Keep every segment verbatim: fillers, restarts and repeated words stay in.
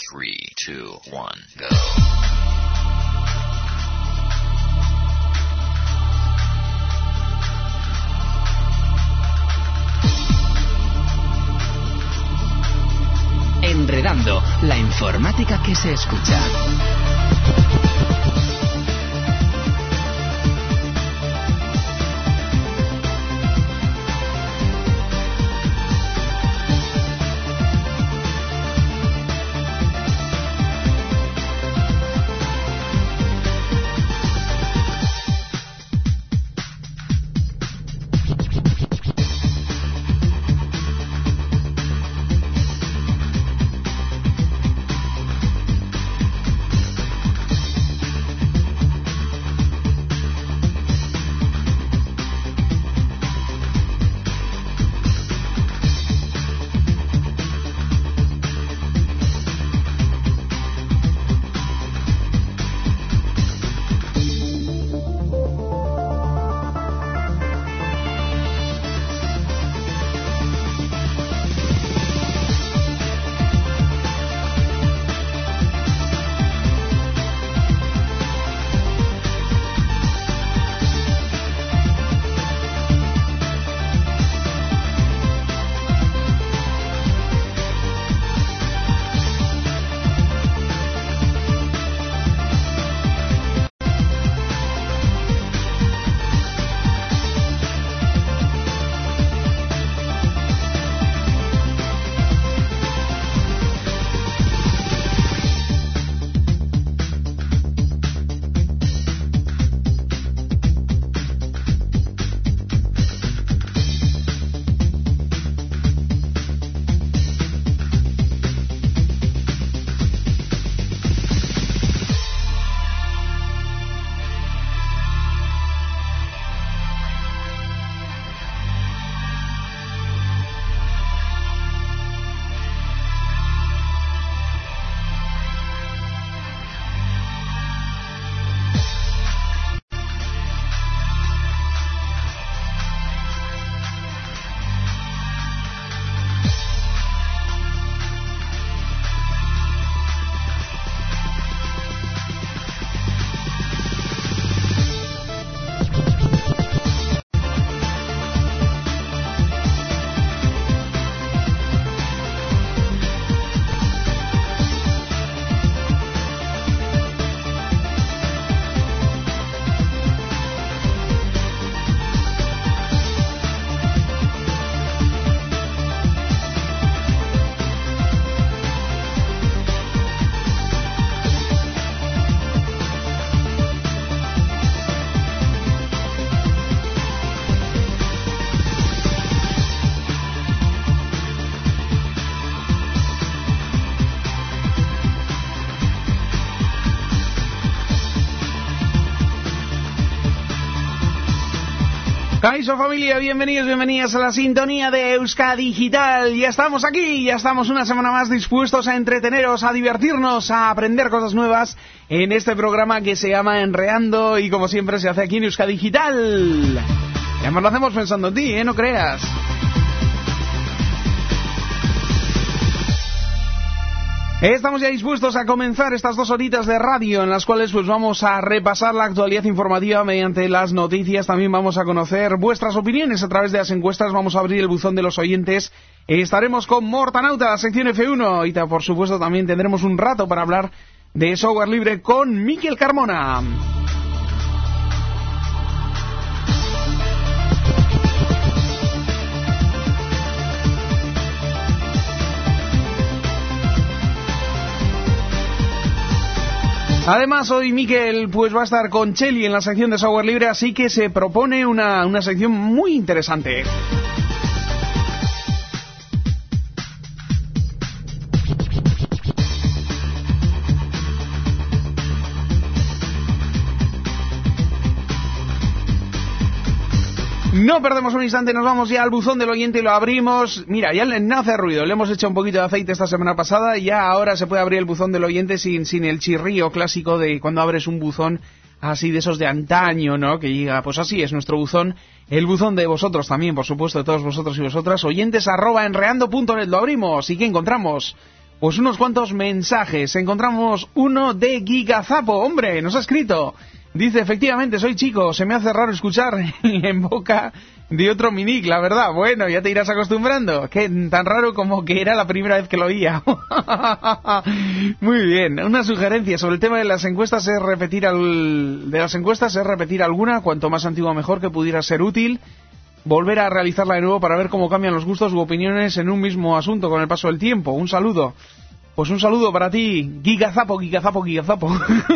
three, two, one, go. Enredando, la informática que se escucha. Kaixo familia, bienvenidos, bienvenidas a la sintonía de Euskadi Digital. Ya estamos aquí, ya estamos una semana más dispuestos a entreteneros, a divertirnos, a aprender cosas nuevas en este programa que se llama Enreando y como siempre se hace aquí en Euskadi Digital. Y además lo hacemos pensando en ti, ¿eh? No creas. Estamos ya dispuestos a comenzar estas dos horitas de radio en las cuales pues vamos a repasar la actualidad informativa mediante las noticias. También vamos a conocer vuestras opiniones a través de las encuestas. Vamos a abrir el buzón de los oyentes. Estaremos con Mortanauta, la sección F uno. Y por supuesto también tendremos un rato para hablar de software libre con Miquel Carmona. Además, hoy Miquel pues va a estar con Cheli en la sección de software libre, así que se propone una, una sección muy interesante. No perdemos un instante, nos vamos ya al buzón del oyente y lo abrimos. Mira, ya no hace ruido, le hemos hecho un poquito de aceite esta semana pasada y ya ahora se puede abrir el buzón del oyente sin, sin el chirrío clásico de cuando abres un buzón así de esos de antaño, ¿no? Que llega, pues así es nuestro buzón, el buzón de vosotros también, por supuesto, de todos vosotros y vosotras, oyentes arroba enreando punto net, lo abrimos y ¿qué encontramos? pues unos cuantos mensajes. Encontramos uno de Gigazapo, hombre, nos ha escrito. Dice, efectivamente, soy chico, se me hace raro escuchar en boca de otro Minic, la verdad. Bueno, ya te irás acostumbrando. Que tan raro como que era la primera vez que lo oía. Muy bien. Una sugerencia sobre el tema de las encuestas es repetir al... de las encuestas es repetir alguna, cuanto más antigua mejor, que pudiera ser útil. Volver a realizarla de nuevo para ver cómo cambian los gustos u opiniones en un mismo asunto con el paso del tiempo. Un saludo. Pues un saludo para ti, Gigazapo, Gigazapo, Gigazapo.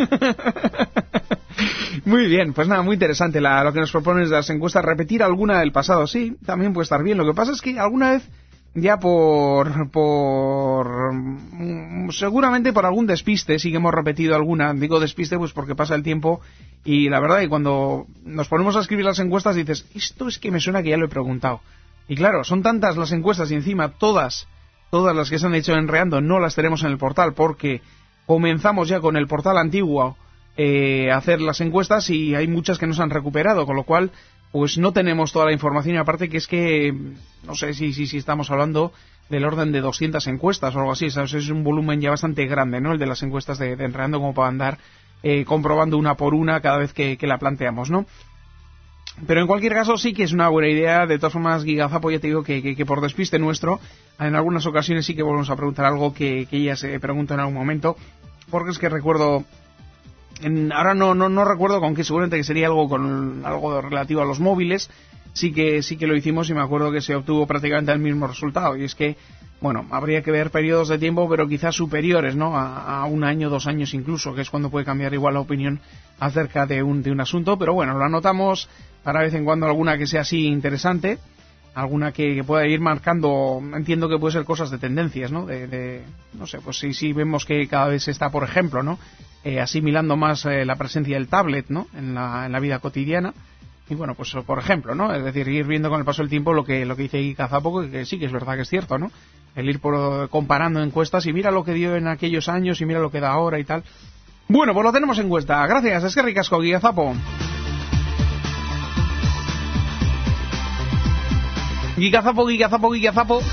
Muy bien, pues nada, muy interesante la, lo que nos propones de las encuestas. Repetir alguna del pasado, sí, también puede estar bien. Lo que pasa es que alguna vez, ya por, por seguramente por algún despiste, sí que hemos repetido alguna. Digo despiste pues porque pasa el tiempo y la verdad que cuando nos ponemos a escribir las encuestas dices, esto es que me suena que ya lo he preguntado. Y claro, son tantas las encuestas y encima todas, todas las que se han hecho en Enredando no las tenemos en el portal porque comenzamos ya con el portal antiguo Eh, hacer las encuestas y hay muchas que no se han recuperado, con lo cual pues no tenemos toda la información y aparte que es que no sé si si, si estamos hablando del orden de doscientas encuestas o algo así, ¿sabes? Es un volumen ya bastante grande, ¿no? El de las encuestas de, de Enredando como para andar eh, comprobando una por una cada vez que, que la planteamos, ¿no? Pero en cualquier caso sí que es una buena idea. De todas formas, Gigazapo, ya te digo que, que, que por despiste nuestro en algunas ocasiones sí que volvemos a preguntar algo que, que ella se pregunta en algún momento, porque es que recuerdo En, ahora no, no no recuerdo con qué, seguramente que sería algo con algo relativo a los móviles. Sí que sí que lo hicimos y me acuerdo que se obtuvo prácticamente el mismo resultado. Y es que, bueno, habría que ver periodos de tiempo, pero quizás superiores, ¿no? A, a un año, dos años incluso, que es cuando puede cambiar igual la opinión acerca de un, de un asunto. Pero bueno, lo anotamos para de vez en cuando alguna que sea así interesante. Alguna que, que pueda ir marcando, entiendo que puede ser cosas de tendencias, ¿no? De, de no sé, pues sí, sí vemos que cada vez se está, por ejemplo, ¿no? Eh, asimilando más eh, la presencia del tablet, ¿no? En la, en la vida cotidiana. Y bueno, pues por ejemplo, ¿no? Es decir, ir viendo con el paso del tiempo lo que lo que dice Gigazapo, que, que sí que es verdad que es cierto, ¿no? El ir por, comparando encuestas y mira lo que dio en aquellos años y mira lo que da ahora y tal. Bueno, pues lo tenemos en encuesta. Gracias, es que ricasco, Gigazapo. Gigazapo, Gigazapo, Gigazapo.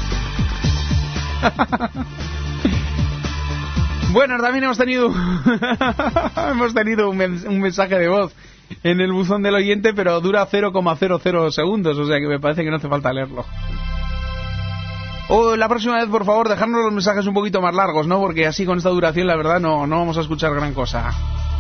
Bueno, también hemos tenido hemos tenido un, men un mensaje de voz en el buzón del oyente, pero dura cero coma cero cero segundos, o sea que me parece que no hace falta leerlo. O la próxima vez, por favor, dejarnos los mensajes un poquito más largos, ¿no? Porque así con esta duración, la verdad, no, no vamos a escuchar gran cosa.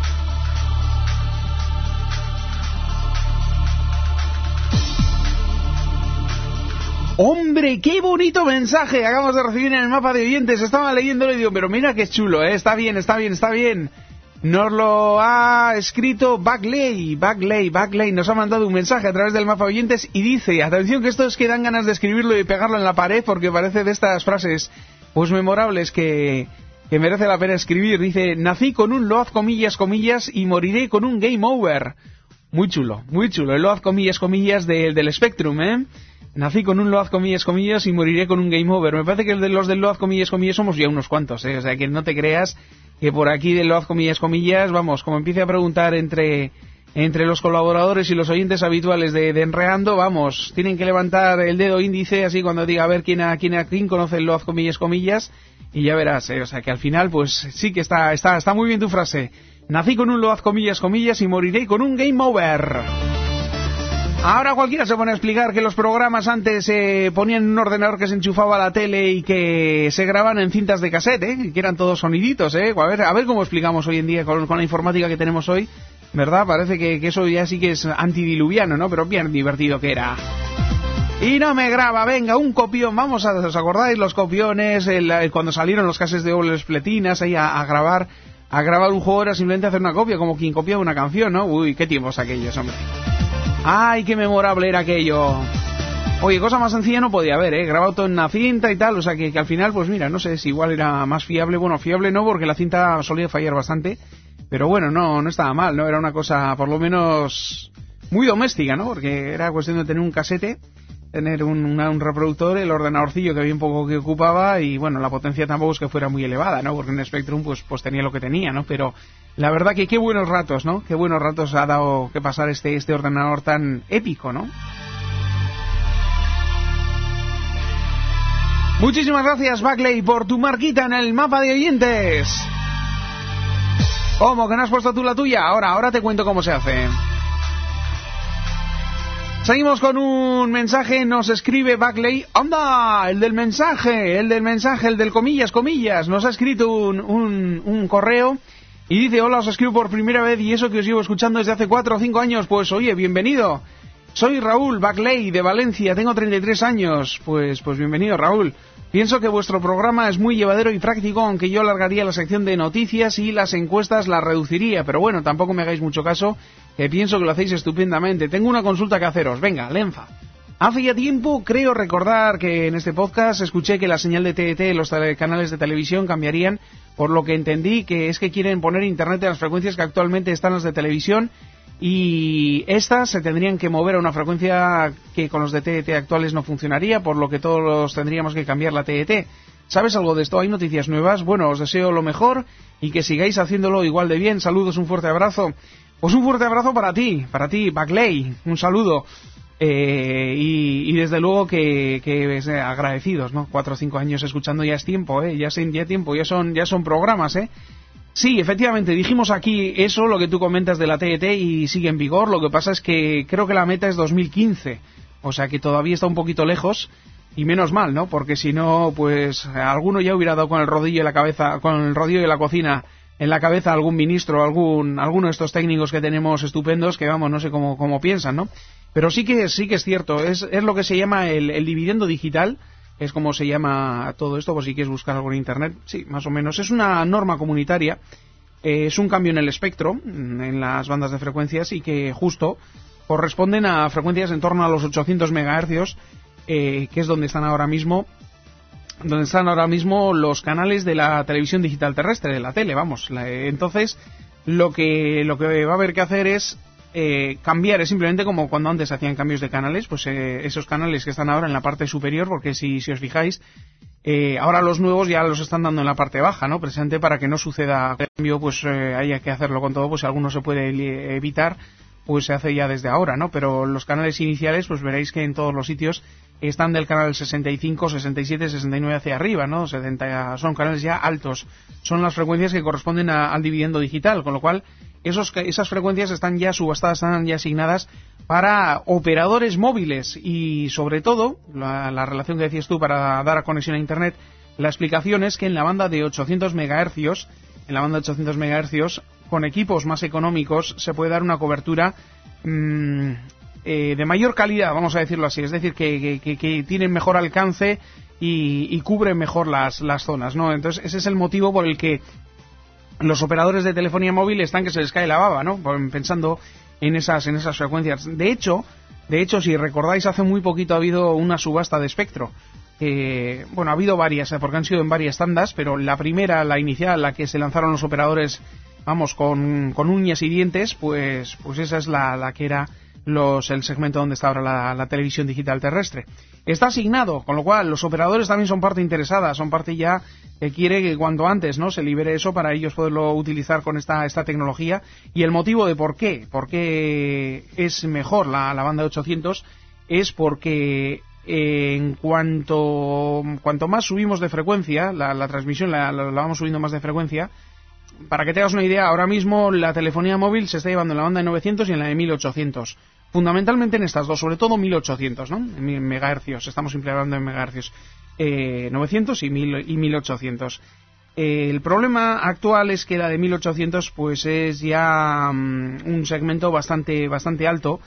¡Hombre, qué bonito mensaje acabamos de recibir en el mapa de oyentes! Estaba leyéndolo y digo, pero mira qué chulo, ¿eh? Está bien, está bien, está bien. Nos lo ha escrito Backley, Backley, Backley. Nos ha mandado un mensaje a través del mapa de oyentes y dice, atención que esto es que dan ganas de escribirlo y pegarlo en la pared porque parece de estas frases pues memorables que, que merece la pena escribir. Dice, nací con un load comillas comillas y moriré con un game over. Muy chulo, muy chulo. El load comillas comillas de, del Spectrum, ¿eh? Nací con un load comillas comillas y moriré con un game over. Me parece que el de los del load comillas comillas somos ya unos cuantos, ¿eh? O sea que no te creas que por aquí del load comillas comillas, vamos, como empiece a preguntar entre entre los colaboradores y los oyentes habituales de, de Enredando, vamos, tienen que levantar el dedo índice así cuando diga a ver quién a quién a quién conoce el load comillas comillas y ya verás, ¿eh? O sea que al final pues sí que está está está muy bien tu frase. Nací con un load comillas comillas y moriré con un game over. Ahora cualquiera se pone a explicar que los programas antes se eh, ponían en un ordenador que se enchufaba a la tele y que se grababan en cintas de cassette, ¿eh? Que eran todos soniditos, ¿eh? A ver, a ver cómo explicamos hoy en día con, con la informática que tenemos hoy, ¿verdad? Parece que, que eso ya sí que es antidiluviano, ¿no? Pero bien divertido que era. Y no me graba, venga, un copión, vamos a, ¿os acordáis los copiones? El, el, cuando salieron los cassettes de dobles pletinas ahí a, a grabar, a grabar un juego era simplemente hacer una copia, como quien copia una canción, ¿no? Uy, qué tiempos aquellos, hombre. ¡Ay, qué memorable era aquello! Oye, cosa más sencilla no podía haber, ¿eh? Grabado todo en una cinta y tal, o sea que, que al final, pues mira, no sé si igual era más fiable. Bueno, fiable no, porque la cinta solía fallar bastante, pero bueno, no, no estaba mal, ¿no? Era una cosa, por lo menos, muy doméstica, ¿no? Porque era cuestión de tener un casete, tener un, una, un reproductor, el ordenadorcillo que había un poco que ocupaba y, bueno, la potencia tampoco es que fuera muy elevada, ¿no? Porque en Spectrum, pues, pues tenía lo que tenía, ¿no? Pero la verdad que qué buenos ratos, ¿no? Qué buenos ratos ha dado que pasar este, este ordenador tan épico, ¿no? Muchísimas gracias, Buckley, por tu marquita en el mapa de oyentes. ¿Cómo? ¿Que no has puesto tú la tuya? Ahora, ahora te cuento cómo se hace. Seguimos con un mensaje, nos escribe Buckley. ¡Anda! El del mensaje, el del mensaje, el del comillas, comillas. Nos ha escrito un, un, un correo y dice: hola, os escribo por primera vez y eso que os llevo escuchando desde hace cuatro o cinco años. Pues oye, bienvenido. Soy Raúl Buckley de Valencia, tengo treinta y tres años. Pues, pues bienvenido, Raúl. Pienso que vuestro programa es muy llevadero y práctico, aunque yo alargaría la sección de noticias y las encuestas las reduciría. Pero bueno, tampoco me hagáis mucho caso, que pienso que lo hacéis estupendamente. Tengo una consulta que haceros. Venga, lenza. Hace ya tiempo, creo recordar que en este podcast escuché que la señal de T E T en los canales de televisión cambiarían, por lo que entendí que es que quieren poner internet en las frecuencias que actualmente están las de televisión, y estas se tendrían que mover a una frecuencia que con los de T E T actuales no funcionaría, por lo que todos tendríamos que cambiar la T E T. ¿Sabes algo de esto? ¿Hay noticias nuevas? Bueno, os deseo lo mejor y que sigáis haciéndolo igual de bien. Saludos, un fuerte abrazo. Pues un fuerte abrazo para ti, para ti, Buckley. Un saludo. Eh, y, y desde luego que, que eh, agradecidos, ¿no? Cuatro o cinco años escuchando ya es tiempo, ¿eh? Ya es ya tiempo, ya son, ya son programas, ¿eh? Sí, efectivamente, dijimos aquí eso, lo que tú comentas de la T E T, y sigue en vigor. Lo que pasa es que creo que la meta es dos mil quince, o sea que todavía está un poquito lejos, y menos mal, ¿no? Porque si no, pues alguno ya hubiera dado con el rodillo en la cabeza, con el rodillo de la cocina en la cabeza a algún ministro, algún alguno de estos técnicos que tenemos estupendos, que vamos, no sé cómo, cómo piensan, ¿no? Pero sí que sí que es cierto, es, es lo que se llama el, el dividendo digital. Es como se llama todo esto, pues si quieres buscar algo en internet, sí, más o menos. Es una norma comunitaria, eh, es un cambio en el espectro, en las bandas de frecuencias, y que justo corresponden a frecuencias en torno a los ochocientos megahercios, eh, que es donde están ahora mismo, donde están ahora mismo los canales de la televisión digital terrestre, de la tele, vamos. La, eh, entonces, lo que lo que va a haber que hacer es Eh, cambiar, es simplemente como cuando antes hacían cambios de canales, pues eh, esos canales que están ahora en la parte superior, porque si, si os fijáis, eh, ahora los nuevos ya los están dando en la parte baja, ¿no? Precisamente para que no suceda el cambio, pues eh, haya que hacerlo con todo, pues si alguno se puede evitar, pues se hace ya desde ahora, ¿no? Pero los canales iniciales, pues veréis que en todos los sitios están del canal sesenta y cinco, sesenta y siete, sesenta y nueve hacia arriba, ¿no? setenta, son canales ya altos, son las frecuencias que corresponden a, al dividendo digital, con lo cual esos, esas frecuencias están ya subastadas, están ya asignadas para operadores móviles, y sobre todo, la, la relación que decías tú para dar a conexión a internet, la explicación es que en la banda de ochocientos megahercios, en la banda de ochocientos megahercios, con equipos más económicos se puede dar una cobertura mmm, eh, de mayor calidad, vamos a decirlo así, es decir, que, que, que tienen mejor alcance y, y cubren mejor las, las zonas, ¿no? Entonces ese es el motivo por el que los operadores de telefonía móvil están que se les cae la baba, ¿no? Pensando en esas en esas frecuencias. De hecho, de hecho, si recordáis, hace muy poquito ha habido una subasta de espectro. Eh, bueno, ha habido varias, porque han sido en varias tandas, pero la primera, la inicial, la que se lanzaron los operadores, vamos, con, con uñas y dientes, pues pues esa es la, la que era los el segmento donde está ahora la, la televisión digital terrestre. Está asignado, con lo cual los operadores también son parte interesada, son parte ya que quiere que cuanto antes, ¿no?, se libere eso para ellos poderlo utilizar con esta esta tecnología. Y el motivo de por qué, por qué es mejor la, la banda de ochocientos, es porque eh, en cuanto cuanto más subimos de frecuencia, la, la transmisión la, la, la vamos subiendo más de frecuencia. Para que te hagas una idea, ahora mismo la telefonía móvil se está llevando en la banda de novecientos y en la de mil ochocientos. Fundamentalmente en estas dos, sobre todo mil ochocientos, ¿no? En megahercios, estamos implementando en megahercios. Eh, novecientos y, mil, y mil ochocientos. Eh, el problema actual es que la de mil ochocientos pues es ya um, un segmento bastante bastante alto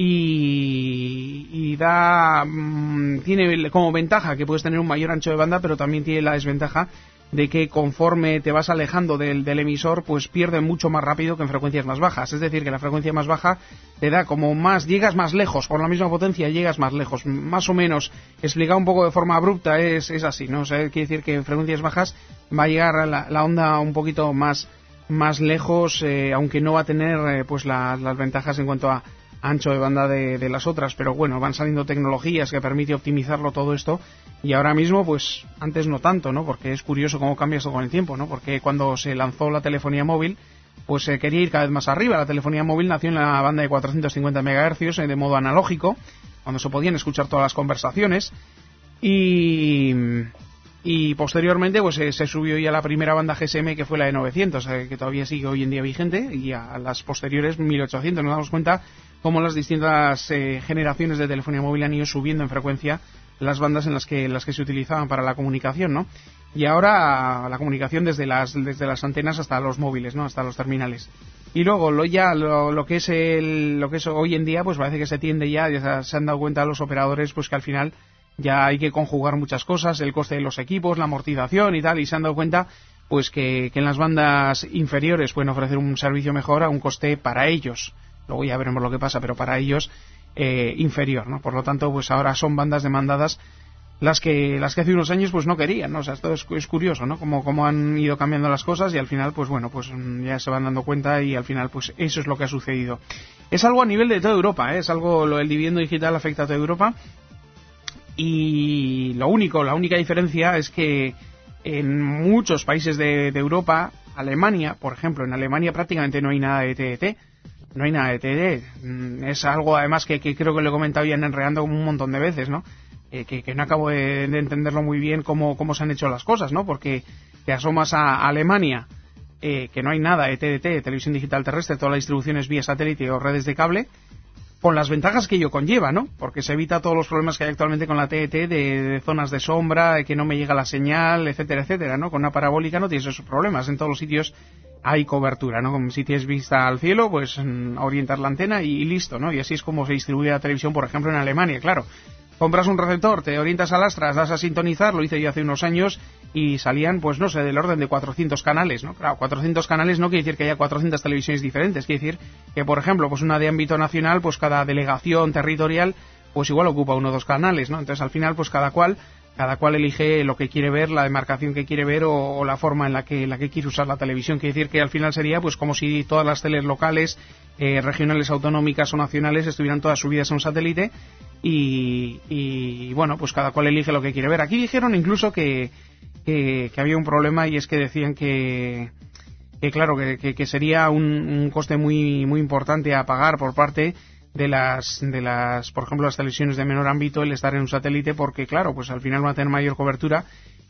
y, y da um, tiene como ventaja que puedes tener un mayor ancho de banda, pero también tiene la desventaja de que conforme te vas alejando del, del emisor, pues pierde mucho más rápido que en frecuencias más bajas. Es decir, que la frecuencia más baja te da como más, llegas más lejos, por la misma potencia llegas más lejos. Más o menos, explicado un poco de forma abrupta, es, es así, ¿no? O sea, quiere decir que en frecuencias bajas va a llegar la, la onda un poquito más, más lejos, eh, aunque no va a tener eh, pues la, las ventajas en cuanto a ancho de banda de, de las otras, pero bueno, van saliendo tecnologías que permiten optimizarlo todo esto, y ahora mismo, pues, antes no tanto, ¿no? Porque es curioso cómo cambia esto con el tiempo, ¿no? Porque cuando se lanzó la telefonía móvil, pues se quería ir cada vez más arriba. La telefonía móvil nació en la banda de cuatrocientos cincuenta megahercios, eh, de modo analógico, cuando se podían escuchar todas las conversaciones, y... Y posteriormente pues se, se subió ya la primera banda G S M, que fue la de novecientos, eh, que todavía sigue hoy en día vigente, y a las posteriores mil ochocientos. Nos damos cuenta cómo las distintas eh, generaciones de telefonía móvil han ido subiendo en frecuencia las bandas en las que las que se utilizaban para la comunicación, ¿no? Y ahora la comunicación desde las desde las antenas hasta los móviles, ¿no? Hasta los terminales. Y luego lo ya lo, lo que es el lo que es hoy en día, pues parece que se tiende ya, ya se han dado cuenta los operadores, pues que al final ya hay que conjugar muchas cosas, el coste de los equipos, la amortización y tal, y se han dado cuenta pues que, que en las bandas inferiores pueden ofrecer un servicio mejor a un coste para ellos. Luego ya veremos lo que pasa, pero para ellos eh, inferior, ¿no? Por lo tanto, pues ahora son bandas demandadas las que las que hace unos años pues no querían, ¿no? O sea, esto es, es curioso, ¿no? Como, como han ido cambiando las cosas y al final, pues bueno, pues ya se van dando cuenta y al final, pues eso es lo que ha sucedido. Es algo a nivel de toda Europa, ¿eh? Es algo, lo del dividendo digital afecta a toda Europa. Y lo único, la única diferencia es que en muchos países de, de Europa, Alemania, por ejemplo, en Alemania prácticamente no hay nada de T D T, no hay nada de T D T. Es algo además que, que creo que lo he comentado ya en Enredando un montón de veces, ¿no? Eh, que, que no acabo de, de entenderlo muy bien cómo, cómo se han hecho las cosas, ¿no? Porque te asomas a Alemania, eh, que no hay nada de T D T, televisión digital terrestre, toda la distribución es vía satélite o redes de cable, con las ventajas que ello conlleva, ¿no? Porque se evita todos los problemas que hay actualmente con la T D T, de, de zonas de sombra, de que no me llega la señal, etcétera, etcétera, ¿no? Con una parabólica no tienes esos problemas, en todos los sitios hay cobertura, ¿no? Como si tienes vista al cielo, pues mm, orientar la antena y, y listo, ¿no? Y así es como se distribuye la televisión, por ejemplo, en Alemania, claro. Compras un receptor, te orientas al Astras, das a sintonizar, lo hice yo hace unos años, y salían, pues no sé, del orden de cuatrocientos canales, ¿no? Claro, cuatrocientos canales no quiere decir que haya cuatrocientas televisiones diferentes, quiere decir que, por ejemplo, pues una de ámbito nacional, pues cada delegación territorial, pues igual ocupa uno o dos canales, ¿no? Entonces, al final, pues cada cual, cada cual elige lo que quiere ver, la demarcación que quiere ver o, o la forma en la que, en la que quiere usar la televisión. Quiere decir que al final sería, pues como si todas las teles locales, eh, regionales, autonómicas o nacionales estuvieran todas subidas a un satélite. Y, y bueno, pues cada cual elige lo que quiere ver. Aquí dijeron incluso que, que, que había un problema, y es que decían que, que claro, que, que, que sería un, un coste muy muy importante a pagar por parte de las, de las, por ejemplo, las televisiones de menor ámbito, el estar en un satélite, porque claro, pues al final van a tener mayor cobertura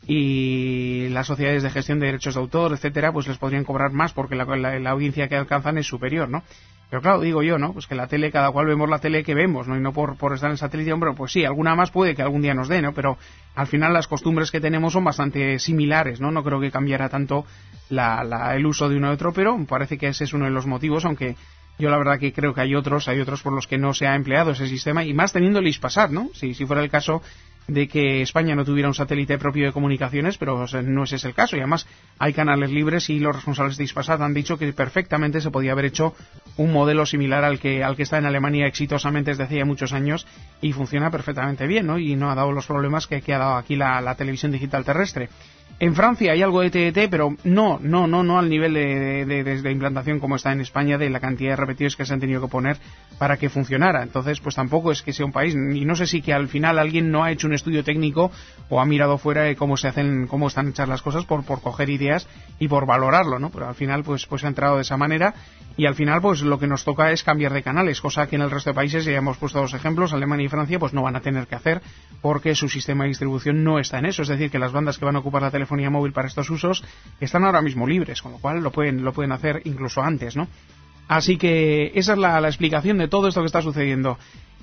y las sociedades de gestión de derechos de autor, etcétera, pues les podrían cobrar más porque la, la, la audiencia que alcanzan es superior, ¿no? Pero claro, digo yo, ¿no? Pues que la tele, cada cual vemos la tele que vemos, ¿no? Y no por, por estar en el satélite, hombre, pues sí, alguna más puede que algún día nos dé, ¿no? Pero al final las costumbres que tenemos son bastante similares, ¿no? No creo que cambiara tanto la, la, el uso de uno y otro, pero parece que ese es uno de los motivos, aunque yo la verdad que creo que hay otros, hay otros por los que no se ha empleado ese sistema, y más teniendo el Hispasat, ¿no? Si, si fuera el caso de que España no tuviera un satélite propio de comunicaciones, pero o sea, no ese es el caso, y además hay canales libres y los responsables de Hispasat han dicho que perfectamente se podía haber hecho un modelo similar al que al que está en Alemania exitosamente desde hace ya muchos años y funciona perfectamente bien, ¿no? Y no ha dado los problemas que, que ha dado aquí la, la televisión digital terrestre. En Francia hay algo de T D T, pero no, no, no, no al nivel de, de, de, de implantación como está en España, de la cantidad de repetidos que se han tenido que poner para que funcionara. Entonces, pues tampoco es que sea un país, y no sé si que al final alguien no ha hecho un estudio técnico o ha mirado fuera de cómo se hacen, cómo están hechas las cosas por, por coger ideas y por valorarlo, ¿no? Pero al final, pues, pues ha entrado de esa manera, y al final, pues lo que nos toca es cambiar de canales, cosa que en el resto de países, ya hemos puesto dos ejemplos, Alemania y Francia, pues no van a tener que hacer porque su sistema de distribución no está en eso. Es decir, que las bandas que van a ocupar la telefonía móvil para estos usos están ahora mismo libres, con lo cual lo pueden lo pueden hacer incluso antes, ¿no? Así que esa es la, la explicación de todo esto que está sucediendo.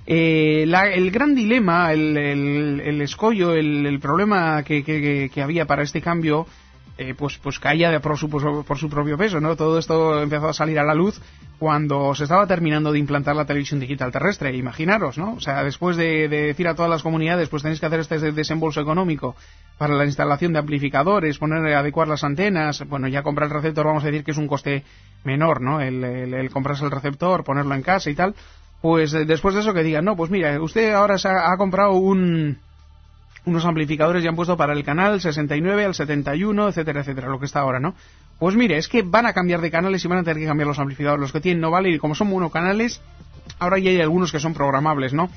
Eh, la, el gran dilema, el, el, el escollo, el, el problema que, que, que había para este cambio, eh, pues pues caía de por, su, por su propio peso, ¿no? Todo esto empezó a salir a la luz cuando se estaba terminando de implantar la televisión digital terrestre. Imaginaros, ¿no? O sea, después de, de decir a todas las comunidades, pues tenéis que hacer este desembolso económico para la instalación de amplificadores, poner, adecuar las antenas, bueno, ya comprar el receptor, vamos a decir que es un coste menor, ¿no? El, el, el comprarse el receptor, ponerlo en casa y tal. Pues eh, después de eso que digan, no, pues mira, usted ahora se ha, ha comprado un... unos amplificadores ya han puesto para el canal sesenta y nueve al setenta y uno, etcétera, etcétera, lo que está ahora, ¿no? Pues mire, es que van a cambiar de canales y van a tener que cambiar los amplificadores. Los que tienen no vale, y como son monocanales, ahora ya hay algunos que son programables, ¿no?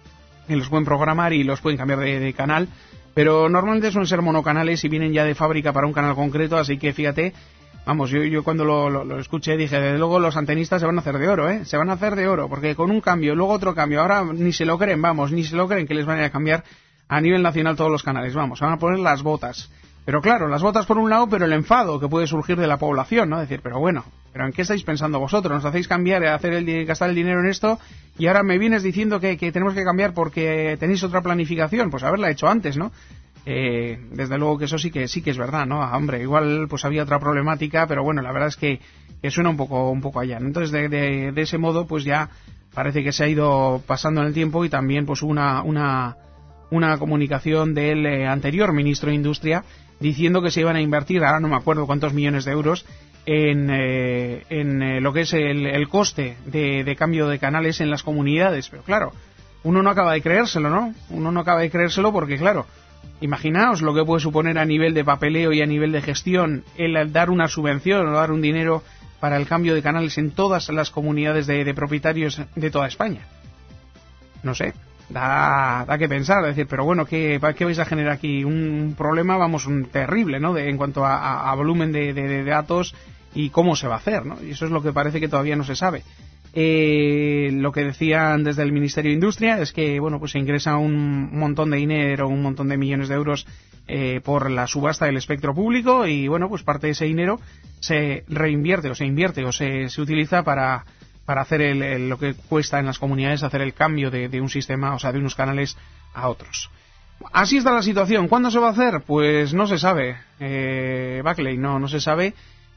Y los pueden programar y los pueden cambiar de, de canal, pero normalmente suelen ser monocanales y vienen ya de fábrica para un canal concreto, así que fíjate, vamos, yo, yo cuando lo, lo, lo escuché dije, desde luego los antenistas se van a hacer de oro, ¿eh? Se van a hacer de oro, porque con un cambio, luego otro cambio, ahora ni se lo creen, vamos, ni se lo creen que les van a cambiar a nivel nacional todos los canales. Vamos, van a poner las botas. Pero claro, las botas por un lado, pero el enfado que puede surgir de la población, ¿no? Decir, pero bueno, ¿pero en qué estáis pensando vosotros? Nos hacéis cambiar, hacer el, gastar el dinero en esto, y ahora me vienes diciendo que, que tenemos que cambiar porque tenéis otra planificación. Pues haberla hecho antes, ¿no? Eh, desde luego que eso sí que sí que es verdad, ¿no? Ah, hombre, igual pues había otra problemática, pero bueno, la verdad es que, que suena un poco un poco allá. Entonces, de, de, de ese modo, pues ya parece que se ha ido pasando en el tiempo, y también pues una una una comunicación del eh, anterior ministro de Industria diciendo que se iban a invertir, ahora no me acuerdo cuántos millones de euros, en, eh, en eh, lo que es el, el coste de, de cambio de canales en las comunidades. Pero claro, uno no acaba de creérselo, ¿no? Uno no acaba de creérselo porque, claro, imaginaos lo que puede suponer a nivel de papeleo y a nivel de gestión el dar una subvención o dar un dinero para el cambio de canales en todas las comunidades de, de propietarios de toda España. No sé. Da, da que pensar, decir, pero bueno, ¿qué, ¿qué vais a generar aquí? Un problema, vamos, un terrible, ¿no? De, en cuanto a, a, a volumen de, de, de datos y cómo se va a hacer, ¿no? Y eso es lo que parece que todavía no se sabe. Eh, lo que decían desde el Ministerio de Industria es que, bueno, pues se ingresa un montón de dinero, un montón de millones de euros eh, por la subasta del espectro público, y, bueno, pues parte de ese dinero se reinvierte o se invierte o se, se utiliza para... para hacer el, el, lo que cuesta en las comunidades hacer el cambio de, de un sistema, o sea, de unos canales a otros. Así está la situación. ¿Cuándo se va a hacer? Pues no se sabe. Eh, Buckley, no, no se sabe.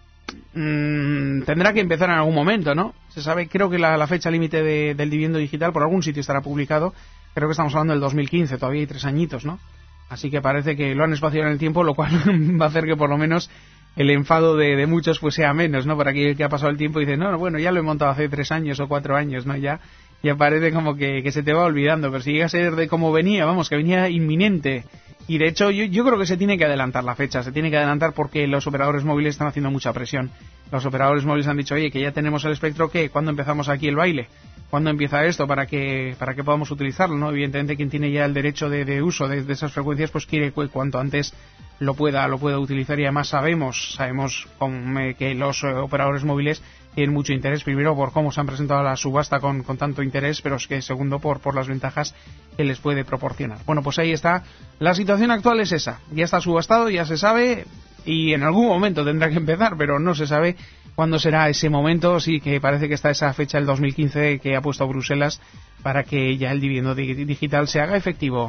Mm, tendrá que empezar en algún momento, ¿no? Se sabe, creo que la, la fecha límite de, del dividendo digital por algún sitio estará publicado. Creo que estamos hablando del dos mil quince, todavía hay tres añitos, ¿no? Así que parece que lo han espaciado en el tiempo, lo cual va a hacer que por lo menos el enfado de, de muchos pues sea menos, ¿no? Por aquí que ha pasado el tiempo y dice, no, bueno, ya lo he montado hace tres años o cuatro años, ¿no? Ya, ya parece como que, que se te va olvidando, pero si llega a ser de cómo venía, vamos, que venía inminente. Y de hecho yo, yo creo que se tiene que adelantar la fecha, se tiene que adelantar porque los operadores móviles están haciendo mucha presión. Los operadores móviles han dicho, oye, que ya tenemos el espectro, ¿qué? ¿Cuándo empezamos aquí el baile? ¿Cuándo empieza esto para que para que podamos utilizarlo, ¿no? Evidentemente quien tiene ya el derecho de, de uso de, de esas frecuencias pues quiere que cuanto antes lo pueda lo pueda utilizar, y además sabemos sabemos con, eh, que los eh, operadores móviles tienen mucho interés, primero por cómo se han presentado a la subasta con, con tanto interés, pero es que segundo por, por las ventajas que les puede proporcionar. Bueno, pues ahí está, la situación actual es esa, ya está subastado, ya se sabe, y en algún momento tendrá que empezar, pero no se sabe cuándo será ese momento. Sí que parece que está esa fecha del dos mil quince que ha puesto Bruselas para que ya el dividendo digital se haga efectivo.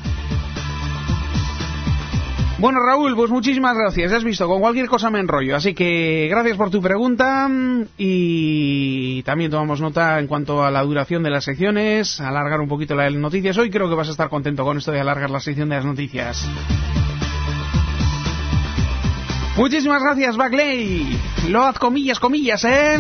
Bueno, Raúl, pues muchísimas gracias. Has visto, con cualquier cosa me enrollo, así que gracias por tu pregunta, y también tomamos nota en cuanto a la duración de las secciones, alargar un poquito las noticias. Hoy creo que vas a estar contento con esto de alargar la sección de las noticias. Muchísimas gracias, Buckley. Lo haz comillas, comillas, ¿eh?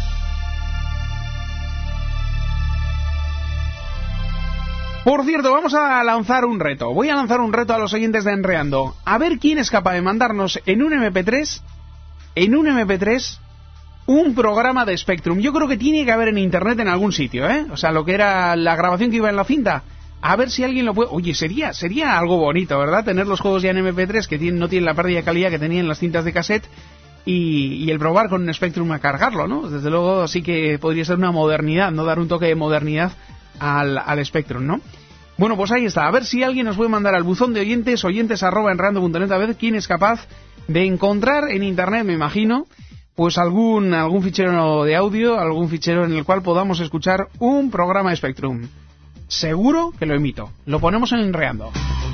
Por cierto, vamos a lanzar un reto. Voy a lanzar un reto a los oyentes de Enreando. A ver quién es capaz de mandarnos en un eme pe tres, en un eme pe tres, un programa de Spectrum. Yo creo que tiene que haber en internet en algún sitio, ¿eh? O sea, lo que era la grabación que iba en la cinta. A ver si alguien lo puede... Oye, sería sería algo bonito, ¿verdad? Tener los juegos ya en eme pe tres que tienen, no tienen la pérdida de calidad que tenían las cintas de cassette, y, y el probar con un Spectrum a cargarlo, ¿no? Desde luego sí que podría ser una modernidad, ¿no? Dar un toque de modernidad al, al Spectrum, ¿no? Bueno, pues ahí está. A ver si alguien nos puede mandar al buzón de oyentes, oyentes arroba enreando punto net, a ver quién es capaz de encontrar en internet, me imagino, pues algún algún fichero de audio, algún fichero en el cual podamos escuchar un programa de Spectrum. Seguro que lo emito. Lo ponemos en Enreando.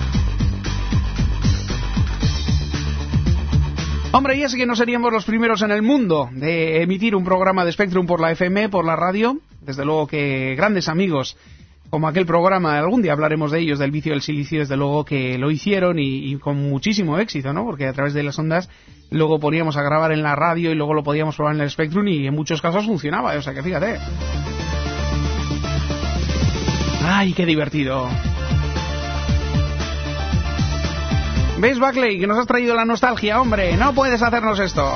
Hombre, ya sé que no seríamos los primeros en el mundo de emitir un programa de Spectrum por la efe eme, por la radio. Desde luego que grandes amigos, como aquel programa, algún día hablaremos de ellos, del vicio del silicio, desde luego que lo hicieron y, y con muchísimo éxito, ¿no? Porque a través de las ondas luego poníamos a grabar en la radio y luego lo podíamos probar en el Spectrum y en muchos casos funcionaba, o sea que fíjate. ¡Ay, qué divertido! ¿Ves, Buckley, que nos has traído la nostalgia, hombre? No puedes hacernos esto.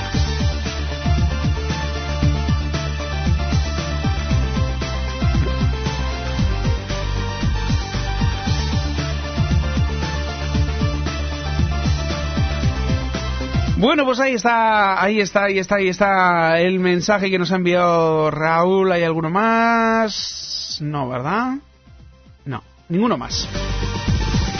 Bueno, pues ahí está, ahí está, ahí está, ahí está el mensaje que nos ha enviado Raúl. ¿Hay alguno más? No, ¿verdad? No, ninguno más.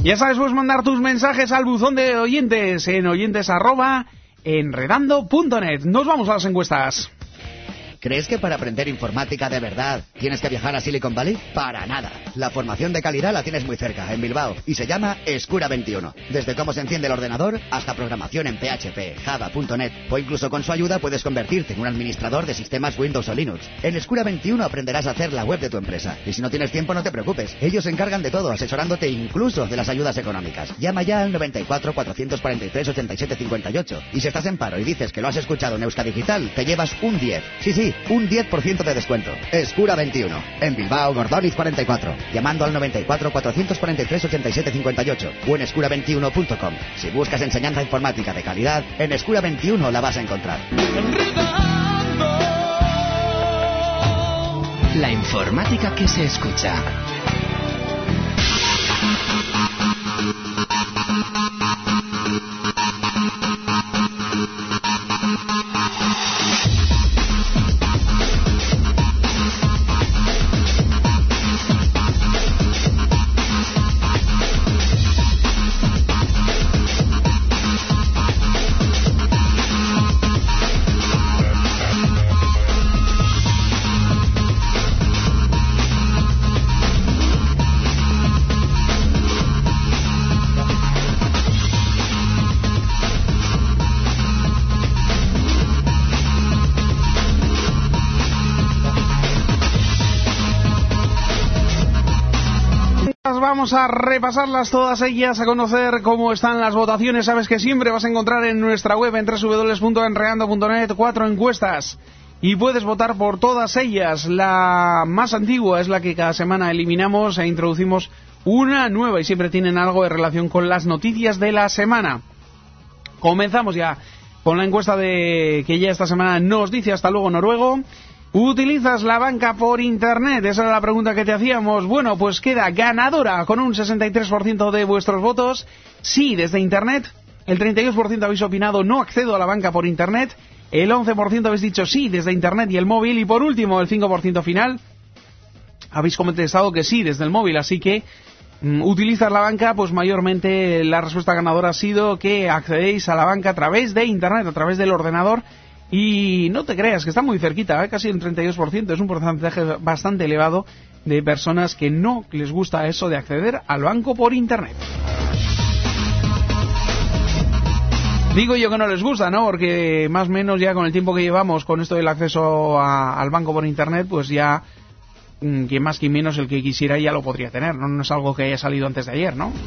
Ya sabes, puedes mandar tus mensajes al buzón de oyentes en oyentes arroba enredando punto net. Nos vamos a las encuestas. ¿Crees que para aprender informática de verdad tienes que viajar a Silicon Valley? Para nada. La formación de calidad la tienes muy cerca, en Bilbao, y se llama Escura veintiuno. Desde cómo se enciende el ordenador hasta programación en P H P, Java punto net, o incluso con su ayuda puedes convertirte en un administrador de sistemas Windows o Linux. En Escura veintiuno aprenderás a hacer la web de tu empresa. Y si no tienes tiempo, no te preocupes. Ellos se encargan de todo, asesorándote incluso de las ayudas económicas. Llama ya al noventa y cuatro, cuatrocientos cuarenta y tres, ochenta y siete cincuenta y ocho. Y si estás en paro y dices que lo has escuchado en Euskadigital, te llevas un diez. Sí, sí, un diez por ciento de descuento. Escura veintiuno. En Bilbao, Gordoniz cuarenta y cuatro. Llamando al noventa y cuatro, cuatrocientos cuarenta y tres, ochenta y siete cincuenta y ocho. O en escura veintiuno punto com. Si buscas enseñanza informática de calidad, en Escura veintiuno la vas a encontrar. La informática que se escucha. Vamos a repasarlas todas ellas, a conocer cómo están las votaciones. Sabes que siempre vas a encontrar en nuestra web en doble u doble u doble u punto enredando punto net cuatro encuestas y puedes votar por todas ellas. La más antigua es la que cada semana eliminamos e introducimos una nueva y siempre tienen algo de relación con las noticias de la semana. Comenzamos ya con la encuesta de que ya esta semana nos dice hasta luego noruego. ¿Utilizas la banca por internet? Esa era la pregunta que te hacíamos. Bueno, pues queda ganadora con un sesenta y tres por ciento de vuestros votos. Sí, desde internet. El treinta y dos por ciento habéis opinado no accedo a la banca por internet. El once por ciento habéis dicho sí desde internet y el móvil. Y por último, el cinco por ciento final habéis contestado que sí desde el móvil. Así que mm, utilizar la banca, pues mayormente la respuesta ganadora ha sido que accedéis a la banca a través de internet, a través del ordenador. Y no te creas que está muy cerquita, ¿eh? Casi un treinta y dos por ciento, es un porcentaje bastante elevado de personas que no les gusta eso de acceder al banco por internet. Digo yo que no les gusta, ¿no? Porque más o menos ya con el tiempo que llevamos con esto del acceso a, al banco por internet, pues ya mmm, quien más quien menos el que quisiera ya lo podría tener, ¿no? No es algo que haya salido antes de ayer, ¿no?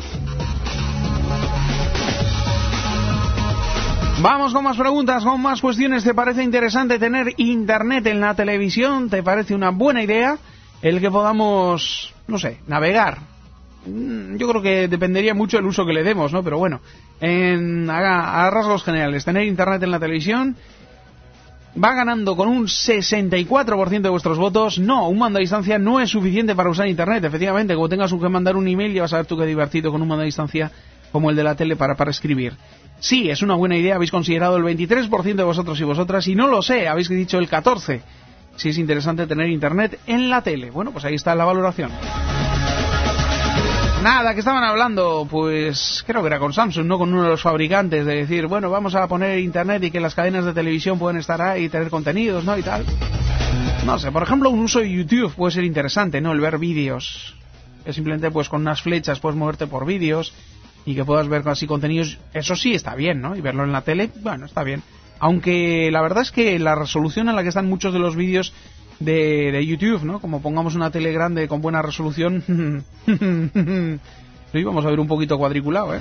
Vamos con más preguntas, con más cuestiones. ¿Te parece interesante tener internet en la televisión? ¿Te parece una buena idea el que podamos, no sé, navegar? Yo creo que dependería mucho del uso que le demos, ¿no? Pero bueno, en, a, a rasgos generales, tener internet en la televisión va ganando con un sesenta y cuatro por ciento de vuestros votos. No, un mando a distancia no es suficiente para usar internet. Efectivamente, como tengas que mandar un email, ya vas a ver tú qué divertido con un mando a distancia como el de la tele para, para escribir. Sí, es una buena idea, habéis considerado el veintitrés por ciento de vosotros y vosotras, y no lo sé, habéis dicho el catorce por ciento. Si es interesante tener internet en la tele. Bueno, pues ahí está la valoración. Nada, que estaban hablando, pues creo que era con Samsung, no con uno de los fabricantes, de decir, bueno, vamos a poner internet y que las cadenas de televisión pueden estar ahí y tener contenidos, ¿no? Y tal. No sé, por ejemplo, un uso de YouTube puede ser interesante, ¿no? El ver vídeos. Es simplemente, pues con unas flechas puedes moverte por vídeos y que puedas ver así contenidos, eso sí está bien, ¿no? Y verlo en la tele, bueno, está bien. Aunque la verdad es que la resolución en la que están muchos de los vídeos de, de YouTube, ¿no? Como pongamos una tele grande con buena resolución, lo íbamos a ver un poquito cuadriculado, ¿eh?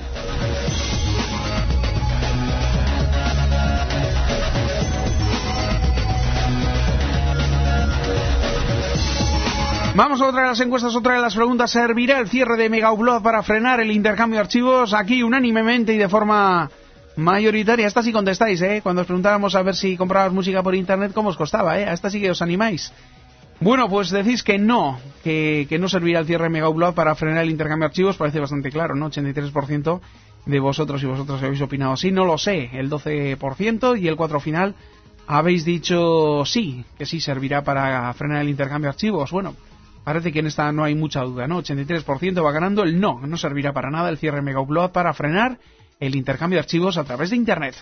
Vamos a otra de las encuestas, otra de las preguntas. ¿Servirá el cierre de Megaupload para frenar el intercambio de archivos? Aquí unánimemente y de forma mayoritaria. Esta sí contestáis, ¿eh? Cuando os preguntábamos a ver si comprabas música por internet, ¿cómo os costaba, eh? A esta sí que os animáis. Bueno, pues decís que no, que, que no servirá el cierre de Megaupload para frenar el intercambio de archivos. Parece bastante claro, ¿no? ochenta y tres por ciento de vosotros y vosotros habéis opinado sí, no lo sé. El doce por ciento y el cuatro por ciento final habéis dicho sí, que sí servirá para frenar el intercambio de archivos. Bueno, Parece que en esta no hay mucha duda, ¿no? ochenta y tres por ciento va ganando el no. No servirá para nada el cierre Mega Upload para frenar el intercambio de archivos a través de Internet.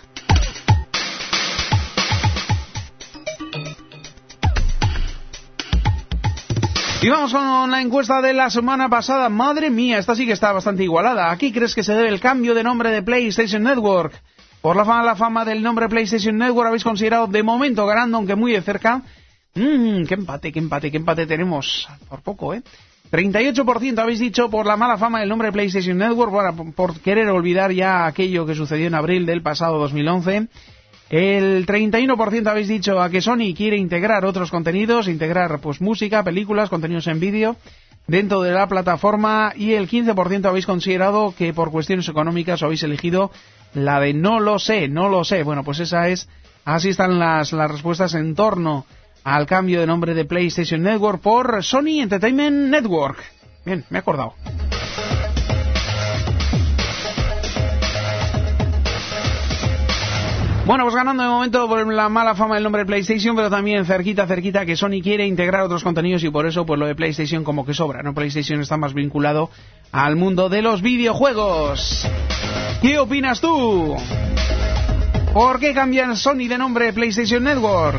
Y vamos con la encuesta de la semana pasada. Madre mía, esta sí que está bastante igualada. ¿A qué crees que se debe el cambio de nombre de PlayStation Network? Por la fama, la fama del nombre PlayStation Network habéis considerado de momento ganando, aunque muy de cerca. Mmm, qué empate, qué empate, qué empate tenemos. Por poco, ¿eh? treinta y ocho por ciento habéis dicho por la mala fama del nombre PlayStation Network, por, por querer olvidar ya aquello que sucedió en abril del pasado dos mil once. El treinta y uno por ciento habéis dicho a que Sony quiere integrar otros contenidos, integrar pues música, películas, contenidos en vídeo dentro de la plataforma, y el quince por ciento habéis considerado que por cuestiones económicas habéis elegido la de no lo sé, no lo sé. Bueno, pues esa es, así están las, las respuestas en torno al cambio de nombre de PlayStation Network por Sony Entertainment Network. Bien, me he acordado. Bueno, pues ganando de momento por la mala fama del nombre PlayStation, pero también cerquita, cerquita que Sony quiere integrar otros contenidos y por eso pues lo de PlayStation como que sobra, ¿no? PlayStation está más vinculado al mundo de los videojuegos. ¿Qué opinas tú? ¿Por qué cambian Sony de nombre PlayStation Network?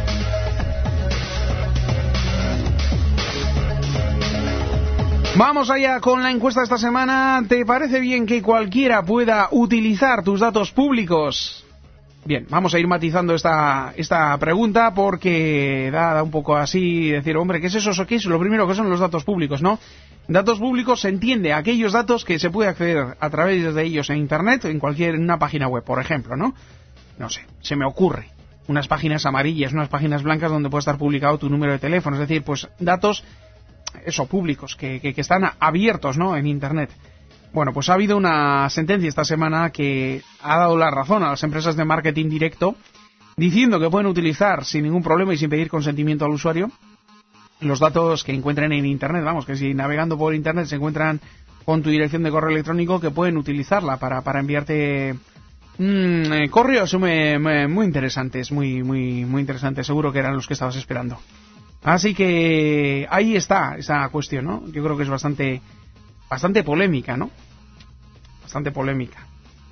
Vamos allá con la encuesta de esta semana. ¿Te parece bien que cualquiera pueda utilizar tus datos públicos? Bien, vamos a ir matizando esta esta pregunta porque da, da un poco así decir, hombre, ¿qué es eso? ¿Qué es? Lo primero que son los datos públicos, ¿no? Datos públicos se entiende aquellos datos que se puede acceder a través de ellos en Internet, en cualquier en una página web, por ejemplo, ¿no? No sé, se me ocurre. Unas páginas amarillas, unas páginas blancas donde puede estar publicado tu número de teléfono, es decir, pues datos, eso, públicos, que, que, que están abiertos, ¿no? En Internet. Bueno, pues ha habido una sentencia esta semana que ha dado la razón a las empresas de marketing directo, diciendo que pueden utilizar sin ningún problema y sin pedir consentimiento al usuario los datos que encuentren en Internet. Vamos, que si navegando por Internet se encuentran con tu dirección de correo electrónico, que pueden utilizarla para, para enviarte mmm, eh, correos muy, muy interesantes, muy, muy, muy interesantes. Seguro que eran los que estabas esperando. Así que ahí está esa cuestión, ¿no? Yo creo que es bastante... Bastante polémica, ¿no? Bastante polémica.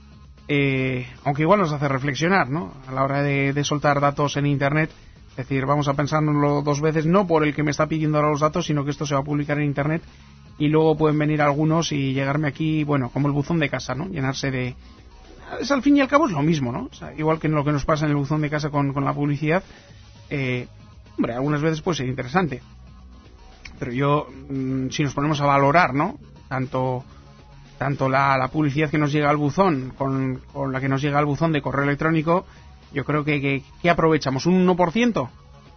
Eh, aunque igual nos hace reflexionar, ¿no? A la hora de, de soltar datos en Internet. Es decir, vamos a pensárnoslo dos veces, no por el que me está pidiendo ahora los datos, sino que esto se va a publicar en Internet y luego pueden venir algunos y llegarme aquí, bueno, como el buzón de casa, ¿no? Llenarse de... Es, al fin y al cabo es lo mismo, ¿no? O sea, igual que lo que nos pasa en el buzón de casa con, con la publicidad. Eh, hombre, algunas veces puede ser interesante. Pero yo, mmm, si nos ponemos a valorar, ¿no? Tanto tanto la, la publicidad que nos llega al buzón con, con la que nos llega al buzón de correo electrónico, yo creo que, que, que aprovechamos un uno por ciento,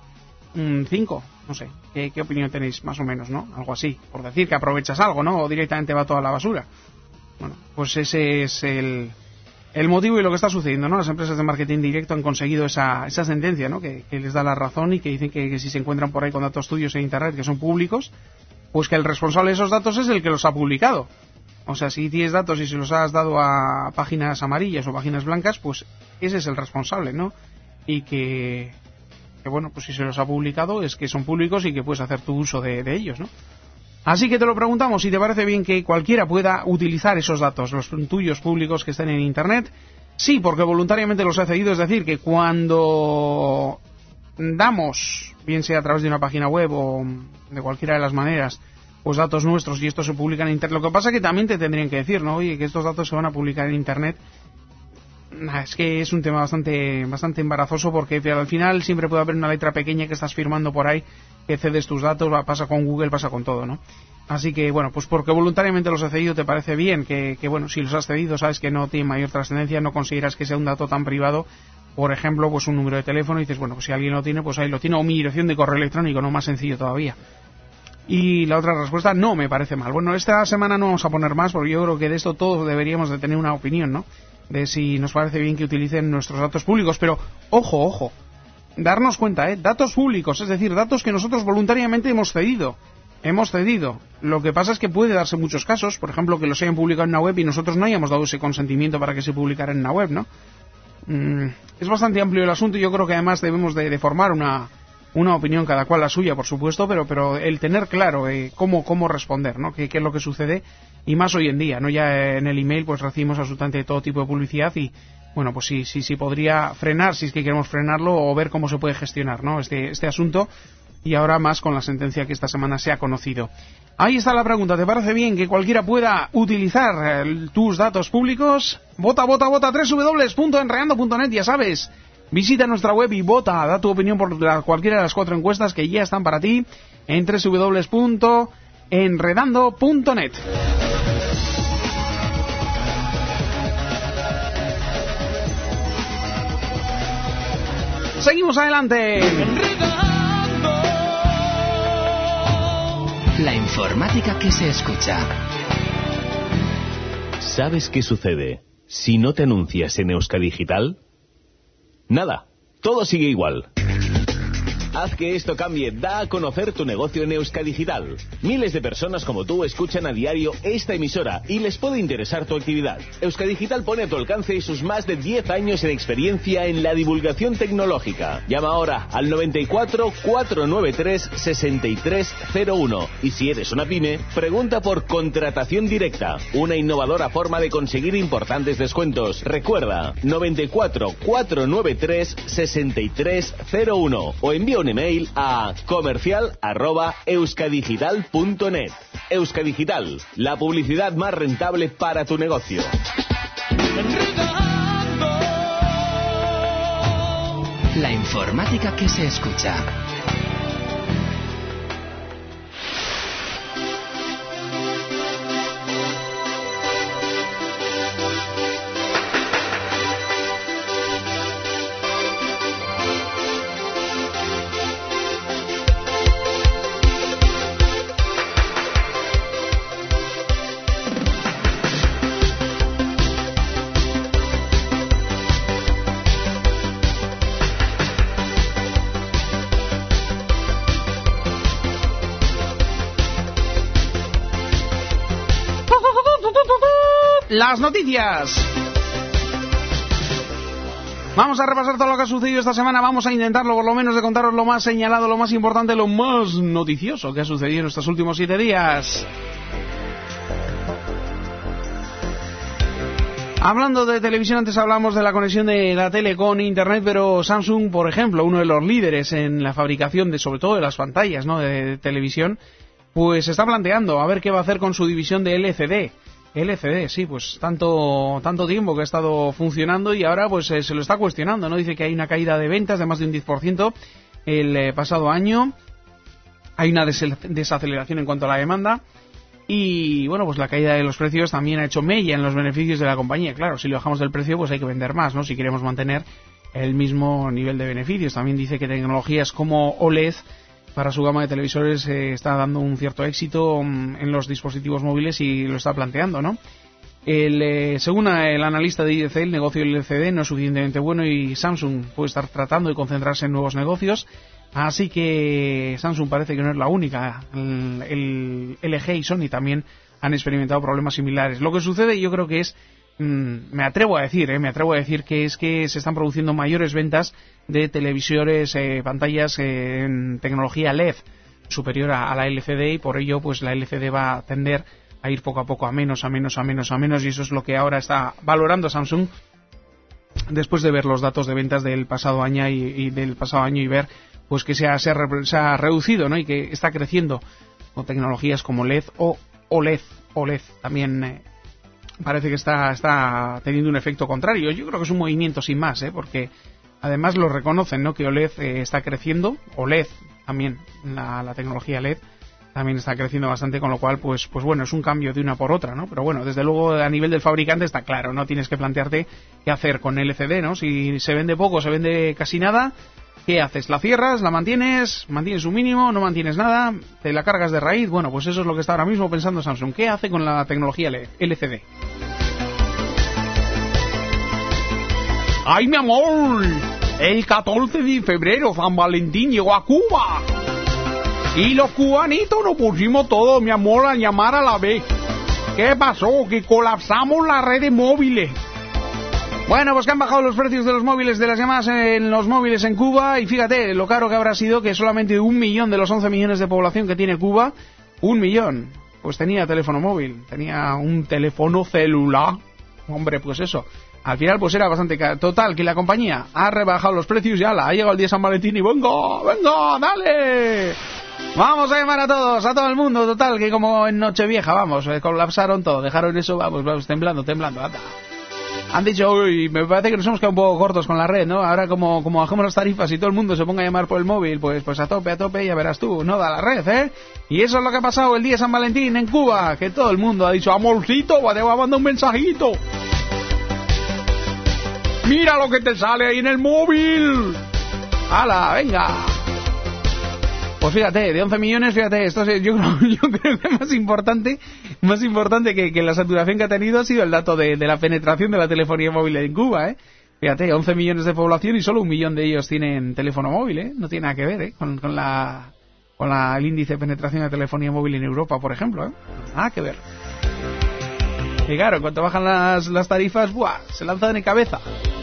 un cinco por ciento, no sé, ¿qué, qué opinión tenéis más o menos, ¿no? Algo así, por decir que aprovechas algo, ¿no? O directamente va toda la basura. Bueno, pues ese es el, el motivo y lo que está sucediendo, ¿no? Las empresas de marketing directo han conseguido esa, esa sentencia, ¿no? Que, que les da la razón y que dicen que, que si se encuentran por ahí con datos tuyos en Internet que son públicos, pues que el responsable de esos datos es el que los ha publicado. O sea, si tienes datos y se los has dado a páginas amarillas o páginas blancas, pues ese es el responsable, ¿no? Y que, que bueno, pues si se los ha publicado es que son públicos y que puedes hacer tu uso de, de ellos, ¿no? Así que te lo preguntamos, si te parece bien que cualquiera pueda utilizar esos datos, los tuyos públicos que estén en Internet. Sí, porque voluntariamente los ha cedido, es decir, que cuando damos, bien sea a través de una página web o de cualquiera de las maneras, pues datos nuestros y estos se publican en Internet. Lo que pasa es que también te tendrían que decir, ¿no? Oye, que estos datos se van a publicar en Internet. Es que es un tema bastante bastante embarazoso porque al final siempre puede haber una letra pequeña que estás firmando por ahí, que cedes tus datos, pasa con Google, pasa con todo, ¿no? Así que, bueno, pues porque voluntariamente los has cedido, te parece bien que, que, bueno, si los has cedido, sabes que no tiene mayor trascendencia, no consideras que sea un dato tan privado. Por ejemplo, pues un número de teléfono y dices, bueno, pues si alguien lo tiene, pues ahí lo tiene, o mi dirección de correo electrónico, no más sencillo todavía. Y la otra respuesta, no me parece mal. Bueno, esta semana no vamos a poner más porque yo creo que de esto todos deberíamos de tener una opinión, ¿no? De si nos parece bien que utilicen nuestros datos públicos, pero ojo, ojo, darnos cuenta, ¿eh? Datos públicos, es decir, datos que nosotros voluntariamente hemos cedido. Hemos cedido. Lo que pasa es que puede darse muchos casos, por ejemplo, que los hayan publicado en una web y nosotros no hayamos dado ese consentimiento para que se publicara en una web, ¿no? Mm, es bastante amplio el asunto y yo creo que además debemos de, de formar una, una opinión cada cual la suya, por supuesto, pero pero el tener claro eh, cómo cómo responder, ¿no? Qué, qué es lo que sucede, y más hoy en día, ¿no? Ya en el email pues recibimos absolutamente todo tipo de publicidad y, bueno, pues sí, sí, sí podría frenar, si es que queremos frenarlo, o ver cómo se puede gestionar, ¿no? Este, este asunto, y ahora más con la sentencia que esta semana se ha conocido. Ahí está la pregunta, ¿te parece bien que cualquiera pueda utilizar eh, tus datos públicos? Vota, vota, vota, doble u doble u doble u punto enredando punto net, ya sabes. Visita nuestra web y vota, da tu opinión por la, cualquiera de las cuatro encuestas que ya están para ti en doble u doble u doble u punto enredando punto net. Seguimos adelante. La informática que se escucha. ¿Sabes qué sucede si no te anuncias en Euskadigital? Nada, todo sigue igual. Haz que esto cambie, da a conocer tu negocio en Euskadigital. Miles de personas como tú escuchan a diario esta emisora y les puede interesar tu actividad. Euskadigital pone a tu alcance sus más de diez años de experiencia en la divulgación tecnológica. Llama ahora al noventa y cuatro, cuatrocientos noventa y tres, sesenta y tres cero uno y si eres una pyme, pregunta por contratación directa, una innovadora forma de conseguir importantes descuentos. Recuerda, noventa y cuatro, cuatrocientos noventa y tres, sesenta y tres cero uno o envía un email a comercial arroba euskadigital punto net. Euskadigital, la publicidad más rentable para tu negocio. La informática que se escucha. Las noticias. Vamos a repasar todo lo que ha sucedido esta semana. Vamos a intentarlo, por lo menos, de contaros lo más señalado, lo más importante, lo más noticioso que ha sucedido en estos últimos siete días. Hablando de televisión, antes hablamos de la conexión de la tele con internet, pero Samsung, por ejemplo, uno de los líderes en la fabricación de, sobre todo, de las pantallas, ¿no?, de televisión, pues está planteando a ver qué va a hacer con su división de L C D. L C D, sí, pues tanto tanto tiempo que ha estado funcionando y ahora pues eh, se lo está cuestionando, ¿no? Dice que hay una caída de ventas de más de un diez por ciento el eh, pasado año, hay una des- desaceleración en cuanto a la demanda y, bueno, pues la caída de los precios también ha hecho mella en los beneficios de la compañía. Claro, si le bajamos del precio pues hay que vender más, ¿no?, si queremos mantener el mismo nivel de beneficios. También dice que tecnologías como O L E D para su gama de televisores eh, está dando un cierto éxito um, en los dispositivos móviles y lo está planteando, ¿no? El, eh, según el analista de I D C, el negocio L C D no es suficientemente bueno y Samsung puede estar tratando de concentrarse en nuevos negocios, así que Samsung parece que no es la única. El, el L G y Sony también han experimentado problemas similares. Lo que sucede, yo creo que es, mmm, me atrevo a decir, eh, me atrevo a decir que es que se están produciendo mayores ventas de televisores, eh, pantallas eh, en tecnología L E D superior a, a la L C D y por ello pues la L C D va a tender a ir poco a poco a menos, a menos, a menos, a menos y eso es lo que ahora está valorando Samsung después de ver los datos de ventas del pasado año y, y del pasado año y ver pues que se ha, se ha, se ha reducido, ¿no?, y que está creciendo con tecnologías como L E D o O L E D. O L E D también eh, parece que está, está teniendo un efecto contrario. Yo creo que es un movimiento sin más, ¿eh?, porque además lo reconocen, ¿no?, que O L E D eh, está creciendo, O L E D también, la, la tecnología L E D también está creciendo bastante, con lo cual, pues pues bueno, es un cambio de una por otra, ¿no? Pero bueno, desde luego a nivel del fabricante está claro, ¿no? Tienes que plantearte qué hacer con L C D, ¿no? Si se vende poco, se vende casi nada, ¿qué haces? ¿La cierras? ¿La mantienes? ¿Mantienes un mínimo? ¿No mantienes nada? ¿Te la cargas de raíz? Bueno, pues eso es lo que está ahora mismo pensando Samsung. ¿Qué hace con la tecnología L C D? ¡Ay, mi amor! El catorce de febrero San Valentín llegó a Cuba. Y los cubanitos nos pusimos todos, mi amor, a llamar a la vez. ¿Qué pasó? Que colapsamos las redes móviles. Bueno, pues que han bajado los precios de los móviles, de las llamadas en los móviles en Cuba, y fíjate lo caro que habrá sido que solamente un millón de los once millones de población que tiene Cuba, un millón, pues tenía teléfono móvil, tenía un teléfono celular. Hombre, pues eso, al final pues era bastante caro. Total, que la compañía ha rebajado los precios y ala, ha llegado el día de San Valentín y venga, venga, dale. Vamos a llamar a todos, a todo el mundo, total, que como en Nochevieja, vamos, eh, colapsaron todo, dejaron eso, vamos, vamos, temblando, temblando, anda. Han dicho, uy, me parece que nos hemos quedado un poco cortos con la red, ¿no? Ahora como, como bajamos las tarifas y todo el mundo se ponga a llamar por el móvil, pues pues a tope, a tope, ya verás tú, no da la red, ¿eh? Y eso es lo que ha pasado el día de San Valentín en Cuba, que todo el mundo ha dicho, amorcito, te voy a mandar un mensajito. Mira lo que te sale ahí en el móvil. ¡Hala, venga! Pues fíjate, de once millones, fíjate, esto es, yo, creo, yo creo que más importante, más importante que, que la saturación que ha tenido ha sido el dato de, de la penetración de la telefonía móvil en Cuba, ¿eh? Fíjate, once millones de población y solo un millón de ellos tienen teléfono móvil, ¿eh? No tiene nada que ver, ¿eh? Con, con, la, con la, el índice de penetración de telefonía móvil en Europa, por ejemplo, ¿eh? Nada que ver. Y claro, en cuanto bajan las, las tarifas, ¡buah! Se lanzan de cabeza.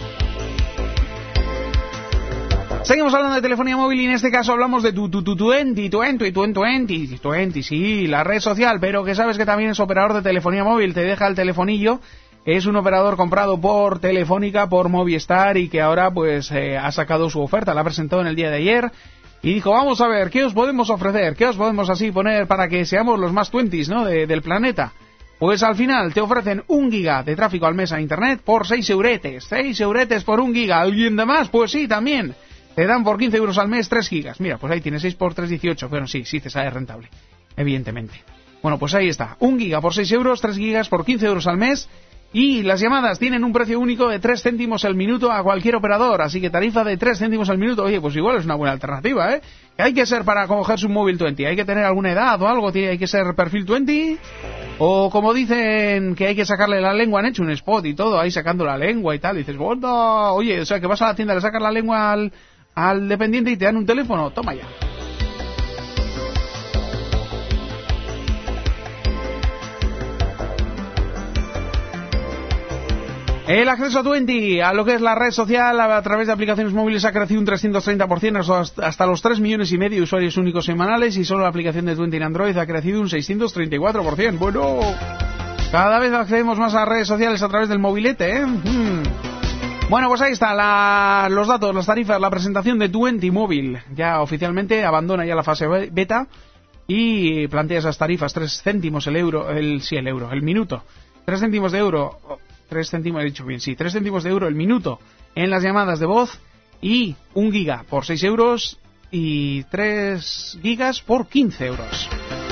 Seguimos hablando de telefonía móvil y en este caso hablamos de tu, tu, tu, veinte, veinte, veinte, veinte, veinte, sí, la red social, pero que sabes que también es operador de telefonía móvil, te deja el telefonillo, es un operador comprado por Telefónica, por Movistar y que ahora pues eh, ha sacado su oferta, la presentó en el día de ayer y dijo, vamos a ver, ¿qué os podemos ofrecer? ¿Qué os podemos así poner para que seamos los más twenties, ¿no? de, del planeta? Pues al final te ofrecen un giga de tráfico al mes a internet por seis euretes, seis euretes por un giga, ¿alguien de más? Pues sí, también. Te dan por quince euros al mes tres gigas. Mira, pues ahí tienes seis por tres, dieciocho. Bueno, sí, sí te sale rentable, evidentemente. Bueno, pues ahí está. Un giga por seis euros, tres gigas por quince euros al mes. Y las llamadas tienen un precio único de tres céntimos el minuto a cualquier operador. Así que tarifa de tres céntimos al minuto. Oye, pues igual es una buena alternativa, ¿eh? ¿Qué hay que ser para cogerse un móvil veinte? ¿Hay que tener alguna edad o algo? ¿Hay que ser perfil veinte? O como dicen que hay que sacarle la lengua, han hecho un spot y todo, ahí sacando la lengua y tal. Y dices, bueno, oye, o sea, que vas a la tienda, le sacas la lengua al... al dependiente y te dan un teléfono, toma ya. El acceso a veinte, a lo que es la red social a través de aplicaciones móviles ha crecido un trescientos treinta por ciento hasta los tres millones y medio de usuarios únicos semanales y solo la aplicación de veinte en Android ha crecido un seiscientos treinta y cuatro por ciento. Bueno, cada vez accedemos más a redes sociales a través del mobilete, ¿eh? Hmm. Bueno, pues ahí está, la, los datos, las tarifas, la presentación de veinte Móvil. Ya oficialmente abandona ya la fase beta y plantea esas tarifas, tres céntimos el euro, el sí, el euro, el minuto. tres céntimos de euro, tres céntimos, he dicho bien, sí, tres céntimos de euro el minuto en las llamadas de voz y un giga por seis euros y tres gigas por quince euros.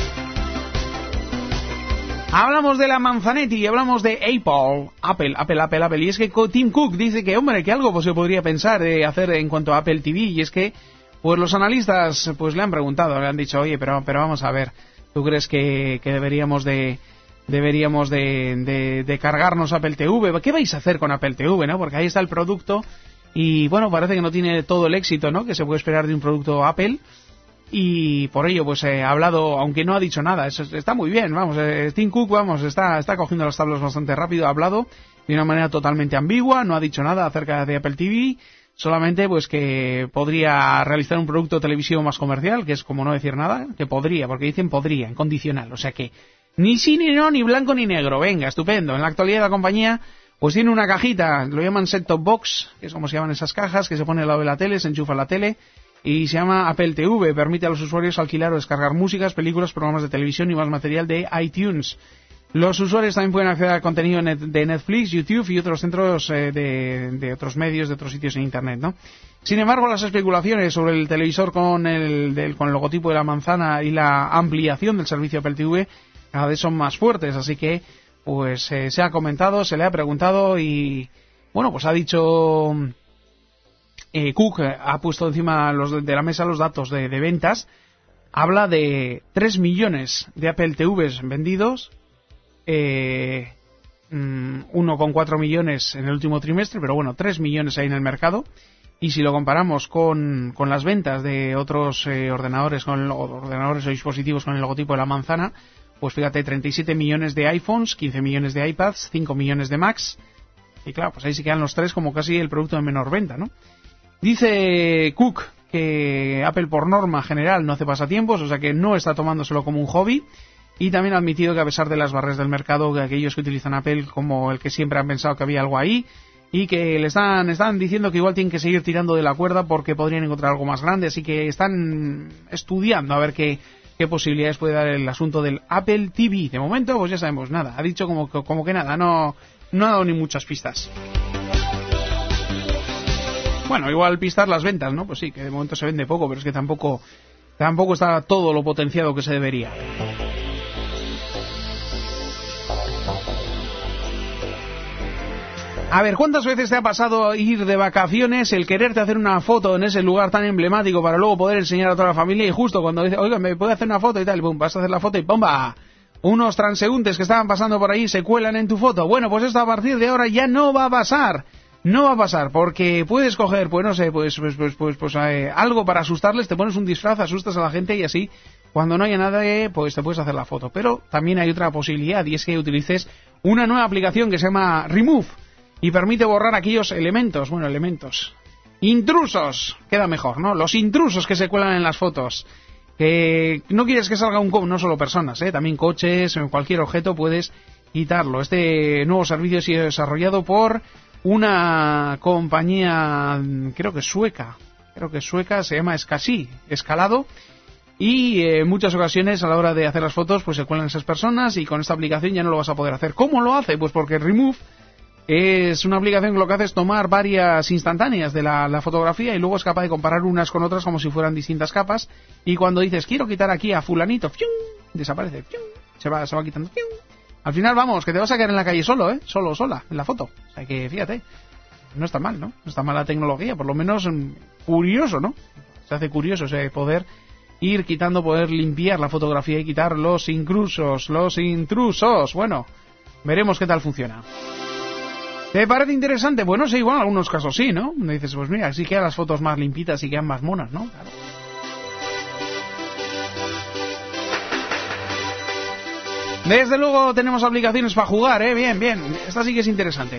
Hablamos de la Manzanetti y hablamos de Apple, Apple, Apple, Apple, Apple. Y es que Tim Cook dice que, hombre, que algo pues, se podría pensar de hacer en cuanto a Apple T V. Y es que, pues los analistas pues le han preguntado, le han dicho, oye, pero pero vamos a ver, ¿tú crees que, que deberíamos de deberíamos de, de, de cargarnos Apple T V? ¿Qué vais a hacer con Apple T V, no? Porque ahí está el producto y, bueno, parece que no tiene todo el éxito, ¿no? Que se puede esperar de un producto Apple. Y por ello pues eh, ha hablado, aunque no ha dicho nada, eso está muy bien, vamos, eh, Tim Cook, vamos, está está cogiendo los tablos bastante rápido, ha hablado de una manera totalmente ambigua, no ha dicho nada acerca de Apple T V, solamente pues que podría realizar un producto televisivo más comercial, que es como no decir nada, que podría, porque dicen podría, en condicional, o sea que ni sí ni no, ni blanco ni negro, venga, estupendo. En la actualidad la compañía pues tiene una cajita, lo llaman set-top box, que es como se llaman esas cajas, que se pone al lado de la tele, se enchufa a la tele, y se llama Apple T V, permite a los usuarios alquilar o descargar músicas, películas, programas de televisión y más material de iTunes. Los usuarios también pueden acceder al contenido de Netflix, YouTube y otros centros eh, de, de otros medios, de otros sitios en Internet, ¿no? Sin embargo, las especulaciones sobre el televisor con el, del, con el logotipo de la manzana y la ampliación del servicio Apple T V cada vez son más fuertes, así que pues eh, se ha comentado, se le ha preguntado y bueno, pues ha dicho... Eh, Cook ha puesto encima los de la mesa los datos de, de ventas. Habla de tres millones de Apple T Vs vendidos, eh, uno coma cuatro millones en el último trimestre, pero bueno, tres millones hay en el mercado. Y si lo comparamos con, con las ventas de otros eh, ordenadores, con el, ordenadores o dispositivos con el logotipo de la manzana, pues fíjate, treinta y siete millones de iPhones, quince millones de iPads, cinco millones de Macs, Y claro, pues ahí se quedan los tres como casi el producto de menor venta, ¿no? Dice Cook que Apple por norma general no hace pasatiempos, o sea que no está tomándoselo como un hobby, y también ha admitido que a pesar de las barreras del mercado, que aquellos que utilizan Apple como el que siempre han pensado que había algo ahí, y que le están, están diciendo que igual tienen que seguir tirando de la cuerda porque podrían encontrar algo más grande, así que están estudiando a ver qué, qué posibilidades puede dar el asunto del Apple T V. De momento, pues ya sabemos, nada, ha dicho como, como que nada, no, no ha dado ni muchas pistas. Bueno, igual pistas las ventas, ¿no? Pues sí, que de momento se vende poco, pero es que tampoco, tampoco está todo lo potenciado que se debería. A ver, ¿cuántas veces te ha pasado ir de vacaciones, el quererte hacer una foto en ese lugar tan emblemático para luego poder enseñar a toda la familia y justo cuando dices, oiga, ¿me puede hacer una foto y tal? Pum, vas a hacer la foto y ¡pumba! Unos transeúntes que estaban pasando por ahí se cuelan en tu foto. Bueno, pues esto a partir de ahora ya no va a pasar. No va a pasar, porque puedes coger, pues no sé, pues pues pues pues, pues eh, algo para asustarles, te pones un disfraz, asustas a la gente y así, cuando no haya nadie, pues te puedes hacer la foto. Pero también hay otra posibilidad, y es que utilices una nueva aplicación que se llama Remove, y permite borrar aquellos elementos, bueno, elementos, intrusos, queda mejor, ¿no? Los intrusos que se cuelan en las fotos. Que no quieres que salga un co- no solo personas, ¿eh? También coches, cualquier objeto puedes quitarlo. Este nuevo servicio ha sido desarrollado por una compañía, creo que sueca, creo que sueca, se llama Scasi, Escalado, y eh, en muchas ocasiones a la hora de hacer las fotos pues se cuelan esas personas y con esta aplicación ya no lo vas a poder hacer. ¿Cómo lo hace? Pues porque Remove es una aplicación que lo que hace es tomar varias instantáneas de la, la fotografía y luego es capaz de comparar unas con otras como si fueran distintas capas, y cuando dices quiero quitar aquí a fulanito, ¡fium!, desaparece, ¡fium!, se va, se va quitando, ¡fium!. Al final, vamos, que te vas a quedar en la calle solo, ¿eh? Solo, sola, en la foto. O sea que, fíjate, no está mal, ¿no? No está mal la tecnología, por lo menos mmm, curioso, ¿no? Se hace curioso ese poder ir quitando, poder limpiar la fotografía y quitar los intrusos, los intrusos. Bueno, veremos qué tal funciona. ¿Te parece interesante? Bueno, sí, igual en algunos casos sí, ¿no? Me dices, pues mira, sí quedan las fotos más limpitas y quedan más monas, ¿no? Claro. Desde luego tenemos aplicaciones para jugar, ¿eh? Bien, bien. Esta sí que es interesante.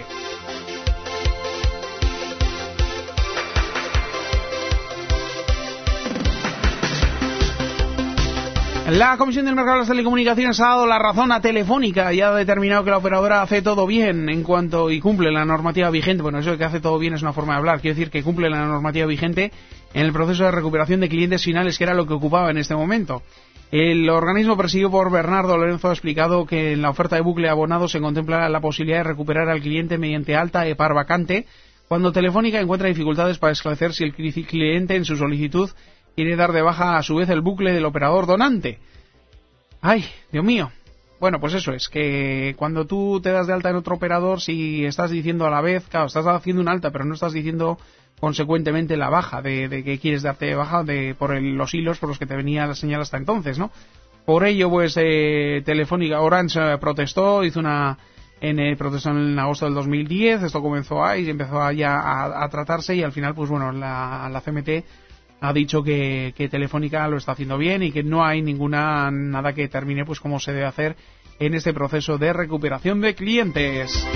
La Comisión del Mercado de las Telecomunicaciones ha dado la razón a Telefónica y ha determinado que la operadora hace todo bien en cuanto y cumple la normativa vigente. Bueno, eso de que hace todo bien es una forma de hablar. Quiere decir que cumple la normativa vigente en el proceso de recuperación de clientes finales, que era lo que ocupaba en este momento. El organismo presidido por Bernardo Lorenzo ha explicado que en la oferta de bucle abonado se contempla la posibilidad de recuperar al cliente mediante alta e par vacante cuando Telefónica encuentra dificultades para esclarecer si el cliente en su solicitud quiere dar de baja a su vez el bucle del operador donante. ¡Ay, Dios mío! Bueno, pues eso es, que cuando tú te das de alta en otro operador, si estás diciendo a la vez, claro, estás haciendo un alta, pero no estás diciendo consecuentemente la baja de, de que quieres darte de baja de por el, los hilos por los que te venía la señal hasta entonces, ¿no? Por ello, pues, eh, Telefónica Orange eh, protestó, hizo una en el protestó en agosto del dos mil diez, esto comenzó ahí y empezó a, ya a, a tratarse y al final, pues bueno, la, la C M T ha dicho que, que Telefónica lo está haciendo bien y que no hay ninguna nada que termine pues como se debe hacer en este proceso de recuperación de clientes.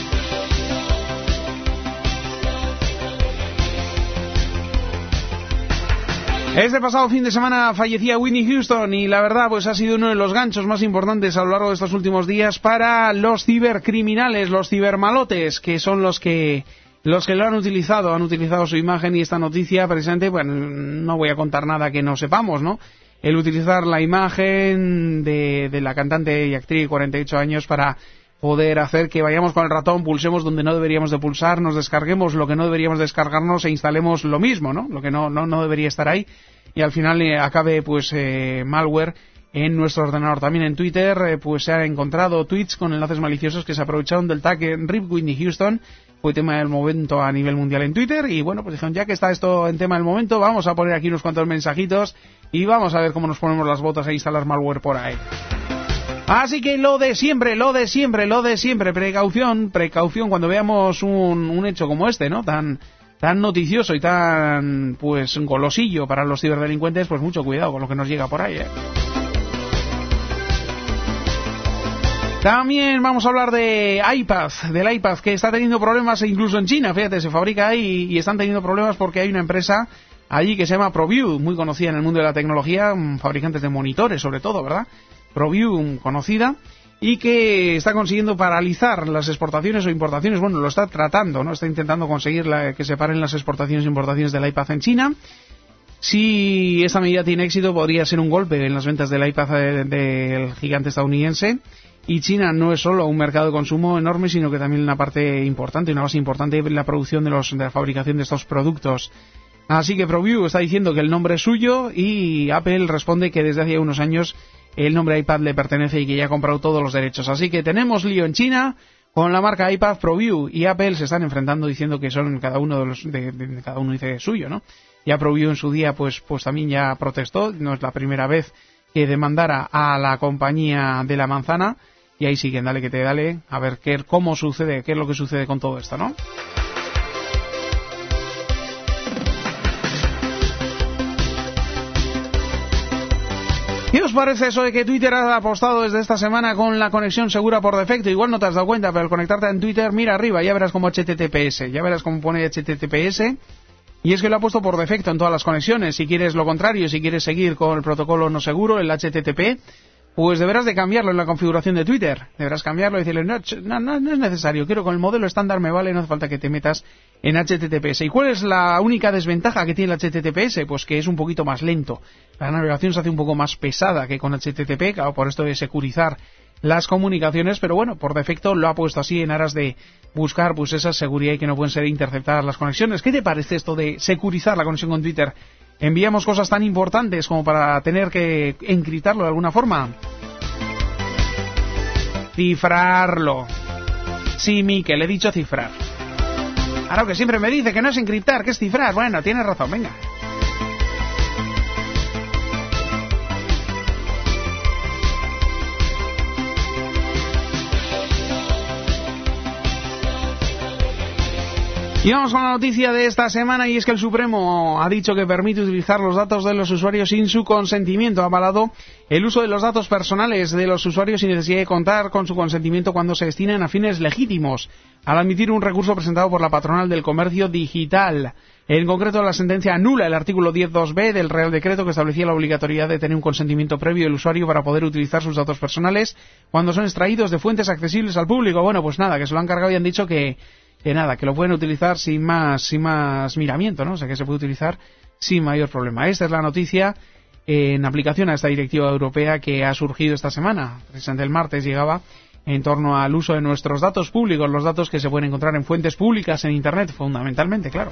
Este pasado fin de semana fallecía Whitney Houston y la verdad pues ha sido uno de los ganchos más importantes a lo largo de estos últimos días para los cibercriminales, los cibermalotes, que son los que los que lo han utilizado, han utilizado su imagen y esta noticia precisamente, bueno, no voy a contar nada que no sepamos, ¿no? El utilizar la imagen de, de la cantante y actriz de cuarenta y ocho años para poder hacer que vayamos con el ratón, pulsemos donde no deberíamos de pulsar, nos descarguemos lo que no deberíamos descargarnos e instalemos lo mismo, ¿no? Lo que no no, no debería estar ahí y al final eh, acabe pues eh, malware en nuestro ordenador. También en Twitter eh, pues se han encontrado tweets con enlaces maliciosos que se aprovecharon del tag R I P Whitney Houston. Fue tema del momento a nivel mundial en Twitter y bueno, pues dijeron, ya que está esto en tema del momento, vamos a poner aquí unos cuantos mensajitos y vamos a ver cómo nos ponemos las botas a instalar malware por ahí. Así que lo de siempre, lo de siempre, lo de siempre, precaución, precaución cuando veamos un, un hecho como este, ¿no? Tan tan noticioso y tan, pues, golosillo para los ciberdelincuentes, pues mucho cuidado con lo que nos llega por ahí, ¿eh? También vamos a hablar de iPad, del iPad que está teniendo problemas incluso en China. Fíjate, se fabrica ahí y están teniendo problemas porque hay una empresa allí que se llama ProView, muy conocida en el mundo de la tecnología, fabricantes de monitores sobre todo, ¿verdad? ProView, conocida, y que está consiguiendo paralizar las exportaciones o importaciones. Bueno, lo está tratando, ¿no? Está intentando conseguir la, que se paren las exportaciones e importaciones del iPad en China. Si esta medida tiene éxito, podría ser un golpe en las ventas del iPad del de, gigante estadounidense. Y China no es solo un mercado de consumo enorme, sino que también una parte importante, una base importante en la producción de, los, de la fabricación de estos productos. Así que ProView está diciendo que el nombre es suyo y Apple responde que desde hace unos años el nombre iPad le pertenece y que ya ha comprado todos los derechos. Así que tenemos lío en China con la marca iPad. ProView y Apple se están enfrentando diciendo que son cada uno de los de, de, cada uno dice suyo, ¿no? Ya ProView en su día pues pues también ya protestó, no es la primera vez que demandara a la compañía de la manzana. Y ahí siguen, dale que te dale, a ver qué, cómo sucede, qué es lo que sucede con todo esto, ¿no? ¿Qué os parece eso de que Twitter ha apostado desde esta semana con la conexión segura por defecto? Igual no te has dado cuenta, pero al conectarte en Twitter, mira arriba, ya verás como H T T P S, ya verás cómo pone H T T P S. Y es que lo ha puesto por defecto en todas las conexiones. Si quieres lo contrario, si quieres seguir con el protocolo no seguro, el H T T P, pues deberás de cambiarlo en la configuración de Twitter. Deberás cambiarlo y decirle, no, no, no, no es necesario, quiero con el modelo estándar me vale, no hace falta que te metas en H T T P S. ¿Y cuál es la única desventaja que tiene el H T T P S? Pues que es un poquito más lento. La navegación se hace un poco más pesada que con H T T P, claro, por esto de securizar las comunicaciones, pero bueno, por defecto lo ha puesto así en aras de buscar pues esa seguridad y que no pueden ser interceptadas las conexiones. ¿Qué te parece esto de securizar la conexión con Twitter? ¿Enviamos cosas tan importantes como para tener que encriptarlo de alguna forma? Cifrarlo. Sí, Mikel, he dicho cifrar. Ahora que siempre me dice que no es encriptar, que es cifrar. Bueno, tienes razón, venga. Y vamos con la noticia de esta semana, y es que el Supremo ha dicho que permite utilizar los datos de los usuarios sin su consentimiento. Ha avalado el uso de los datos personales de los usuarios sin necesidad de contar con su consentimiento cuando se destinan a fines legítimos, al admitir un recurso presentado por la patronal del comercio digital. En concreto, la sentencia anula el artículo diez punto dos be del Real Decreto que establecía la obligatoriedad de tener un consentimiento previo del usuario para poder utilizar sus datos personales cuando son extraídos de fuentes accesibles al público. Bueno, pues nada, que se lo han cargado y han dicho que que nada, que lo pueden utilizar sin más sin más miramiento, ¿no? O sea, que se puede utilizar sin mayor problema. Esta es la noticia en aplicación a esta directiva europea que ha surgido esta semana. Precisamente el martes llegaba en torno al uso de nuestros datos públicos, los datos que se pueden encontrar en fuentes públicas en Internet, fundamentalmente, claro.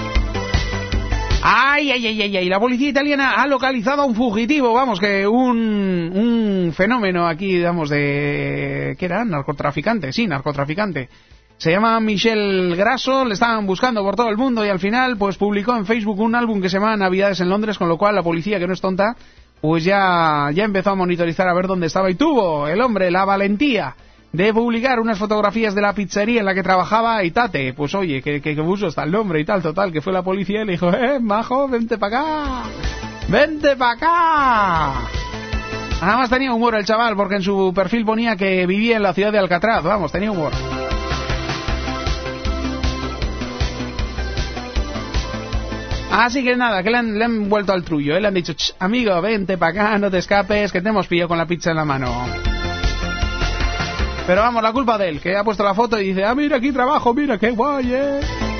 ¡Ay, ay, ay, ay! ay! La policía italiana ha localizado a un fugitivo, vamos, que un, un fenómeno aquí, digamos, de... ¿qué era? Narcotraficante, sí, narcotraficante. Se llama Michel Grasso, le estaban buscando por todo el mundo y al final pues publicó en Facebook un álbum que se llama Navidades en Londres, con lo cual la policía, que no es tonta, pues ya, ya empezó a monitorizar a ver dónde estaba y tuvo el hombre la valentía de publicar unas fotografías de la pizzería en la que trabajaba y tate, pues oye, que, que, que puso hasta el nombre y tal, total, que fue la policía y le dijo, eh, majo, vente para acá, vente para acá. Además tenía humor el chaval, porque en su perfil ponía que vivía en la ciudad de Alcatraz, vamos, tenía humor. Así que nada, que le han, le han vuelto al trullo, ¿eh? Le han dicho, amigo, vente para acá, no te escapes, que te hemos pillado con la pizza en la mano. Pero vamos, la culpa de él, que ha puesto la foto y dice, ah, mira, aquí trabajo, mira, qué guay, ¿eh?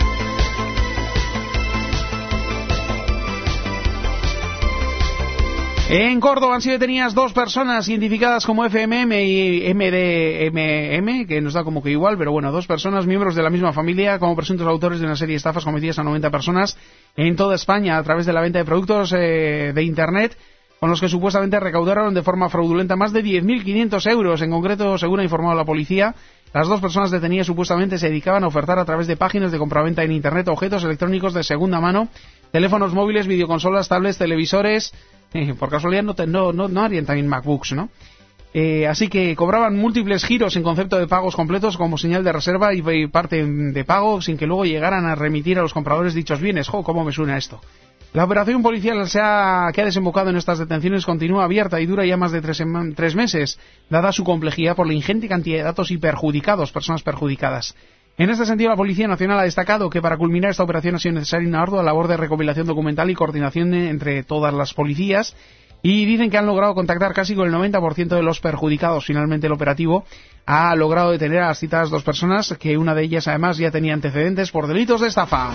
En Córdoba han sido detenidas dos personas identificadas como F M M y M D M M, que nos da como que igual, pero bueno, dos personas miembros de la misma familia como presuntos autores de una serie de estafas cometidas a noventa personas en toda España a través de la venta de productos eh, de Internet, con los que supuestamente recaudaron de forma fraudulenta más de diez mil quinientos euros. En concreto, según ha informado la policía, las dos personas detenidas supuestamente se dedicaban a ofertar a través de páginas de compraventa en Internet objetos electrónicos de segunda mano, teléfonos móviles, videoconsolas, tablets, televisores. Eh, por casualidad no, te, no, no, no harían también MacBooks, ¿no? Eh, así que cobraban múltiples giros en concepto de pagos completos como señal de reserva y, y parte de pago sin que luego llegaran a remitir a los compradores dichos bienes. ¡Jo, cómo me suena esto! La operación policial se ha, que ha desembocado en estas detenciones continúa abierta y dura ya más de tres, tres meses, dada su complejidad por la ingente cantidad de datos y perjudicados, personas perjudicadas. En este sentido, la Policía Nacional ha destacado que para culminar esta operación ha sido necesaria una ardua labor de recopilación documental y coordinación entre todas las policías, y dicen que han logrado contactar casi con el noventa por ciento de los perjudicados. Finalmente, el operativo ha logrado detener a las citadas dos personas, que una de ellas además ya tenía antecedentes por delitos de estafa.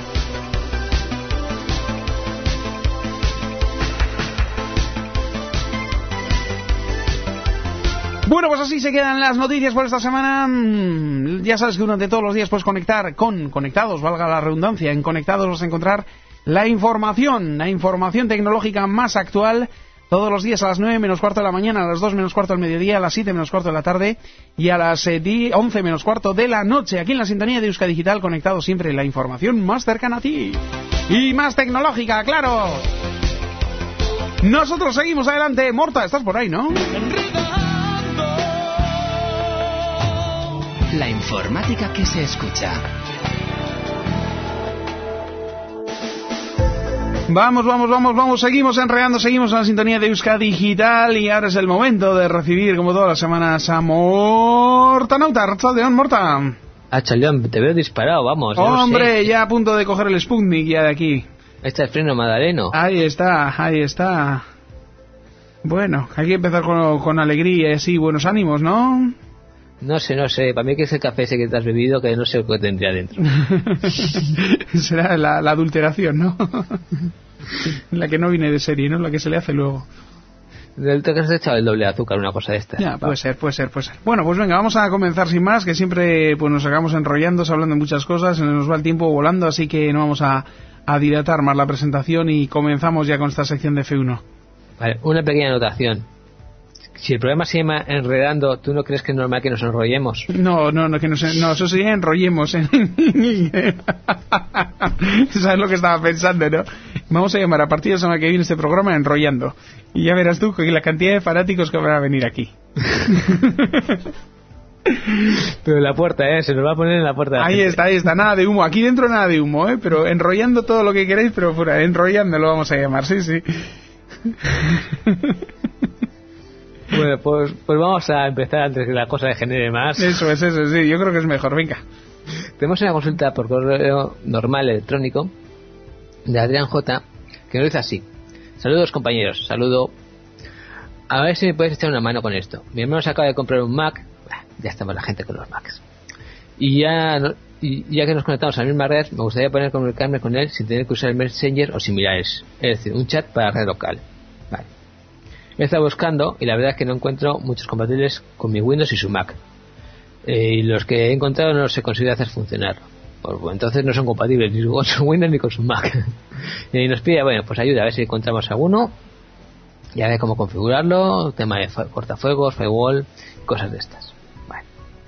Bueno, pues así se quedan las noticias por esta semana. Ya sabes que durante todos los días puedes conectar con Conectados, valga la redundancia. En Conectados vas a encontrar la información, la información tecnológica más actual, todos los días a las nueve menos cuarto de la mañana, a las dos menos cuarto del mediodía, a las siete menos cuarto de la tarde y a las eh, once menos cuarto de la noche. Aquí en la sintonía de Euskadi Digital, conectado siempre, la información más cercana a ti y más tecnológica, claro. Nosotros seguimos adelante. Morta, estás por ahí, ¿no? La informática que se escucha. Vamos, vamos, vamos, vamos, seguimos enredando, seguimos en la sintonía de Euskadi Digital y ahora es el momento de recibir, como todas las semanas, a Morta Nauta. Arratsaldeon, Morta. Ah, Chaldeón, te veo disparado, vamos. Hombre, no sé. Ya a punto de coger el Sputnik ya de aquí. Este es freno Madaleno. Ahí está, ahí está. Bueno, hay que empezar con, con alegría y así, buenos ánimos, ¿no? No sé, no sé, para mí que es el café ese que te has bebido, que no sé qué tendría dentro. Será la, la adulteración, ¿no? La que no viene de serie, ¿no? La que se le hace luego. Del que has echado el doble de azúcar, una cosa de esta. Ya, puede ser, puede ser, puede ser. Bueno, pues venga, vamos a comenzar sin más, que siempre pues nos acabamos enrollando, hablando de muchas cosas, se nos va el tiempo volando, así que no vamos a, a dilatar más la presentación y comenzamos ya con esta sección de F uno. Vale, una pequeña anotación. Si el programa se llama Enredando, ¿tú no crees que es normal que nos enrollemos? No, no, no, que nos, no, eso sería enrollemos. ¿eh? ¿Sabes lo que estaba pensando, no? Vamos a llamar a partir de la semana que viene este programa Enrollando. Y ya verás tú que la cantidad de fanáticos que van a venir aquí. Pero en la puerta, ¿eh? Se nos va a poner en la puerta. Ahí está, ahí está, nada de humo. Aquí dentro nada de humo, ¿eh? Pero enrollando todo lo que queréis, pero fuera, enrollando lo vamos a llamar, sí, sí. Bueno, pues, pues vamos a empezar antes que la cosa degenere más. Eso es, eso sí, yo creo que es mejor, venga. Tenemos una consulta por correo normal electrónico de Adrián J, que nos dice así: saludos compañeros, saludo. A ver si me puedes echar una mano con esto. Mi hermano se acaba de comprar un Mac, ya estamos la gente con los Macs, y ya, y ya que nos conectamos a la misma red, me gustaría poder comunicarme con él sin tener que usar el Messenger o similares, es decir, un chat para red local. Vale. He estado buscando y la verdad es que no encuentro muchos compatibles con mi Windows y su Mac. Eh, y los que he encontrado no los he conseguido hacer funcionar. Pues, bueno, entonces no son compatibles ni con su Windows ni con su Mac. Y nos pide, bueno, pues ayuda a ver si encontramos alguno y a ver cómo configurarlo, tema de cortafuegos, firewall, cosas de estas. Vale.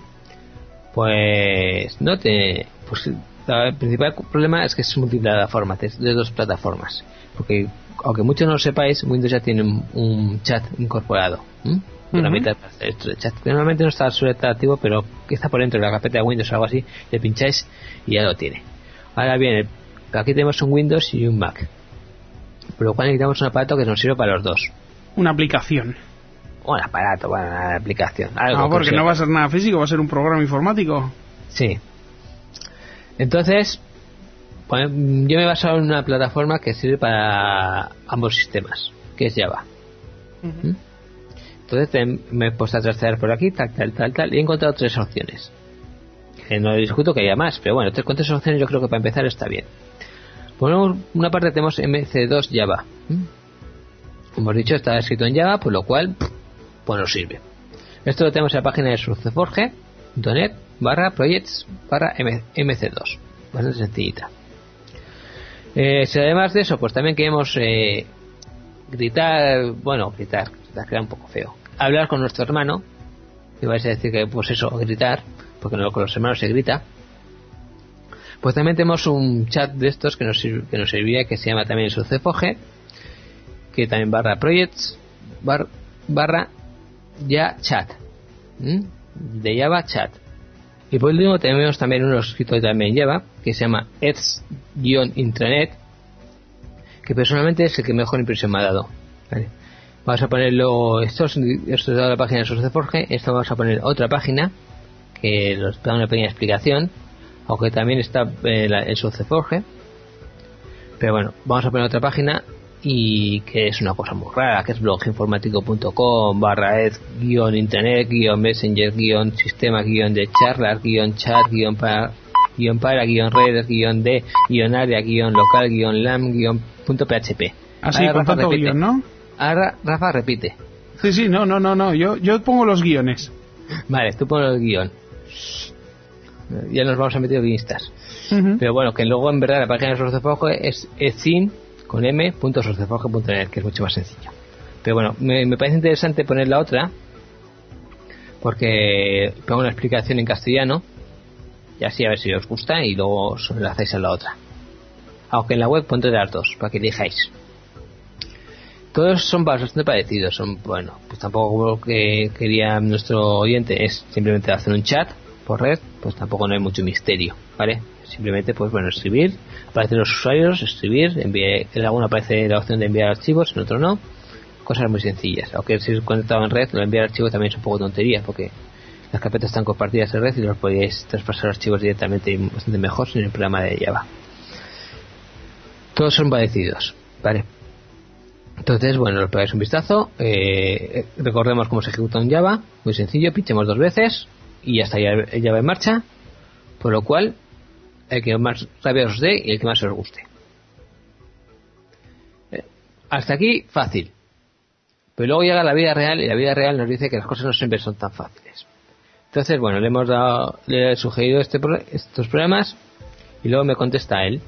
Pues no te... Pues el principal problema es que es multiplataforma, es de dos plataformas. Porque aunque muchos no lo sepáis, Windows ya tiene un, un chat incorporado. ¿Mm? Una uh-huh. mitad de chat. Normalmente no está suelto activo, pero que está por dentro de la carpeta de Windows o algo así, le pincháis y ya lo tiene. Ahora bien, aquí tenemos un Windows y un Mac, por lo cual necesitamos un aparato que nos sirva para los dos. Una aplicación. Un aparato, bueno, una aplicación. Algo no, porque no va a ser nada físico, va a ser un programa informático. Sí. Entonces, bueno, yo me he basado en una plataforma que sirve para ambos sistemas, que es Java. Uh-huh. ¿Mm? Entonces te, me he puesto a trastear por aquí, tal, tal, tal, tal, y he encontrado tres opciones. Que no discuto que haya más, pero bueno, con tres opciones yo creo que para empezar está bien. Por una parte tenemos eme ce dos Java. ¿Mm? Como hemos dicho, está escrito en Java, por lo cual, pues nos sirve. Esto lo tenemos en la página de surceforge punto net barra projects barra eme ce dos. Bastante sencillita. Eh, si además de eso, pues también queremos eh, gritar, bueno, gritar, gritar queda un poco feo. Hablar con nuestro hermano, y vais a decir que, pues eso, gritar, porque no, con los hermanos se grita. Pues también tenemos un chat de estos que nos, que nos serviría, que se llama también surceforge, que también barra projects bar, barra ya chat, ¿Mm? de Java chat. Y por último tenemos también uno escrito también en Java, que se llama eds-intranet, que que personalmente es el que mejor impresión me ha dado. ¿Vale? Vamos a ponerlo, esto es, esto es de la página de SourceForge, esto vamos a poner otra página que nos da una pequeña explicación, aunque también está eh, la, el SourceForge, pero bueno, vamos a poner otra página y que es una cosa muy rara, que es bloginformático.com barra ed guión internet guión messenger guión sistema guión de charlas guión chat guión para guión para guión redes guión de guión área guión local guión lam guión punto php. Así, con tanto guión, ¿no? Ahora Rafa repite. Sí, sí, no, no, no, no, yo, yo pongo los guiones. Vale, tú pones el guión. Ya nos vamos a meter guionistas. Uh-huh. Pero bueno, que luego en verdad la página de SourceForge es edzin con m punto sourceforge punto net, que es mucho más sencillo. Pero bueno, me, me parece interesante poner la otra porque pongo una explicación en castellano y así a ver si os gusta y luego os enlazáis a la otra. Aunque en la web pondré las dos para que elijáis. Todos son bastante parecidos, son, bueno, pues tampoco lo que quería nuestro oyente es simplemente hacer un chat por red, pues tampoco no hay mucho misterio, ¿vale? Simplemente, pues bueno, escribir, aparecen los usuarios, escribir, enviar, en alguno aparece la opción de enviar archivos, en otro no, cosas muy sencillas, aunque si es conectado en red, lo de enviar archivos también es un poco tontería, porque las carpetas están compartidas en red y los podéis traspasar archivos directamente bastante mejor sin el programa de Java. Todos son parecidos, ¿vale? Entonces, bueno, le pegáis un vistazo, eh, recordemos cómo se ejecuta un Java, muy sencillo, pinchemos dos veces y ya está el Java en marcha, por lo cual el que más rabia os dé y el que más os guste. Eh, hasta aquí fácil, pero luego llega la vida real y la vida real nos dice que las cosas no siempre son tan fáciles. Entonces, bueno, le hemos dado, le he sugerido este, estos programas y luego me contesta él.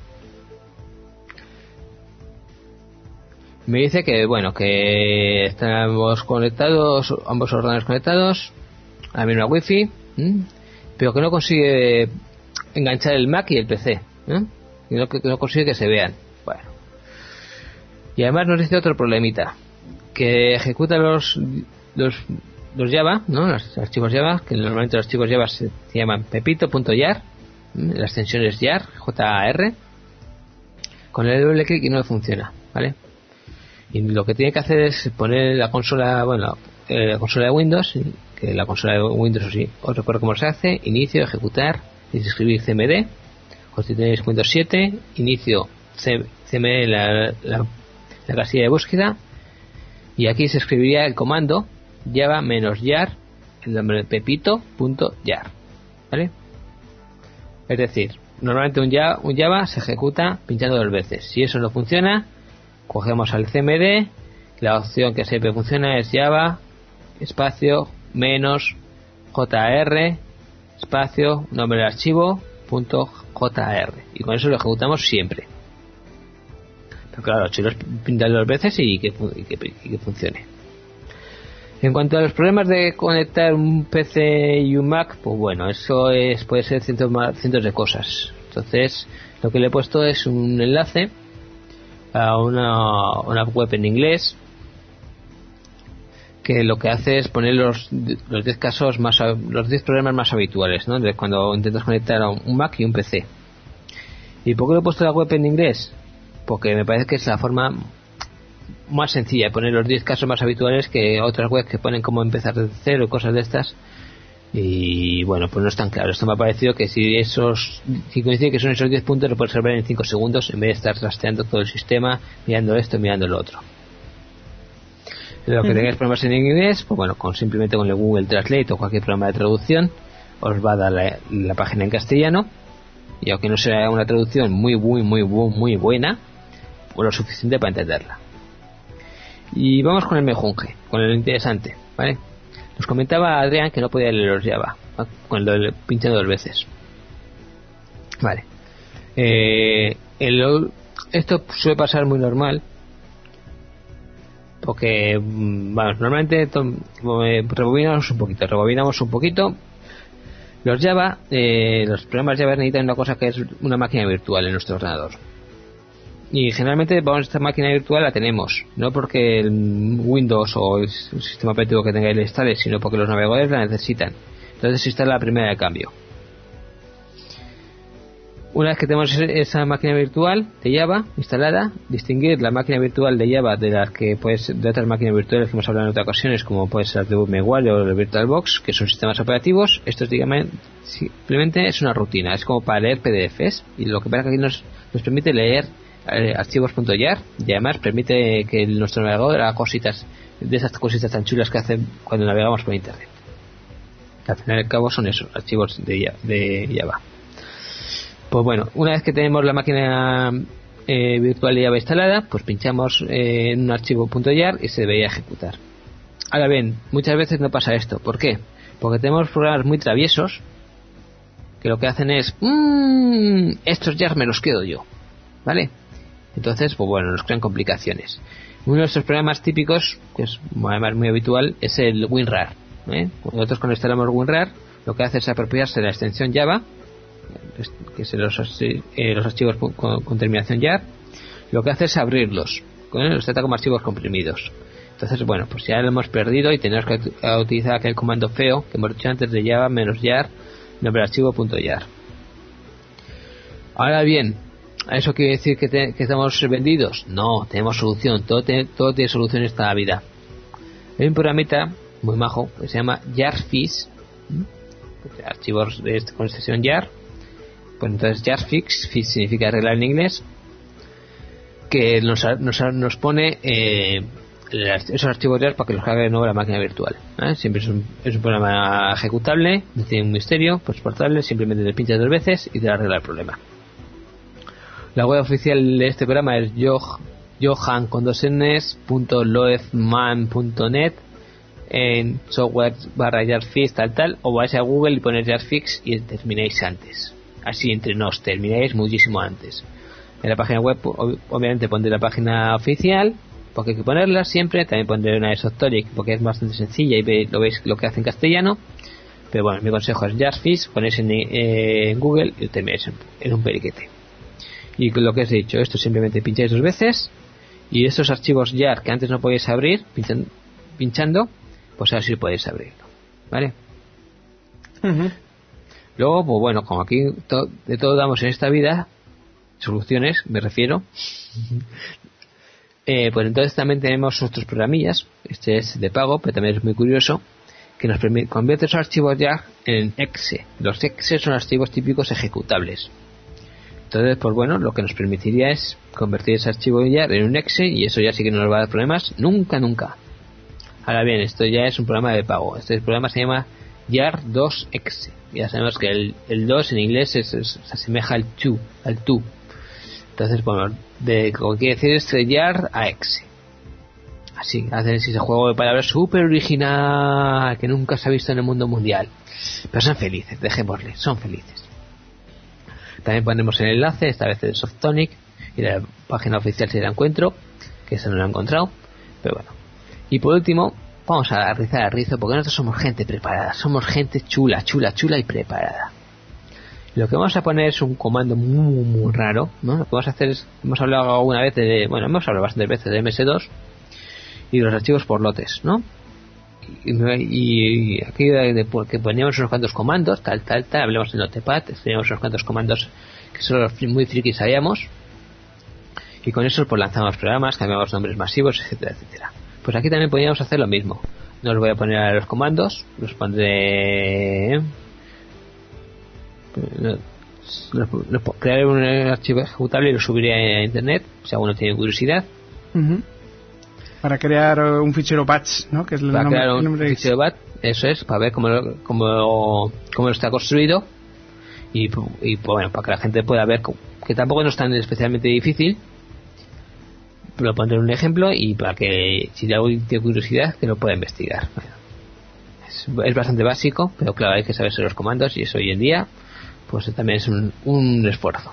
Me dice que, bueno, que estamos conectados, ambos ordenadores conectados a la misma wifi, ¿m? pero que no consigue enganchar el Mac y el P C, ¿eh? y no, que no consigue que se vean. Bueno, y además nos dice otro problemita, que ejecuta los los, los Java, ¿no? Los archivos Java, que normalmente los archivos Java se, se llaman pepito.jar, ¿eh? la extensión es jar, J A R, con el doble clic y no funciona, ¿vale? Y lo que tiene que hacer es poner la consola, bueno, eh, la consola de Windows, que la consola de Windows, sí, os recuerdo cómo se hace: inicio, ejecutar, y escribir cmd, o si tenéis Windows siete, inicio cmd, la, la, la casilla de búsqueda, y aquí se escribiría el comando java menos jar, el nombre de pepito.jar, ¿vale? Es decir, normalmente un Java, un Java se ejecuta pinchando dos veces. Si eso no funciona, cogemos al cmd, la opción que siempre funciona es java espacio menos jar espacio nombre del archivo punto jar, y con eso lo ejecutamos siempre. Pero claro, si lo pintan dos veces y que, y que, y que funcione. En cuanto a los problemas de conectar un P C y un Mac, pues bueno, eso es, puede ser cientos, cientos de cosas. Entonces, lo que le he puesto es un enlace a una, una web en inglés que lo que hace es poner los los diez casos más, los diez problemas más habituales, ¿no? De cuando intentas conectar a un Mac y un P C. ¿Y por qué lo he puesto la web en inglés? Porque me parece que es la forma más sencilla de poner los diez casos más habituales que otras webs que ponen cómo empezar desde cero y cosas de estas. Y bueno, pues no es tan claro. Esto me ha parecido que si esos si coincide que son esos diez puntos, lo puedes resolver en cinco segundos en vez de estar rastreando todo el sistema, mirando esto, mirando lo otro. Lo que uh-huh. tengáis problemas en inglés, pues bueno, con simplemente con el Google Translate o cualquier programa de traducción os va a dar la, la página en castellano, y aunque no sea una traducción muy muy muy muy buena, pues lo suficiente para entenderla. Y vamos con el mejunje, con el interesante, ¿vale? Nos comentaba Adrián que no podía leer los Java cuando le pinché dos veces. Vale. Eh, el, esto suele pasar muy normal, porque, vamos, normalmente to, eh, rebobinamos un poquito, rebobinamos un poquito. Los Java, eh, los programas Java necesitan una cosa que es una máquina virtual en nuestro ordenador. Y generalmente, vamos, esta máquina virtual la tenemos, no porque el Windows o el sistema operativo que tengáis le instale, sino porque los navegadores la necesitan. Entonces se instala la primera de cambio. Una vez que tenemos esa máquina virtual de Java instalada, distinguir la máquina virtual de Java de las que pues de otras máquinas virtuales que hemos hablado en otras ocasiones, como puede ser de VMware o de VirtualBox, que son sistemas operativos. Esto es, digamos, simplemente es una rutina, es como para leer P D Fs, y lo que pasa es que aquí nos, nos permite leer eh, archivos.jar, y además permite que nuestro navegador haga cositas, de esas cositas tan chulas que hacen cuando navegamos por internet. Que al final y al cabo son esos archivos de, de Java. Pues bueno, una vez que tenemos la máquina eh, virtual de Java instalada, pues pinchamos eh, en un archivo .jar y se debería ejecutar. Ahora bien, muchas veces no pasa esto. ¿Por qué? Porque tenemos programas muy traviesos que lo que hacen es mmm, estos jar me los quedo yo, ¿vale? Entonces, pues bueno, nos crean complicaciones. Uno de estos programas típicos, que es además muy habitual, es el WinRAR, ¿eh? Cuando nosotros cuando instalamos WinRAR, lo que hace es apropiarse de la extensión Java, que son los, eh, los archivos con, con terminación jar. Lo que hace es abrirlos, ¿eh? Los trata como archivos comprimidos. Entonces, bueno, pues ya lo hemos perdido y tenemos que utilizar aquel comando feo que hemos dicho antes de Java menos jar nombre archivo.jar. Ahora bien, ¿eso quiere decir que, te, que estamos vendidos? No, tenemos solución. Todo, te, todo tiene solución en esta vida. Hay un programita muy majo que se llama jarfix, ¿eh? Archivos de este, con extensión jar. Pues entonces jarfix, fix significa arreglar en inglés, que nos, nos, nos pone eh, esos archivos jar para que los cargue de nuevo la máquina virtual, ¿eh? Siempre es un, es un programa ejecutable, no tiene un misterio, pues portable, simplemente te pinchas dos veces y te arregla el problema. La web oficial de este programa es joh, johan con dos n's punto loefman punto net, en software barra jarfix tal tal, o vais a Google y ponéis jarfix y termináis antes. Así entre nos, termináis muchísimo antes. En la página web obviamente pondré la página oficial, porque hay que ponerla siempre. También pondré una de Softoric, porque es bastante sencilla y ve, lo veis lo que hace en castellano. Pero bueno, mi consejo es jarfix, ponéis en, eh, en Google y termináis en, en un periquete. Y lo que os he dicho, esto simplemente pincháis dos veces, y estos archivos jar que antes no podéis abrir pinchan, pinchando, pues ahora sí podéis abrirlo, ¿vale? Uh-huh. Luego, pues bueno, como aquí to- de todo damos en esta vida, soluciones, me refiero, eh, pues entonces también tenemos nuestros programillas. Este es de pago, pero también es muy curioso, que nos permite convierte esos archivos jar en exe. Los exe son archivos típicos ejecutables. Entonces, pues bueno, lo que nos permitiría es convertir ese archivo jar en un exe, y eso ya sí que no nos va a dar problemas, nunca, nunca. Ahora bien, esto ya es un programa de pago. Este programa se llama jar dos exe. Ya sabemos que el, el dos en inglés es, es, se asemeja al to, al to. Entonces, bueno, de lo que quiere decir es de jar a exe. Así, hacen ese juego de palabras súper original que nunca se ha visto en el mundo mundial. Pero son felices, dejémosle, son felices. También ponemos el enlace, esta vez de Softonic, y la página oficial si la encuentro, que esa no la he encontrado, pero bueno. Y por último, vamos a rizar el rizo, porque nosotros somos gente preparada, somos gente chula, chula, chula y preparada. Lo que vamos a poner es un comando muy, muy raro, ¿no? Lo que vamos a hacer es, hemos hablado alguna vez de, bueno, hemos hablado bastantes veces de eme ese dos y de los archivos por lotes, ¿no? Y, y, y aquí de, de, que poníamos unos cuantos comandos, tal, tal, tal, hablemos de Notepad, teníamos unos cuantos comandos que solo muy frikis sabíamos, y con eso pues lanzamos programas, cambiamos nombres masivos, etcétera, etcétera. Pues aquí también podríamos hacer lo mismo. No os voy a poner a los comandos, los pondré... Crearé un archivo ejecutable y lo subiré a internet, si alguno tiene curiosidad. Uh-huh. Para crear un fichero batch, ¿no? Que es el para nombre, crear un nombre fichero batch, eso es, para ver cómo, cómo, cómo está construido, y, y bueno, para que la gente pueda ver cómo, que tampoco no es tan especialmente difícil. Lo pondré un ejemplo y para que si alguien tiene curiosidad que lo pueda investigar. Bueno, es, es bastante básico, pero claro, hay que saberse los comandos, y eso hoy en día pues también es un, un esfuerzo.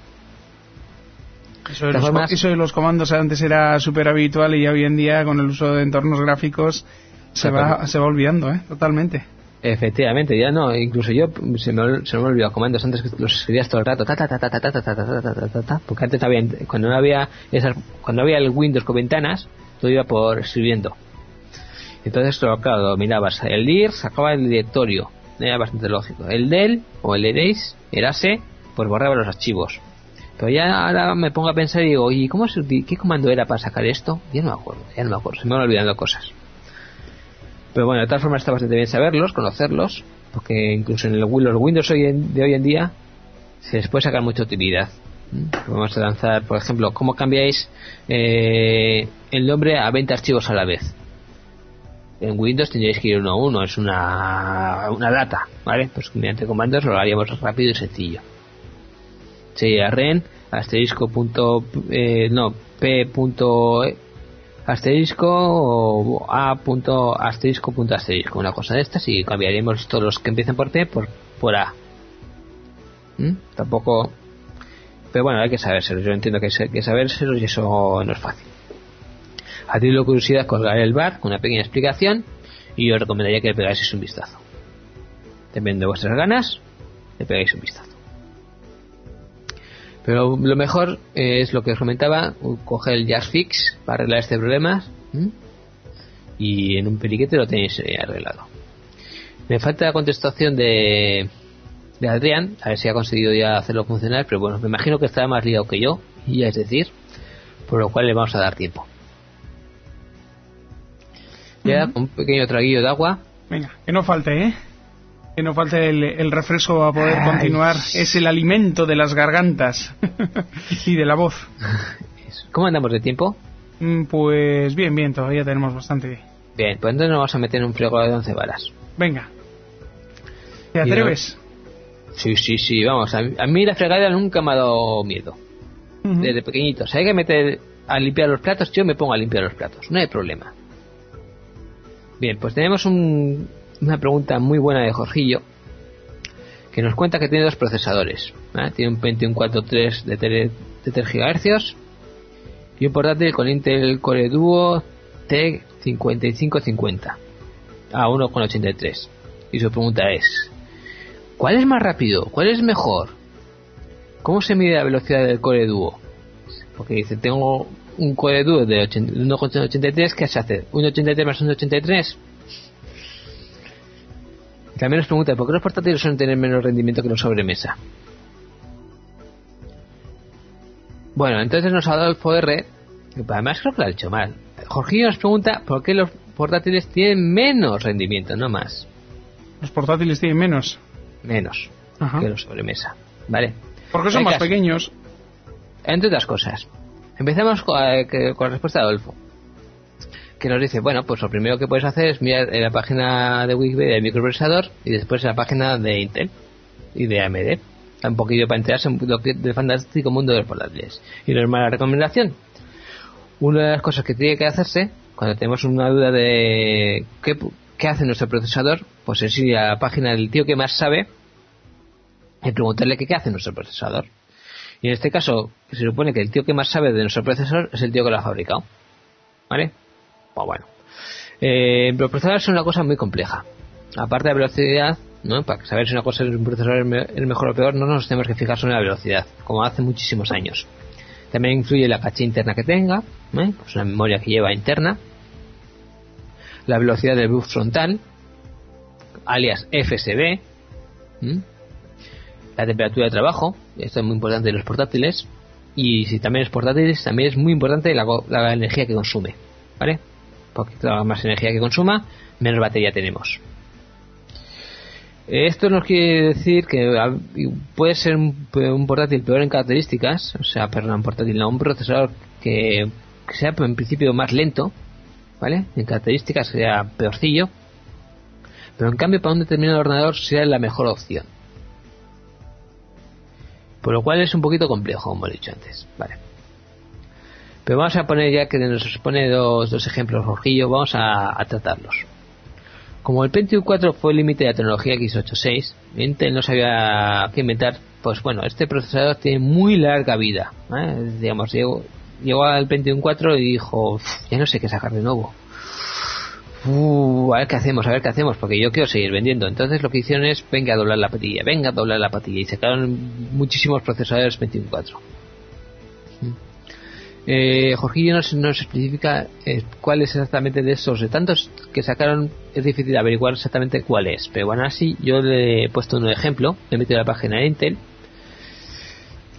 Eso de, los, formas, eso de los comandos antes era súper habitual, y hoy en día con el uso de entornos gráficos se va, se va olvidando, ¿eh? Totalmente. Efectivamente, ya no, incluso yo se me, se me olvidado comandos antes, que los escribías todo el rato, ta ta ta ta ta ta ta ta ta ta ta ta, porque antes había, cuando no había esas, cuando había el Windows con ventanas, todo iba por escribiendo. Entonces, claro, dominabas el dir, sacaba el directorio, era bastante lógico. El del o el erase era C, pues borraba los archivos. Pero ya ahora me pongo a pensar y digo, ¿y cómo se, qué comando era para sacar esto? Ya no me acuerdo, ya no me acuerdo, se me van olvidando cosas. Pero bueno, de todas formas está bastante bien saberlos, conocerlos, porque incluso en el, los Windows hoy en, de hoy en día se les puede sacar mucha utilidad. ¿Mm? Vamos a lanzar, por ejemplo, ¿cómo cambiáis eh, el nombre a veinte archivos a la vez? En Windows tendríais que ir uno a uno, es una, una data, ¿vale? Pues mediante comandos lo haríamos rápido y sencillo. Sería ren asterisco punto eh, no p punto asterisco o a punto asterisco punto asterisco, una cosa de estas, y cambiaríamos todos los que empiecen por t por por a. ¿Mm? Tampoco, pero bueno, hay que sabérselos. Yo entiendo que hay que sabérselos y eso no es fácil. A ti la curiosidad, colgaré el bar con una pequeña explicación y yo os recomendaría que le pegáis un vistazo. Dependiendo de vuestras ganas, le pegáis un vistazo. Pero lo mejor es lo que os comentaba, coger el JustFix para arreglar este problema, ¿m? Y en un periquete lo tenéis arreglado. Me falta la contestación de, de Adrián, a ver si ha conseguido ya hacerlo funcionar, pero bueno, me imagino que estará más liado que yo, y es decir, por lo cual le vamos a dar tiempo. Ya, uh-huh. Un pequeño traguillo de agua. Venga, que no falte, ¿eh? Que no falte el, el refresco a poder Ay. continuar. Es el alimento de las gargantas y de la voz. ¿Cómo andamos de tiempo? Pues bien, bien, todavía tenemos bastante. Bien, pues entonces nos vamos a meter en un frigo de once varas. Venga. ¿Te atreves? No... Sí, sí, sí, vamos. A mí, a mí la fregadera nunca me ha dado miedo. Uh-huh. Desde pequeñito. Si hay que meter a limpiar los platos, yo me pongo a limpiar los platos. No hay problema. Bien, pues tenemos un, una pregunta muy buena de Jorgillo, que nos cuenta que tiene dos procesadores, ¿vale? Tiene un Pentium cuatro tres de, de tres gigahercios y un portátil con Intel Core Duo T cincuenta y cinco cincuenta a uno coma ochenta y tres. Y su pregunta es: ¿cuál es más rápido? ¿Cuál es mejor? ¿Cómo se mide la velocidad del Core Duo? Porque dice, tengo un Core Duo de uno coma ochenta y tres, ¿qué se hace? ¿uno coma ochenta y tres más uno coma ochenta y tres? También nos pregunta, ¿por qué los portátiles suelen tener menos rendimiento que los sobremesa? Bueno, entonces nos ha dado el F O R, que además creo que lo ha dicho mal. Jorgillo nos pregunta por qué los portátiles tienen menos rendimiento, no más. ¿Los portátiles tienen menos? Menos. Ajá. Que los sobremesa, ¿vale? Porque son más pequeños. Entre otras cosas. Empezamos con, eh, con la respuesta de Adolfo, que nos dice, bueno, pues lo primero que puedes hacer es mirar en la página de Wikipedia del microprocesador y después en la página de Intel y de A M D. Un poquillo para enterarse un poquito del fantástico mundo de los portátiles. Y no es mala recomendación. Una de las cosas que tiene que hacerse cuando tenemos una duda de qué, qué hace nuestro procesador, pues es ir a la página del tío que más sabe y preguntarle qué, qué hace nuestro procesador. Y en este caso, se supone que el tío que más sabe de nuestro procesador es el tío que lo ha fabricado. ¿Vale? Pues bueno. Eh, los procesadores son una cosa muy compleja. Aparte de la velocidad, ¿no? Para saber si una cosa es un procesador es mejor o peor, no nos tenemos que fijar solo en la velocidad, como hace muchísimos años. También influye la caché interna que tenga, ¿eh? Pues una memoria que lleva interna, la velocidad del bus frontal, alias F S B, ¿eh? La temperatura de trabajo, esto es muy importante en los portátiles, y si también es portátiles, también es muy importante la, la energía que consume, ¿vale? Porque más energía que consuma, menos batería tenemos. Esto nos quiere decir que puede ser un, un portátil peor en características, o sea, perdón, un portátil, no, un procesador que, que sea en principio más lento, ¿vale? En características sea peorcillo, pero en cambio para un determinado ordenador sea la mejor opción. Por lo cual es un poquito complejo, como he dicho antes, ¿vale? Pero vamos a poner, ya que nos pone dos, dos ejemplos, Jorgillo, vamos a, a tratarlos. Como el Pentium cuatro fue el límite de la tecnología equis ochenta y seis, Intel no sabía qué inventar, pues bueno, este procesador tiene muy larga vida, ¿eh? Digamos, llegó, llegó al Pentium cuatro y dijo, ya no sé qué sacar de nuevo. Uh, a ver qué hacemos, a ver qué hacemos, porque yo quiero seguir vendiendo. Entonces lo que hicieron es, venga a doblar la patilla, venga a doblar la patilla, y sacaron muchísimos procesadores Pentium cuatro. Eh, Jorgillo nos, nos especifica eh, cuál es exactamente de esos, de tantos que sacaron, es difícil averiguar exactamente cuál es, pero bueno, así yo le he puesto un ejemplo, le he metido a la página de Intel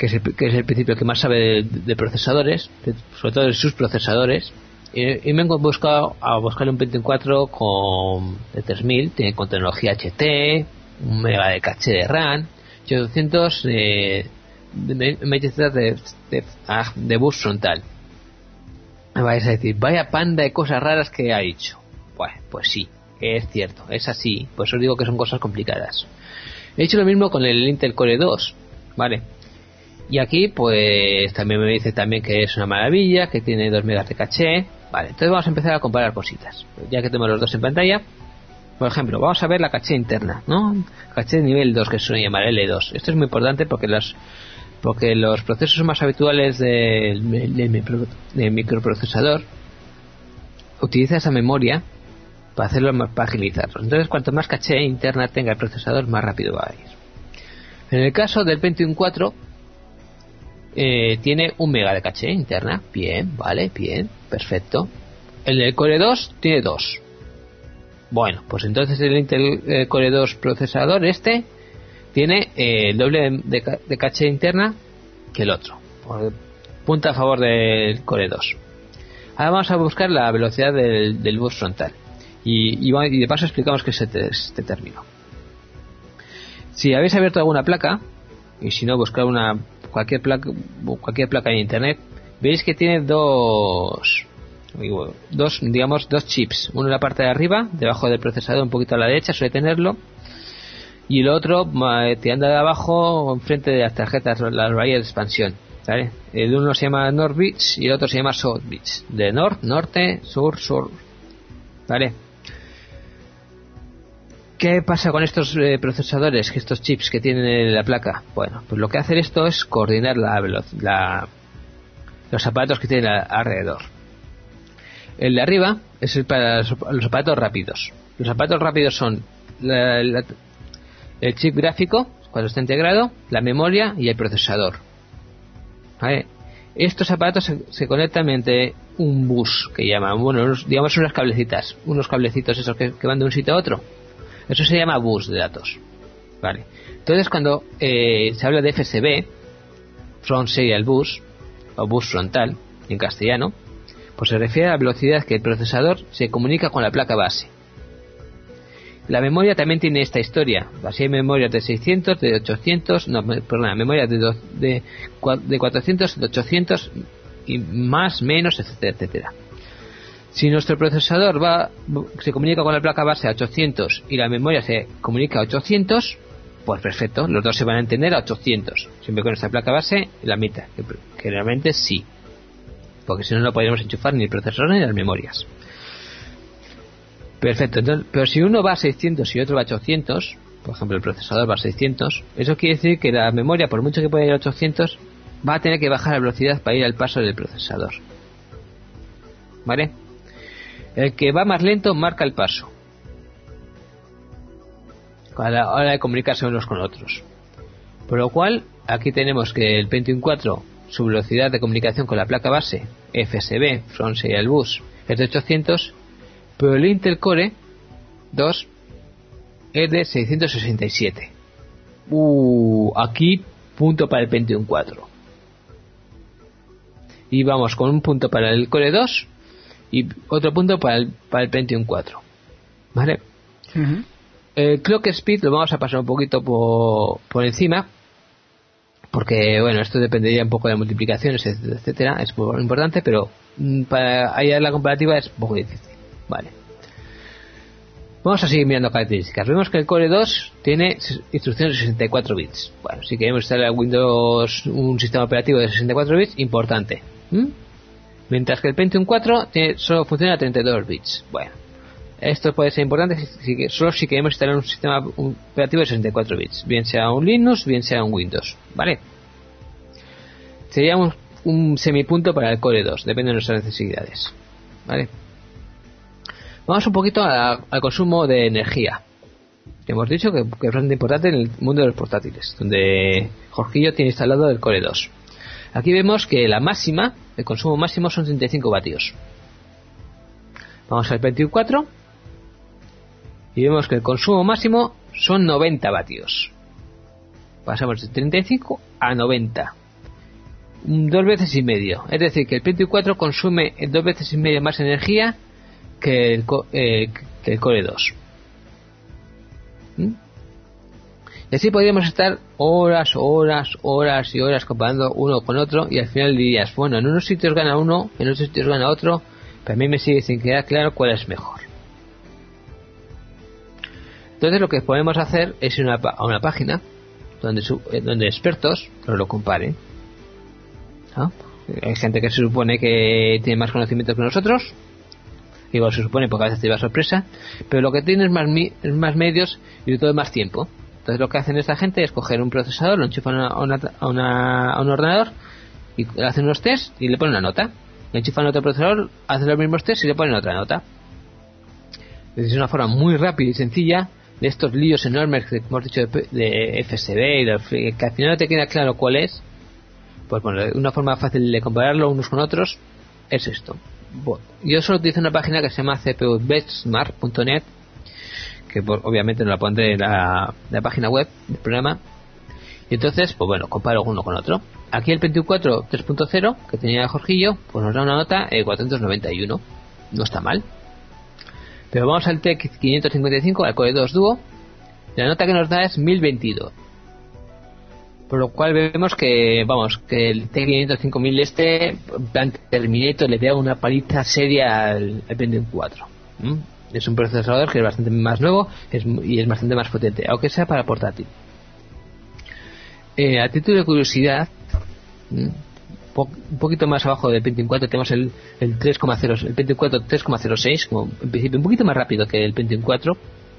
que es el, que es el principio que más sabe de, de procesadores, de, sobre todo de sus procesadores. Y, y me he buscado a buscar un Pentium cuatro con de tres mil, tiene con tecnología H T, un mega de caché de RAM y ochocientos de, de, de, de, de, de bus frontal. Me vais a decir, vaya panda de cosas raras que ha dicho. Bueno, pues sí, es cierto, es así, por eso os digo que son cosas complicadas. He hecho lo mismo con el Intel Core dos, ¿vale? Y aquí pues también me dice también que es una maravilla, que tiene dos megas de caché. Vale, entonces vamos a empezar a comparar cositas. Ya que tenemos los dos en pantalla, por ejemplo, vamos a ver la caché interna, ¿no? Caché de nivel dos, que se suele llamar L dos. Esto es muy importante porque los, porque los procesos más habituales del, del, micro, del microprocesador utiliza esa memoria para hacerlo más, para agilizarlo. Entonces, cuanto más caché interna tenga el procesador, más rápido va a ir. En el caso del Pentium cuatro, Eh, tiene un mega de caché interna. Bien, vale, bien, perfecto. El del Core dos tiene dos. Bueno, pues entonces el Intel eh, Core dos procesador este tiene eh, el doble de, de, de caché interna que el otro. Por, punta a favor del Core dos. Ahora vamos a buscar la velocidad del, del bus frontal. Y, y, y de paso explicamos qué es este, este término. Si habéis abierto alguna placa, y si no, buscar una cualquier placa cualquier placa en internet, veis que tiene dos dos digamos dos chips, uno en la parte de arriba debajo del procesador, un poquito a la derecha suele tenerlo, y el otro tirando de abajo enfrente de las tarjetas, las bahías de expansión, ¿vale? El uno se llama North Bits y el otro se llama South Bits, de norte, norte, sur, sur, ¿vale? ¿Qué pasa con estos eh, procesadores, estos chips que tienen en la placa? Bueno, pues lo que hace esto es coordinar la, la, los aparatos que tienen alrededor. El de arriba es el para los, los aparatos rápidos. Los aparatos rápidos son la, la, el chip gráfico, cuando está integrado, la memoria y el procesador. ¿Vale? Estos aparatos se, se conectan mediante un bus, que llaman, bueno, unos, digamos unas cablecitas, unos cablecitos esos que, que van de un sitio a otro. Eso se llama bus de datos, vale. Entonces cuando eh, se habla de F S B, Front Serial Bus o bus frontal en castellano, pues se refiere a la velocidad que el procesador se comunica con la placa base. La memoria también tiene esta historia. Así hay memorias de seiscientos, de ochocientos, no, perdón, memorias de, do, de, de cuatrocientos, de ochocientos y más, menos, etcétera, etcétera. Si nuestro procesador va se comunica con la placa base a ochocientos y la memoria se comunica a ochocientos, pues perfecto, los dos se van a entender a ochocientos. Siempre con esta placa base la mitad, que generalmente sí, porque si no no podríamos enchufar ni el procesador ni las memorias. Perfecto, entonces, pero si uno va a seiscientos y otro va a ochocientos, por ejemplo el procesador va a seiscientos, eso quiere decir que la memoria, por mucho que pueda ir a ochocientos, va a tener que bajar la velocidad para ir al paso del procesador, ¿vale? El que va más lento marca el paso a la hora de comunicarse unos con otros. Por lo cual, aquí tenemos que el Pentium cuatro, su velocidad de comunicación con la placa base, F S B, Front Serial Bus, es de ochocientos, pero el Intel Core dos es de seiscientos sesenta y siete. Uh, aquí punto para el Pentium cuatro. Y vamos con un punto para el Core dos y otro punto para el, para el Pentium cuatro, ¿vale? Uh-huh. El clock speed lo vamos a pasar un poquito por, por encima, porque bueno, esto dependería un poco de multiplicaciones, etcétera, es muy importante, pero para hallar la comparativa es un poco difícil, ¿vale? Vamos a seguir mirando características. Vemos que el Core dos tiene instrucciones de sesenta y cuatro bits. Bueno, si queremos instalar en Windows un sistema operativo de sesenta y cuatro bits, importante. ¿Mm? Mientras que el Pentium cuatro tiene, solo funciona a treinta y dos bits. Bueno, esto puede ser importante si, si, solo si queremos instalar un sistema operativo de sesenta y cuatro bits, bien sea un Linux, bien sea un Windows, ¿vale? Sería un, un semipunto para el Core dos, depende de nuestras necesidades, ¿vale? Vamos un poquito a, al consumo de energía. Hemos dicho que, que es bastante importante en el mundo de los portátiles, donde Jorgillo tiene instalado el Core dos. Aquí vemos que la máxima, el consumo máximo son treinta y cinco vatios. Vamos al Pentium cuatro y vemos que el consumo máximo son noventa vatios. Pasamos de treinta y cinco a noventa. dos veces y medio. Es decir, que el Pentium cuatro consume dos veces y medio más energía que el, eh, que el Core dos. ¿Mm? Y así podríamos estar horas, horas, horas y horas comparando uno con otro, y al final dirías, bueno, en unos sitios gana uno, en otros sitios gana otro, pero a mí me sigue sin quedar claro cuál es mejor. Entonces lo que podemos hacer es ir a una, a una página donde, su, donde expertos nos lo comparen. ¿Ah? Hay gente que se supone que tiene más conocimiento que nosotros. Digo, se supone porque a veces te lleva sorpresa, pero lo que tiene es más, es más medios y todo más tiempo. Entonces lo que hacen esta gente es coger un procesador, lo enchufan a, una, a, una, a un ordenador y hacen unos tests y le ponen una nota. Le enchufan a otro procesador, hacen los mismos tests y le ponen otra nota. Es una forma muy rápida y sencilla de estos líos enormes que hemos dicho de, de F S B y de, que al final no te queda claro cuál es. Pues bueno, una forma fácil de compararlo unos con otros es esto. Bueno, yo solo utilizo una página que se llama c p u benchmark punto net, que pues, obviamente no la pondré en la, la página web del programa, y entonces pues bueno, comparo uno con otro. Aquí el Pentium cuatro tres punto cero que tenía Jorgillo, pues nos da una nota eh, cuatrocientos noventa y uno, no está mal. Pero vamos al T E C quinientos cincuenta y cinco, al Core dos Duo, la nota que nos da es mil veintidós, por lo cual vemos que vamos que el T E C quinientos cinco mil este, en plan Terminator, le da una paliza seria al, al Pentium cuatro. ¿Mm? Es un procesador que es bastante más nuevo es, y es bastante más potente, aunque sea para portátil. Eh, a título de curiosidad, po un poquito más abajo del Pentium cuatro tenemos el, el tres coma cero, el Pentium cuatro tres coma cero seis, como en principio un poquito más rápido que el Pentium cuatro,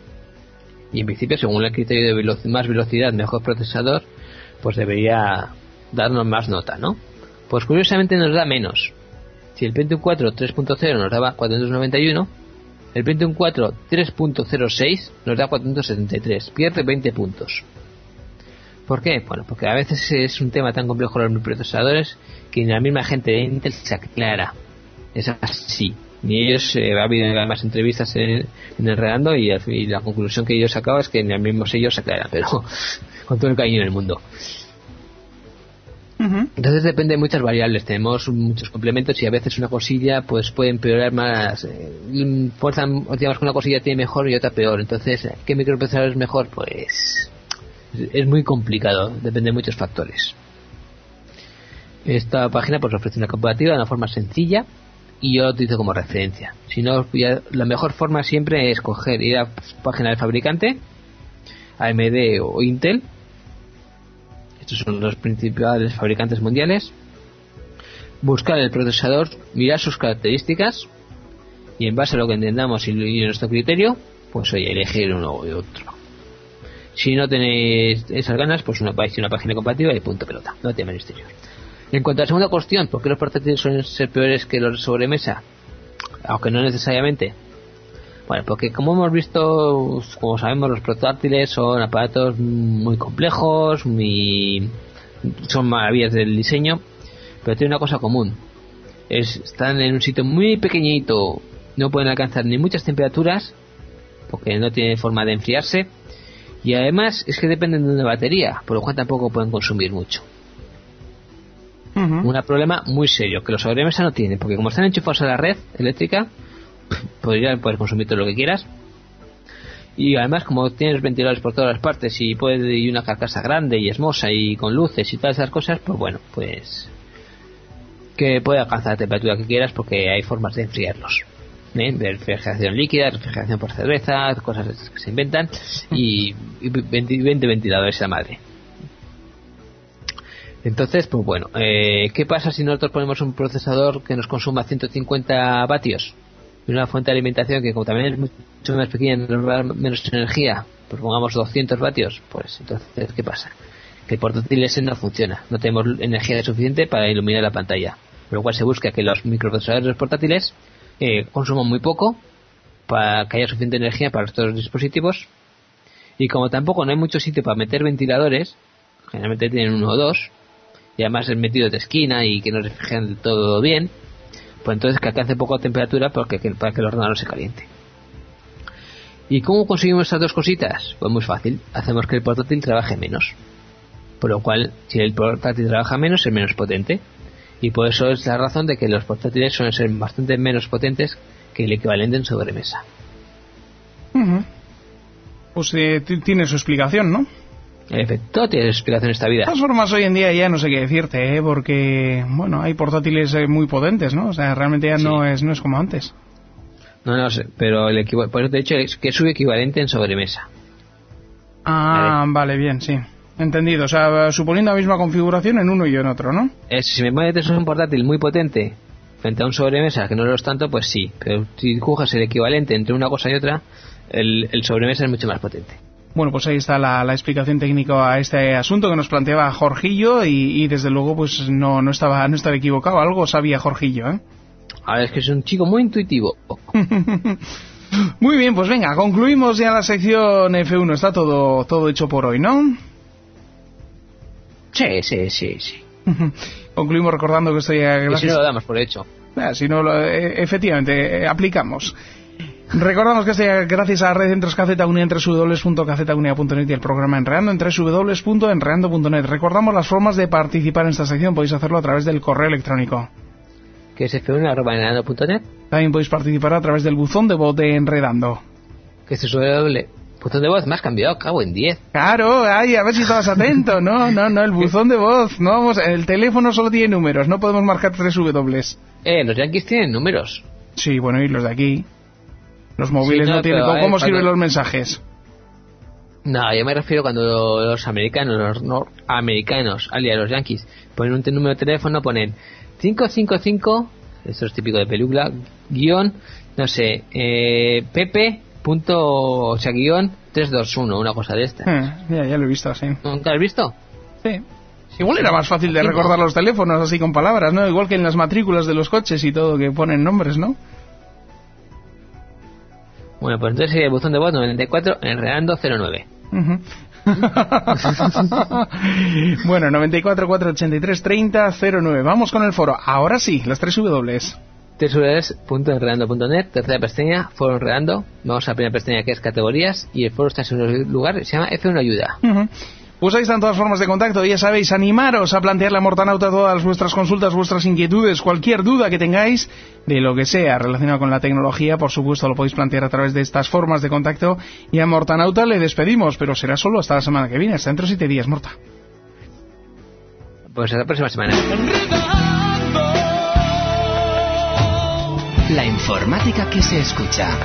y en principio según el criterio de veloc más velocidad, mejor procesador, pues debería darnos más nota, ¿no? Pues curiosamente nos da menos. Si el Pentium cuatro tres punto cero nos daba cuatrocientos noventa y uno, el Pentium cuatro tres punto cero seis nos da cuatrocientos setenta y tres, pierde veinte puntos. ¿Por qué? Bueno, porque a veces es un tema tan complejo los procesadores que ni la misma gente de Intel se aclara. Es así. Ni ellos, eh, ha habido además entrevistas en, en Enredando y, y la conclusión que yo sacaba es que ni al mismo ellos se aclaran, pero con todo el cariño en el mundo. Uh-huh. Entonces depende de muchas variables, tenemos muchos complementos y a veces una cosilla pues puede empeorar más, eh, forzan, digamos que una cosilla tiene mejor y otra peor, entonces ¿qué microprocesador es mejor? Pues es muy complicado, depende de muchos factores. Esta página pues ofrece una comparativa de una forma sencilla y yo lo utilizo como referencia. Si no, ya, la mejor forma siempre es coger, ir a la página del fabricante, A M D o Intel. Estos son los principales fabricantes mundiales. Buscar el procesador, mirar sus características y en base a lo que entendamos y, y nuestro criterio, pues oye, elegir uno u otro. Si no tenéis esas ganas, pues una, una página compatible y punto pelota, no tiene misterios. En cuanto a la segunda cuestión, ¿por qué los portátiles suelen ser peores que los de sobremesa? Aunque no necesariamente. Bueno, porque como hemos visto, como sabemos, los portátiles son aparatos muy complejos, muy son maravillas del diseño, pero tienen una cosa común. Es, están en un sitio muy pequeñito, no pueden alcanzar ni muchas temperaturas, porque no tienen forma de enfriarse, y además es que dependen de una batería, por lo cual tampoco pueden consumir mucho. Uh-huh. Un problema muy serio, que los sobremesa no tienen, porque como están enchufados a la red eléctrica, podrías poder consumir todo lo que quieras, y además como tienes ventiladores por todas las partes y puedes y una carcasa grande y hermosa y con luces y todas esas cosas, pues bueno, pues que puede alcanzar la temperatura que quieras porque hay formas de enfriarlos, ¿eh? De refrigeración líquida, refrigeración por cerveza, cosas que se inventan, y, y veinte ventiladores a madre. Entonces, pues bueno, eh, ¿qué pasa si nosotros ponemos un procesador que nos consuma ciento cincuenta vatios y una fuente de alimentación que como también es mucho más pequeña, nos va a dar menos energía, pues pongamos doscientos vatios? Pues entonces, ¿qué pasa? Que el portátil ese no funciona, no tenemos energía suficiente para iluminar la pantalla, por lo cual se busca que los microprocesadores de los portátiles eh, consuman muy poco para que haya suficiente energía para estos dispositivos, y como tampoco no hay mucho sitio para meter ventiladores, generalmente tienen uno o dos, y además es metido de esquina y que no refrigeran del todo bien, pues entonces que alcance poco temperatura porque, que, para que el ordenador se caliente. ¿Y cómo conseguimos estas dos cositas? Pues muy fácil, hacemos que el portátil trabaje menos, por lo cual si el portátil trabaja menos es menos potente, Y por eso es la razón de que los portátiles suelen ser bastante menos potentes que el equivalente en sobremesa. Uh-huh. Pues eh, t- tiene su explicación, ¿no? En efecto, tiene su explicación esta vida. De todas formas, hoy en día ya no sé qué decirte, ¿eh? Porque, bueno, hay portátiles eh, muy potentes, ¿no? O sea, realmente ya sí. no es no es como antes. No, no sé, pero el equival- por eso te he dicho es que es su equivalente en sobremesa. Ah, vale, vale bien, sí. Entendido, o sea, suponiendo la misma configuración en uno y en otro, ¿no? Es, si me metes un portátil muy potente frente a un sobremesa que no lo es tanto, pues sí. Pero si coges el equivalente entre una cosa y otra, el, el sobremesa es mucho más potente. Bueno, pues ahí está la, la explicación técnica a este asunto que nos planteaba Jorgillo y, y desde luego pues no no estaba no estaba equivocado, algo sabía Jorgillo, ¿eh? Ahora es que es un chico muy intuitivo. Muy bien, pues venga, concluimos ya la sección F uno, está todo todo hecho por hoy, ¿no? Sí, sí, sí, sí. Concluimos recordando que estoy a gracias... Y si no lo damos por hecho. Ah, si no lo, eh, efectivamente, eh, aplicamos. Recordamos que estoy gracias a la red Centros Caceta Unia en doble u doble u doble u punto caceta unia punto net y el programa Enredando en doble u doble u doble u punto enredando punto net. Recordamos las formas de participar en esta sección, podéis hacerlo a través del correo electrónico, que es efe uno arroba enredando punto net. También podéis participar a través del buzón de voz de Enredando, que es doble buzón de voz. Me has cambiado, cabo en diez. Claro, ay, a ver si estabas atento. No, no, no, el buzón de voz. No vamos, el teléfono solo tiene números, no podemos marcar tres W. Eh, los Yankees tienen números. Sí, bueno, y los de aquí. Los móviles sí, no, no tienen. ¿Cómo, ¿cómo escriben los mensajes? No, yo me refiero cuando los americanos, los norteamericanos, alias los Yankees, ponen un número de teléfono, ponen cinco cinco cinco, esto es típico de película, guión, no sé, eh, Pepe, punto, o sea, guión tres dos uno, una cosa de esta. Eh, ya, ya lo he visto, sí. ¿Nunca lo has visto? Sí. Igual era más fácil de recordar los teléfonos así con palabras, ¿no? Igual que en las matrículas de los coches y todo, que ponen nombres, ¿no? Bueno, pues entonces sería el buzón de voz noventa y cuatro enredando cero nueve. Uh-huh. Bueno, noventa y cuatro, cuatrocientos ochenta y tres, treinta, cero nueve. Vamos con el foro. Ahora sí, las tres W. doble u doble u doble u punto enredando punto net, tercera pestaña, foro Enredando. Vamos a la primera pestaña que es categorías y el foro está en segundo lugar, se llama F uno Ayuda. Uh-huh. Pues ahí están todas formas de contacto, ya sabéis, animaros a plantearle a Mortanauta todas vuestras consultas, vuestras inquietudes, cualquier duda que tengáis de lo que sea relacionado con la tecnología, por supuesto lo podéis plantear a través de estas formas de contacto y a Mortanauta le despedimos, pero será solo hasta la semana que viene, hasta dentro de siete días, Morta. Pues hasta la próxima semana. La informática que se escucha.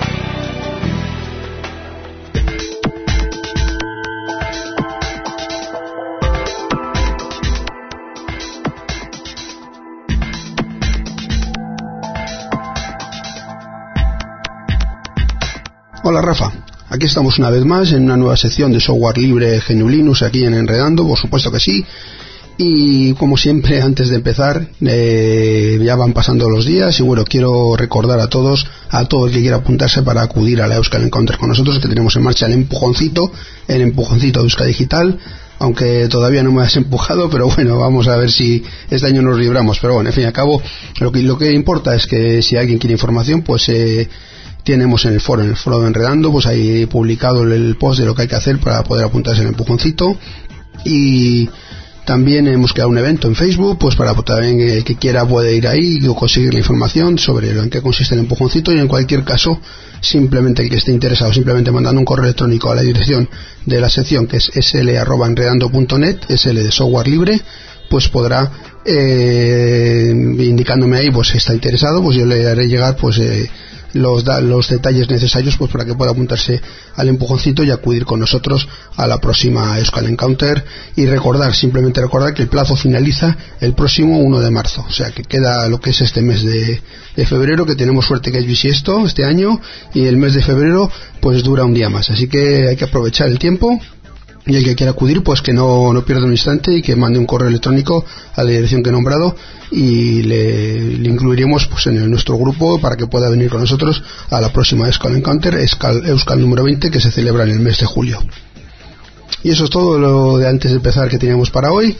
Hola Rafa, aquí estamos una vez más en una nueva sección de software libre G N U Linux aquí en Enredando, por supuesto que sí. Y como siempre, antes de empezar, eh, ya van pasando los días y bueno, quiero recordar a todos, a todo el que quiera apuntarse para acudir a la Euskal Encounter con nosotros, que tenemos en marcha el empujoncito, el empujoncito de Euskal Digital, aunque todavía no me has empujado, pero bueno, vamos a ver si este año nos libramos. Pero bueno, en fin y al cabo, lo que, lo que importa es que si alguien quiere información, pues eh, tenemos en el foro, en el foro de Enredando, pues ahí publicado el post de lo que hay que hacer para poder apuntarse en el empujoncito. Y también hemos creado un evento en Facebook, pues para también el que quiera puede ir ahí y conseguir la información sobre lo en qué consiste el empujoncito. Y en cualquier caso, simplemente el que esté interesado, simplemente mandando un correo electrónico a la dirección de la sección, que es sl arroba enredando punto net, sl de software libre, pues podrá, eh, indicándome ahí pues si está interesado, pues yo le haré llegar pues eh, los, da, los detalles necesarios pues para que pueda apuntarse al empujoncito y acudir con nosotros a la próxima Euskal Encounter. Y recordar, simplemente recordar que el plazo finaliza el próximo uno de marzo, o sea que queda lo que es este mes de, de febrero, que tenemos suerte que es bisiesto este año, y el mes de febrero pues dura un día más, así que hay que aprovechar el tiempo. Y el que quiera acudir, pues que no, no pierda un instante y que mande un correo electrónico a la dirección que he nombrado y le, le incluiremos pues en el, nuestro grupo para que pueda venir con nosotros a la próxima Euskal Encounter, Euskal, Euskal número veinte, que se celebra en el mes de julio. Y eso es todo lo de antes de empezar que teníamos para hoy.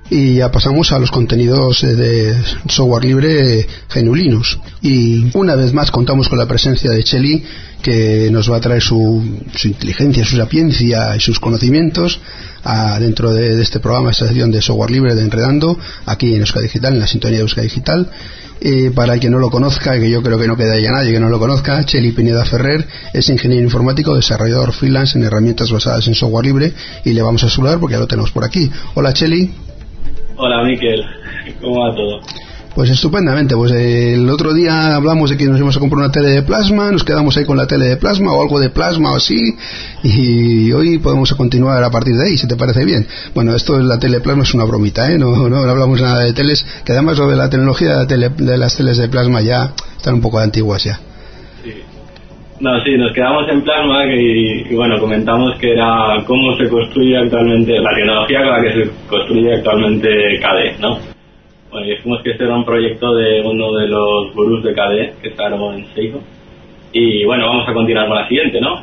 Y ya pasamos a los contenidos de software libre G N U Linux. Y una vez más contamos con la presencia de Cheli, que nos va a traer su, su inteligencia, su sapiencia y sus conocimientos a, dentro de, de este programa, esta sección de software libre de Enredando, aquí en Euskadi Digital, en la sintonía de Euskadi Digital. Eh, para el que no lo conozca, que yo creo que no queda ya nadie que no lo conozca, Cheli Pineda Ferrer es ingeniero informático, desarrollador freelance en herramientas basadas en software libre, y le vamos a saludar porque ya lo tenemos por aquí. Hola, Cheli. Hola, Miquel, ¿cómo va todo? Pues estupendamente. Pues eh, el otro día hablamos de que nos íbamos a comprar una tele de plasma, nos quedamos ahí con la tele de plasma o algo de plasma o así, y hoy podemos continuar a partir de ahí, si te parece bien. Bueno, esto es la tele de plasma, es una bromita, ¿eh? No, no hablamos nada de teles, que además lo de la tecnología de, la tele, de las teles de plasma ya están un poco antiguas ya. Sí. No, sí, nos quedamos en plasma y, y bueno, comentamos que era cómo se construye actualmente, la tecnología con la que se construye actualmente K D, ¿no? Bueno, dijimos que este era un proyecto de uno de los gurús de K D, que está en Seiko. Y bueno, vamos a continuar con la siguiente, ¿no?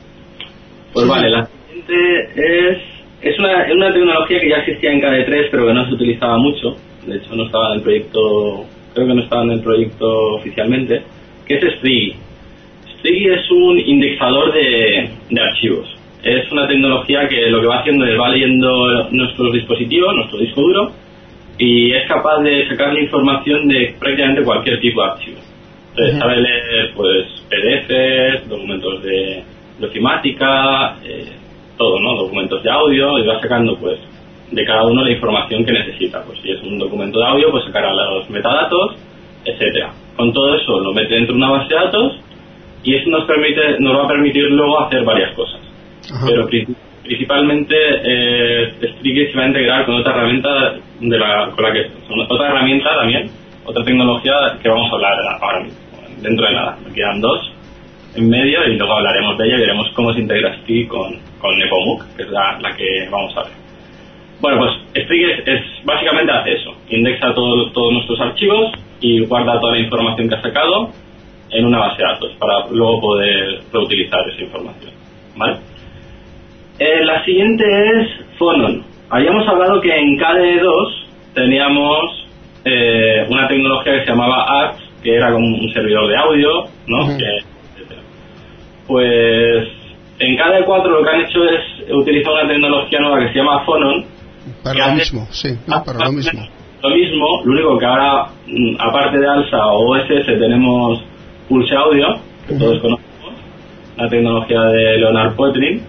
Pues vale, la siguiente es es una, es una tecnología que ya existía en K D tres, pero que no se utilizaba mucho. De hecho, no estaba en el proyecto, creo que no estaba en el proyecto oficialmente, que es Strigi. Strigi es un indexador de, de archivos. Es una tecnología que lo que va haciendo es va leyendo nuestros dispositivos, nuestro disco duro, y es capaz de sacar la información de prácticamente cualquier tipo de archivo. Entonces, uh-huh. sabe leer pues P D Fs, documentos de, de ofimática, eh, todo, ¿no? Documentos de audio, y va sacando pues de cada uno la información que necesita. Pues si es un documento de audio, pues sacará los metadatos, etcétera. Con todo eso lo mete dentro de una base de datos, y eso nos permite, nos va a permitir luego hacer varias cosas. Uh-huh. Pero principalmente eh, Strigi se va a integrar con otra herramienta de la, con la que otra herramienta también, otra tecnología que vamos a hablar ahora mismo, dentro de nada. Me quedan dos en medio y luego hablaremos de ella y veremos cómo se integra Strigi con, con Nepomuk, que es la, la que vamos a ver. Bueno, pues Strigi es, es básicamente hace eso, indexa todo, todos nuestros archivos y guarda toda la información que ha sacado en una base de datos para luego poder reutilizar esa información, ¿vale? Eh, la siguiente es Phonon. Habíamos hablado que en K D dos teníamos eh, una tecnología que se llamaba A R T S, que era como un servidor de audio, ¿no? Uh-huh. que, etcétera. Pues en K D cuatro lo que han hecho es utilizar una tecnología nueva que se llama Phonon. Para lo mismo, sí, no, para lo mismo. Lo mismo, lo único que ahora, aparte de ALSA o O S S, tenemos Pulse Audio, que uh-huh. todos conocemos, la tecnología de Leonard Poitrin.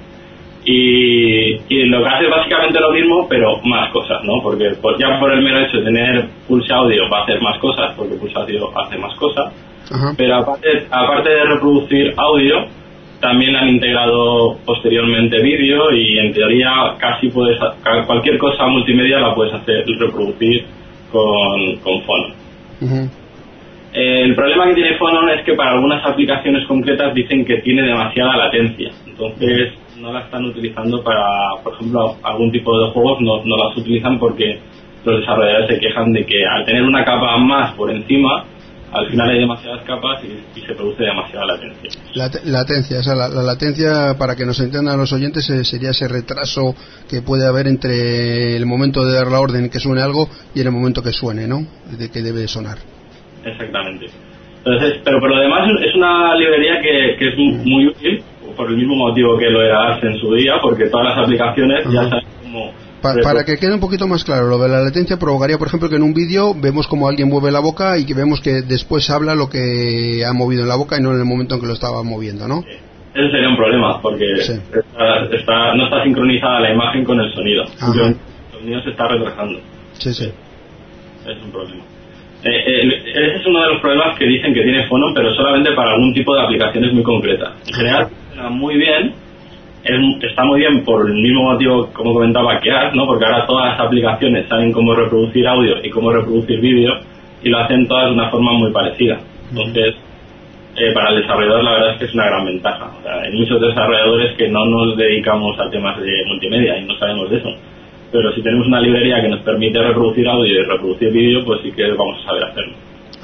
Y, y lo que hace es básicamente lo mismo, pero más cosas, ¿no? Porque pues ya por el mero hecho de tener Pulse Audio va a hacer más cosas, porque Pulse Audio hace más cosas. Uh-huh. Pero aparte, aparte de reproducir audio, también han integrado posteriormente vídeo, y en teoría casi puedes, cualquier cosa multimedia la puedes hacer reproducir con, con Phonon. Uh-huh. Eh, el problema que tiene Phonon es que para algunas aplicaciones concretas dicen que tiene demasiada latencia, entonces no la están utilizando para, por ejemplo, algún tipo de juegos no, no las utilizan porque los desarrolladores se quejan de que al tener una capa más por encima, al final hay demasiadas capas y, y se produce demasiada latencia. La latencia, o sea, la, la latencia, para que nos entiendan los oyentes, eh, sería ese retraso que puede haber entre el momento de dar la orden que suene algo y en el momento que suene, ¿no? De que debe sonar. Exactamente. Entonces, pero por lo demás es una librería que, que es muy útil, por el mismo motivo que lo era Ars en su día, porque todas las aplicaciones uh-huh. ya saben cómo... Pa para que quede un poquito más claro, lo de la latencia provocaría, por ejemplo, que en un vídeo vemos como alguien mueve la boca y que vemos que después habla lo que ha movido en la boca y no en el momento en que lo estaba moviendo, ¿no? Sí. Ese sería un problema, porque sí. está, está, no está sincronizada la imagen con el sonido. El sonido se está retrasando. Sí, sí. Es un problema. Eh, eh, ese es uno de los problemas que dicen que tiene Phonon, pero solamente para algún tipo de aplicaciones muy concretas. En general funciona muy bien, es, está muy bien por el mismo motivo, como comentaba, que A R, ¿no? Porque ahora todas las aplicaciones saben cómo reproducir audio y cómo reproducir vídeo, y lo hacen todas de una forma muy parecida. Entonces, eh, para el desarrollador la verdad es que es una gran ventaja. O sea, hay muchos desarrolladores que no nos dedicamos a temas de multimedia y no sabemos de eso. Pero si tenemos una librería que nos permite reproducir audio y reproducir vídeo, pues sí que vamos a saber hacerlo.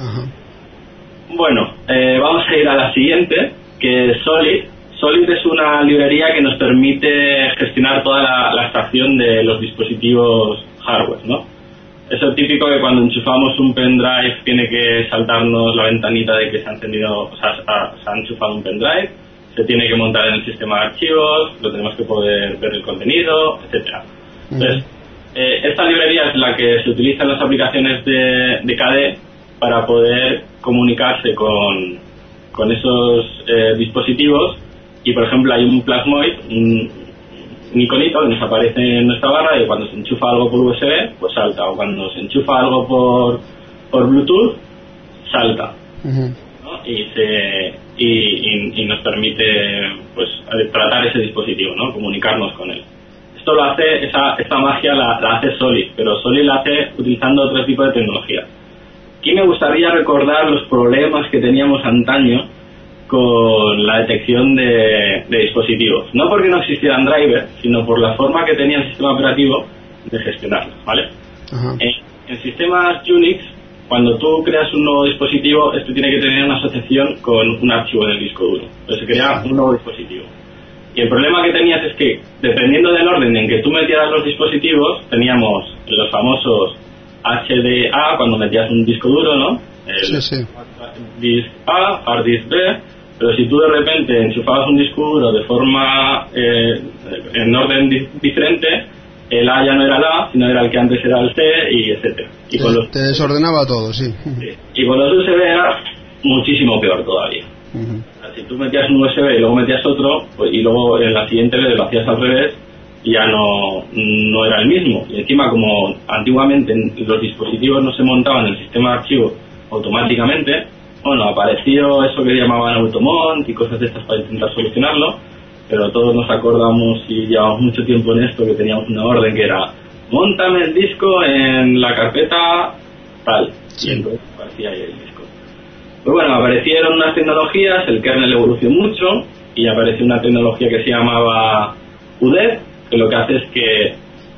Uh-huh. Bueno, eh, vamos a ir a la siguiente, que es Solid. Solid es una librería que nos permite gestionar toda la, la estación de los dispositivos hardware, ¿no? eso típico que cuando enchufamos un pendrive tiene que saltarnos la ventanita de que se ha encendido, o sea, se ha, se ha enchufado un pendrive, se tiene que montar en el sistema de archivos, lo tenemos que poder ver el contenido, etcétera. Entonces, eh, esta librería es la que se utiliza en las aplicaciones de, de K D para poder comunicarse con, con esos eh, dispositivos. Y por ejemplo hay un Plasmoid, un, un iconito que nos aparece en nuestra barra, y cuando se enchufa algo por U S B pues salta, o cuando se enchufa algo por, por Bluetooth salta. Uh-huh. ¿No? y, se, y, y, y nos permite pues tratar ese dispositivo, ¿no? Comunicarnos con él. Esto lo hace, esa, esta magia la, la hace Solid, pero Solid la hace utilizando otro tipo de tecnología. Aquí me gustaría recordar los problemas que teníamos antaño con la detección de, de dispositivos. No porque no existieran drivers, sino por la forma que tenía el sistema operativo de gestionarlos, ¿vale? Uh-huh. En, en sistemas Unix, cuando tú creas un nuevo dispositivo, esto tiene que tener una asociación con un archivo en el disco duro. Entonces se crea un nuevo dispositivo. Y el problema que tenías es que, dependiendo del orden en que tú metieras los dispositivos, teníamos los famosos H D A, cuando metías un disco duro, ¿no? El sí, sí. Disk A, hard disk B. Pero si tú de repente enchufabas un disco duro de forma eh, en orden di- diferente, el A ya no era el A, sino era el que antes era el C, y etcétera. Y te, con los, te desordenaba todo, sí. sí. Y con los U S B era muchísimo peor todavía. Uh-huh. O sea, si tú metías un U S B y luego metías otro, pues, y luego en la siguiente vez lo hacías al revés, ya no, no era el mismo. Y encima, como antiguamente los dispositivos no se montaban en el sistema de archivos automáticamente, bueno, apareció eso que llamaban Automont y cosas de estas para intentar solucionarlo, pero todos nos acordamos, y llevamos mucho tiempo en esto, que teníamos una orden que era móntame el disco en la carpeta tal, sí. Y entonces aparecía ahí el disco. Pues bueno, aparecieron unas tecnologías, el kernel evolucionó mucho y apareció una tecnología que se llamaba U D E V, que lo que hace es que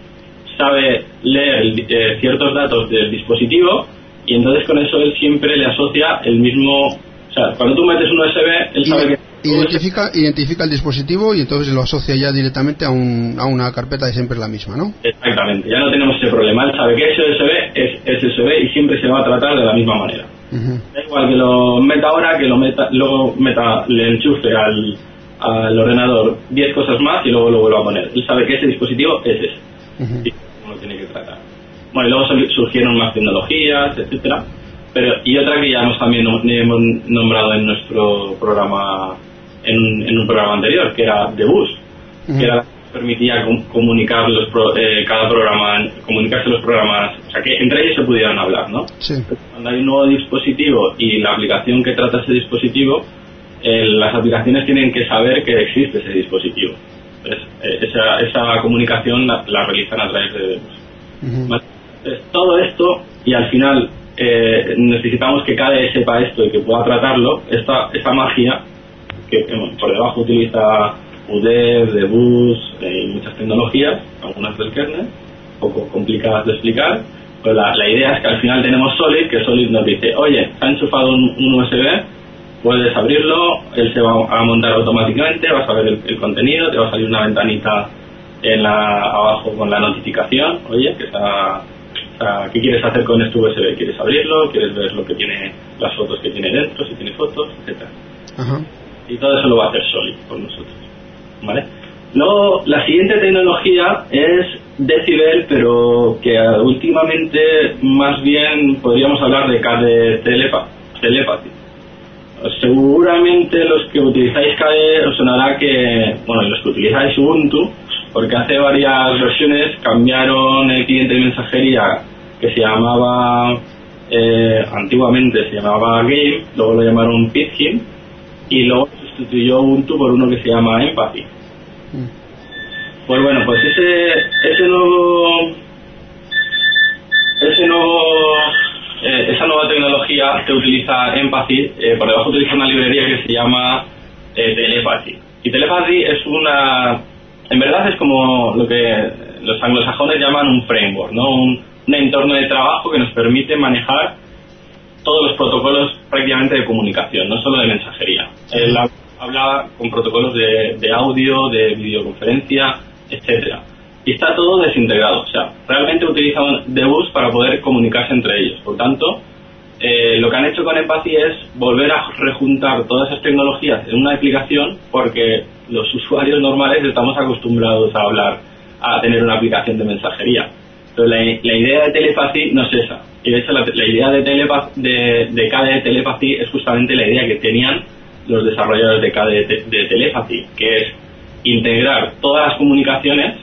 sabe leer eh, ciertos datos del dispositivo, y entonces con eso él siempre le asocia el mismo, o sea, cuando tú metes un U S B, él sabe que identifica identifica el dispositivo y entonces lo asocia ya directamente a, un, a una carpeta de siempre la misma, ¿no? Exactamente, ya no tenemos ese problema. Él sabe que ese U S B es ese U S B y siempre se va a tratar de la misma manera. Uh-huh. Da igual que lo meta ahora, que lo meta, luego meta, le enchufe al, al ordenador diez cosas más y luego lo vuelva a poner. Él sabe que ese dispositivo es ese. Uh-huh. Y no lo tiene que tratar. Bueno, y luego surgieron más tecnologías, etcétera. Pero, y otra que ya hemos también hemos nombrado en nuestro programa, en un, en un programa anterior, que era Debus, uh-huh. que era la que permitía com- comunicar los pro, eh, cada programa, comunicarse los programas, o sea que entre ellos se pudieran hablar, ¿no? Sí. Cuando hay un nuevo dispositivo y la aplicación que trata ese dispositivo, eh, las aplicaciones tienen que saber que existe ese dispositivo. Entonces, eh, esa, esa comunicación la, la realizan a través de Debus. Uh-huh. Entonces, todo esto, y al final eh, necesitamos que cada E sepa esto y que pueda tratarlo. Esta, esta magia, que bueno, por debajo utiliza U D E V, Debus eh, y muchas tecnologías, algunas del kernel, un poco complicadas de explicar, pero la, la idea es que al final tenemos Solid, que Solid nos dice, oye, se ha enchufado un, un U S B, puedes abrirlo, él se va a montar automáticamente, vas a ver el, el contenido, te va a salir una ventanita en la, abajo con la notificación, oye, que está, está, ¿qué quieres hacer con este U S B? ¿Quieres abrirlo? ¿Quieres ver lo que tiene, las fotos que tiene dentro, si tiene fotos, etcétera? Uh-huh. Y todo eso lo va a hacer Solid por nosotros, ¿vale? Luego, la siguiente tecnología es Decibel, pero que últimamente más bien podríamos hablar de K D Telepa, Telepathy. Seguramente los que utilizáis K D os sonará que, bueno, los que utilizáis Ubuntu, porque hace varias versiones cambiaron el cliente de mensajería que se llamaba, eh, antiguamente se llamaba Game, luego lo llamaron Pidgin, y luego sustituyó Ubuntu por uno que se llama Empathy. Mm. Pues bueno, pues ese, ese nuevo, ese nuevo, eh, esa nueva tecnología que utiliza Empathy, eh, por debajo utiliza una librería que se llama eh, Telepathy. Y Telepathy es una, en verdad es como lo que los anglosajones llaman un framework, ¿no? Un, un entorno de trabajo que nos permite manejar todos los protocolos prácticamente de comunicación, no solo de mensajería. Él habla con protocolos de, de audio, de videoconferencia, etcétera. y está todo desintegrado. O sea, realmente utilizan D B U S para poder comunicarse entre ellos. Por tanto, eh, lo que han hecho con Empathy es volver a rejuntar todas esas tecnologías en una aplicación, porque los usuarios normales estamos acostumbrados a hablar, a tener una aplicación de mensajería. Pero la, la idea de Telepathy no es esa. Y de hecho la, la idea de, telepa, de, de K D E Telepathy es justamente la idea que tenían los desarrolladores de K D E de, de Telepathy, que es integrar todas las comunicaciones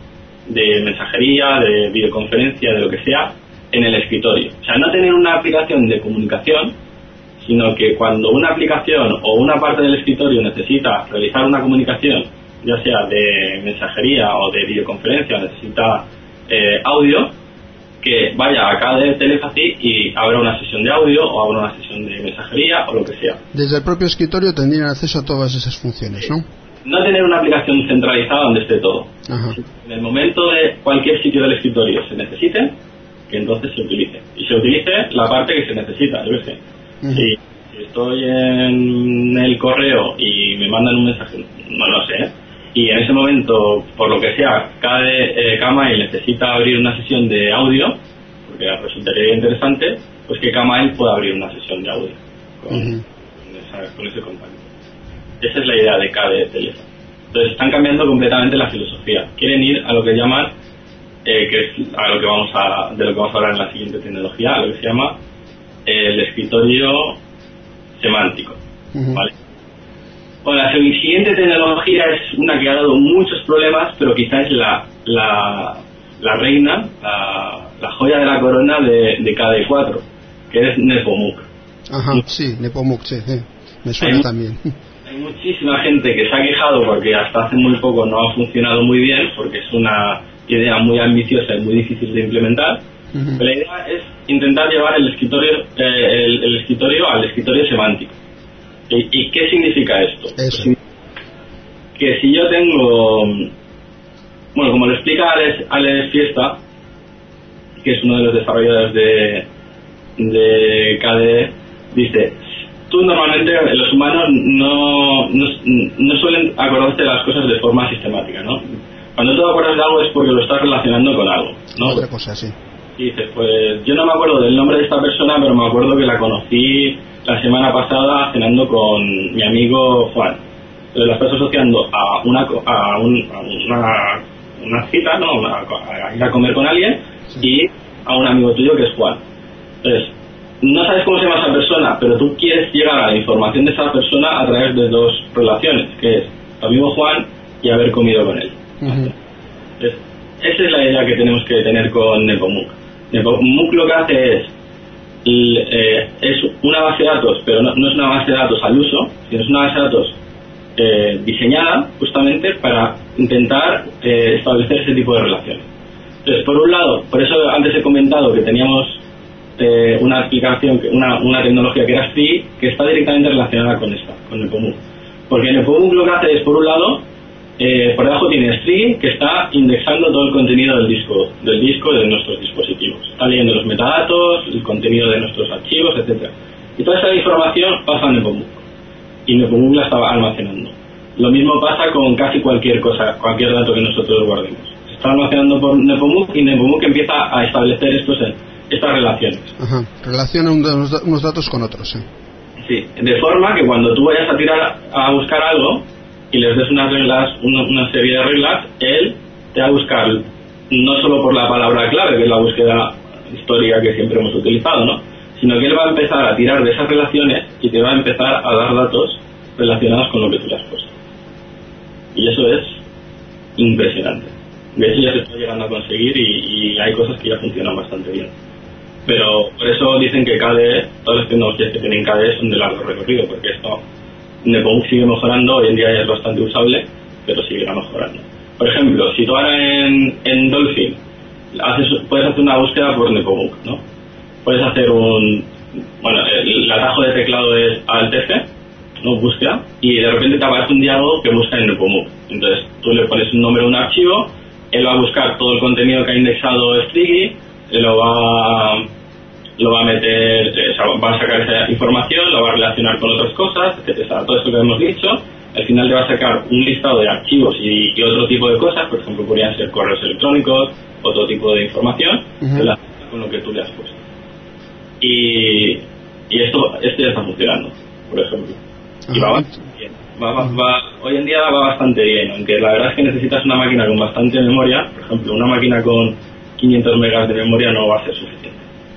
de mensajería, de videoconferencia, de lo que sea, en el escritorio. O sea, no tener una aplicación de comunicación, sino que cuando una aplicación o una parte del escritorio necesita realizar una comunicación, ya sea de mensajería o de videoconferencia, o necesita eh, audio, que vaya a K D E Telepathy y abra una sesión de audio o abra una sesión de mensajería o lo que sea. Desde el propio escritorio tendrían acceso a todas esas funciones, ¿no? No tener una aplicación centralizada donde esté todo. Ajá. En el momento de cualquier sitio del escritorio se necesite, que entonces se utilice. Y se utilice la parte que se necesita, yo qué sé. Uh-huh. Si, si estoy en el correo y me mandan un mensaje, no lo sé, y en ese momento, por lo que sea, cada eh, Kmail necesita abrir una sesión de audio, porque resultaría interesante, pues que Kmail pueda abrir una sesión de audio con, uh-huh. con, esa, con ese contacto. Esa es la idea de K D E Telepathy. Entonces están cambiando completamente la filosofía. Quieren ir a lo que llaman, eh, que es a lo que vamos a, de lo que vamos a hablar en la siguiente tecnología, a lo que se llama el escritorio semántico. Uh-huh. ¿Vale? Bueno, la siguiente tecnología es una que ha dado muchos problemas, pero quizás es la, la, la reina, la, la joya de la corona de, de K D E cuatro, que es Nepomuk. Ajá, sí, Nepomuk, sí, sí. Me suena hay, también. Hay muchísima gente que se ha quejado porque hasta hace muy poco no ha funcionado muy bien, porque es una idea muy ambiciosa y muy difícil de implementar. Uh-huh. Pero la idea es intentar llevar el escritorio, eh, el, el escritorio al escritorio semántico. ¿Y, y qué significa esto? Eso. Pues, que si yo tengo, bueno, como lo explica Alex, Alex Fiesta, que es uno de los desarrolladores de, de K D E, dice: tú normalmente, los humanos no, no, no suelen acordarse de las cosas de forma sistemática, ¿no? Cuando tú te acuerdas de algo es porque lo estás relacionando con algo, ¿no? Otra cosa, sí. Y dices, pues yo no me acuerdo del nombre de esta persona, pero me acuerdo que la conocí la semana pasada cenando con mi amigo Juan. Entonces la estás asociando a una a, un, a una, una cita, ¿no? Una, a ir a comer con alguien, sí, y a un amigo tuyo que es Juan. Entonces, no sabes cómo se llama esa persona, pero tú quieres llegar a la información de esa persona a través de dos relaciones, que es tu amigo Juan y haber comido con él. Uh-huh. Entonces, esa es la idea que tenemos que tener con Nepomuk. Nepomuk lo que hace es eh, es una base de datos, pero no, no es una base de datos al uso, sino es una base de datos eh, diseñada justamente para intentar eh, establecer ese tipo de relaciones. Entonces, por un lado, por eso antes he comentado que teníamos eh, una aplicación, una, una tecnología que era Free, que está directamente relacionada con esta, con Nepomuk. Porque Nepomuk lo que hace es, por un lado, Eh, por debajo tiene Strigi, que está indexando todo el contenido del disco del disco de nuestros dispositivos. Está leyendo los metadatos, el contenido de nuestros archivos, etcétera. Y toda esa información pasa a Nepomuk. Y Nepomuk la está almacenando. Lo mismo pasa con casi cualquier cosa, cualquier dato que nosotros guardemos. Se está almacenando por Nepomuk y Nepomuk empieza a establecer estos, estas relaciones. Ajá, relaciona unos, unos datos con otros, ¿eh? Sí, de forma que cuando tú vayas a tirar a buscar algo y les des unas reglas, una, una serie de reglas, él te va a buscar no solo por la palabra clave, que es la búsqueda histórica que siempre hemos utilizado, ¿no? Sino que él va a empezar a tirar de esas relaciones y te va a empezar a dar datos relacionados con lo que tú le has puesto. Y eso es impresionante. De hecho ya se está llegando a conseguir y, y hay cosas que ya funcionan bastante bien. Pero por eso dicen que K D E, todas las tecnologías que tienen K D E son de largo recorrido, porque esto Nepomuk sigue mejorando, hoy en día ya es bastante usable, pero seguirá mejorando. Por ejemplo, si tú ahora en, en Dolphin haces, puedes hacer una búsqueda por Nepomuk, ¿no? Puedes hacer un... Bueno, el atajo de teclado es Alt F, ¿no? Búsqueda, y de repente te aparece un diálogo que busca en Nepomuk. Entonces tú le pones un nombre a un archivo, él va a buscar todo el contenido que ha indexado Strigi, lo va... lo va a meter, o sea, va a sacar esa información, lo va a relacionar con otras cosas, etcétera, todo esto que hemos dicho, al final te va a sacar un listado de archivos y, y otro tipo de cosas, por ejemplo, podrían ser correos electrónicos, otro tipo de información, uh-huh. relacionada con lo que tú le has puesto. Y, y esto, esto ya está funcionando, por ejemplo. Y uh-huh. va bastante bien. Va, va, va, hoy en día va bastante bien, aunque la verdad es que necesitas una máquina con bastante memoria. Por ejemplo, una máquina con quinientos megas de memoria no va a ser suficiente.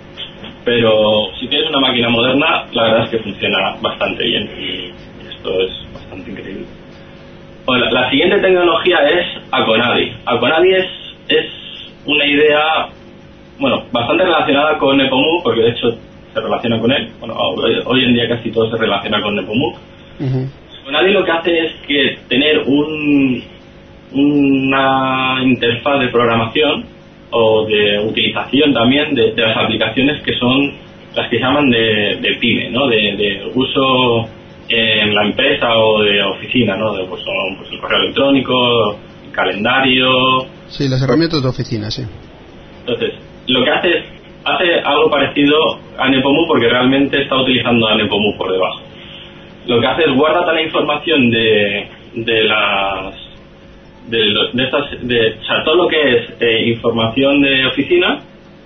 Pero si tienes una máquina moderna, la verdad es que funciona bastante bien y esto es bastante increíble. Bueno, la siguiente tecnología es Aconadi. Aconadi es, es una idea, bueno, bastante relacionada con Nepomuk, porque de hecho se relaciona con él. Bueno, hoy en día casi todo se relaciona con Nepomuk. Uh-huh. Aconadi lo que hace es que tener un, una interfaz de programación o de utilización también de, de las aplicaciones que son las que se llaman de, de pyme, ¿no? De, de uso en la empresa o de oficina, ¿no? De, pues son pues el correo electrónico, el calendario. Sí, las herramientas de oficina, sí. Entonces, lo que hace es hace algo parecido a Nepomuk, porque realmente está utilizando a Nepomuk por debajo. Lo que hace es guarda toda la información de, de las de, de estas de, o sea, todo lo que es eh, información de oficina,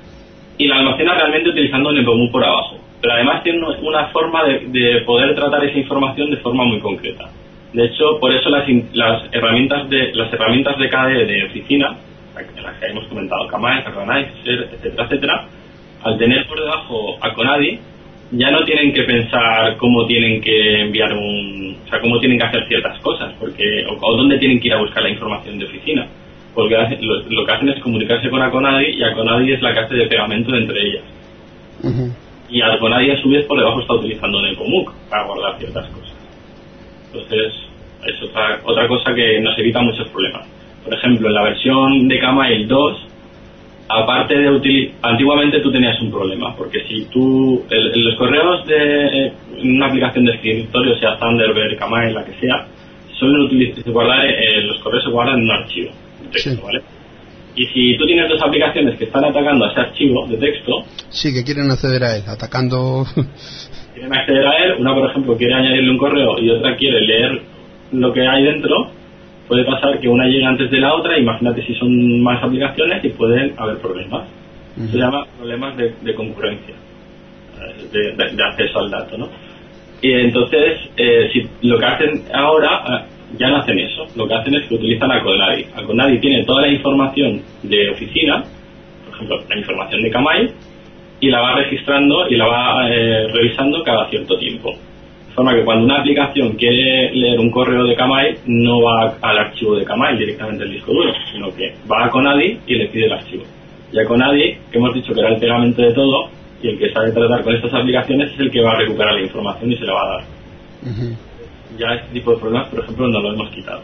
y la almacena realmente utilizando Nepomuk por abajo, pero además tiene una forma de, de poder tratar esa información de forma muy concreta. De hecho, por eso las, las herramientas de las herramientas de K D E de oficina, las que hemos comentado, Kamae, Acronite, etcétera, etcétera, al tener por debajo Aconadi, ya no tienen que pensar cómo tienen que enviar un, o sea, cómo tienen que hacer ciertas cosas, porque o, o dónde tienen que ir a buscar la información de oficina, porque hace, lo, lo que hacen es comunicarse con Aconadi, y Aconadi es la que hace de pegamento entre ellas. Uh-huh. Y Aconadi a su vez por debajo está utilizando Nepomuk para guardar ciertas cosas. Entonces es otra, otra cosa que nos evita muchos problemas. Por ejemplo, en la versión de Kamail dos, aparte de utilizar, antiguamente tú tenías un problema, porque si tú, el, el, los correos de una aplicación de escritorio, sea Thunderbird, Kamail, la que sea, suelen utilizar, guardar, eh, los correos se guardan en un archivo de texto, sí. ¿Vale? Y si tú tienes dos aplicaciones que están atacando a ese archivo de texto, sí, que quieren acceder a él, atacando. Quieren acceder a él, una por ejemplo quiere añadirle un correo y otra quiere leer lo que hay dentro, puede pasar que una llegue antes de la otra. Imagínate si son más aplicaciones y pueden haber problemas. Uh-huh. Se llama problemas de, de concurrencia, de, de, de acceso al dato, ¿no? Y entonces, eh, si lo que hacen ahora, ya no hacen eso. Lo que hacen es que utilizan Aconadi. Aconadi tiene toda la información de oficina, por ejemplo, la información de Kamail, y la va registrando y la va eh, revisando cada cierto tiempo. De forma que cuando una aplicación quiere leer un correo de Kamail, no va al archivo de Kamail directamente al disco duro, sino que va a Aconadi y le pide el archivo. Y Aconadi, que hemos dicho que era el pegamento de todo, y el que sabe tratar con estas aplicaciones, es el que va a recuperar la información y se la va a dar. Uh-huh. Ya este tipo de problemas, por ejemplo, no lo hemos quitado.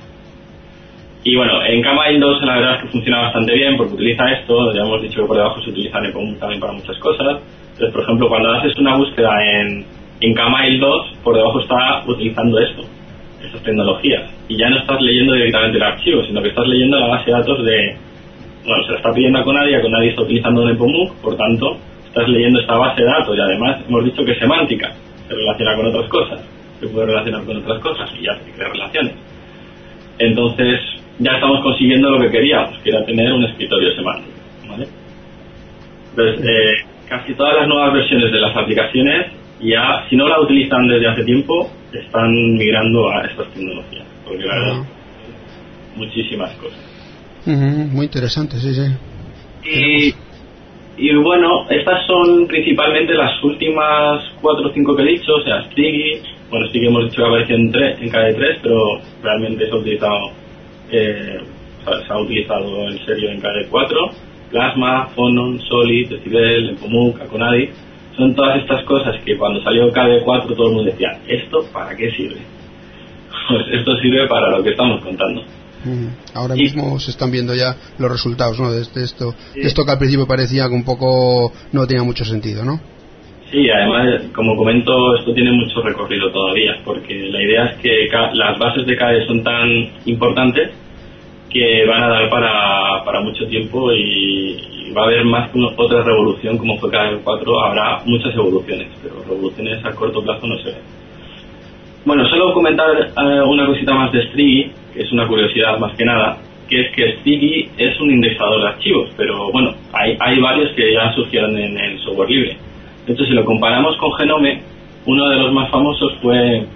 Y bueno, en Kamail dos la verdad es que funciona bastante bien, porque utiliza esto. Ya hemos dicho que por debajo se utiliza Nepomuk también para muchas cosas. Entonces, por ejemplo, cuando haces una búsqueda en En Kamail dos, por debajo está utilizando esto, estas tecnologías, y ya no estás leyendo directamente el archivo, sino que estás leyendo la base de datos de, bueno, se la está pidiendo a Aconadi, Aconadi está utilizando Nepomuk, por tanto, estás leyendo esta base de datos, y además hemos dicho que es semántica, se relaciona con otras cosas, se puede relacionar con otras cosas, y ya se crea relaciones. Entonces, ya estamos consiguiendo lo que queríamos, que era tener un escritorio semántico, ¿vale? Entonces, eh, casi todas las nuevas versiones de las aplicaciones, ya, si no la utilizan desde hace tiempo, están migrando a estas tecnologías, porque la verdad, uh-huh. muchísimas cosas. Uh-huh. Muy interesante, sí, sí. Y, y bueno, estas son principalmente las últimas cuatro o cinco que he dicho, o sea, Strigi, bueno, sí que hemos dicho que apareció en, tre- en K D E tres, pero realmente se ha utilizado, eh, se ha utilizado en serio en K D E cuatro, Plasma, Phonon, Solid, Decibel, Nepomuk, Aconadi. Son todas estas cosas que cuando salió K D E cuatro todo el mundo decía, ¿esto para qué sirve? Pues esto sirve para lo que estamos contando. Mm, ahora y, mismo se están viendo ya los resultados, ¿no? De esto, sí. de esto que al principio parecía que un poco no tenía mucho sentido, ¿no? Sí, además, como comento, esto tiene mucho recorrido todavía, porque la idea es que las bases de K D E son tan importantes que van a dar para, para mucho tiempo, y, y va a haber más que una, otra revolución como fue K D E cuatro. Habrá muchas evoluciones, pero revoluciones a corto plazo no se ven. bueno, solo comentar uh, una cosita más de Strigi, que es una curiosidad más que nada, que es que Strigi es un indexador de archivos, pero bueno, hay, hay varios que ya surgieron en el software libre. De hecho, si lo comparamos con Genome, uno de los más famosos fue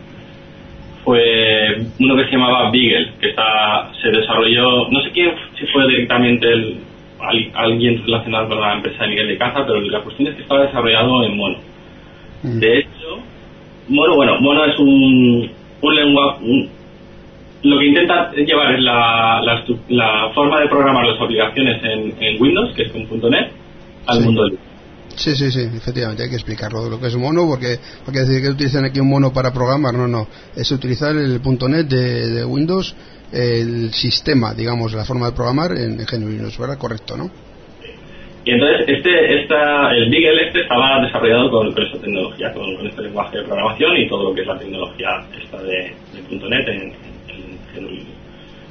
fue uno que se llamaba Beagle, que está, se desarrolló, no sé quién, si fue directamente el, alguien relacionado con la empresa de Miguel de Caza, pero la cuestión es que estaba desarrollado en Mono. Mm. De hecho, Mono, bueno, Mono es un, un lenguaje, un, lo que intenta llevar es la, la, la forma de programar las aplicaciones en, en Windows, que es con punto net, al sí. mundo libre. Sí, sí, sí, efectivamente, hay que explicarlo lo que es Mono, porque no quiere decir que utilizan aquí un Mono para programar, no, no, es utilizar el punto net de, de Windows, el sistema, digamos, la forma de programar en, en G N U Linux, ¿verdad? Correcto, ¿no? Y entonces este, esta, el Beagle este estaba desarrollado con, con esta tecnología, con, con este lenguaje de programación y todo lo que es la tecnología esta de, de punto net en, en G N U Linux.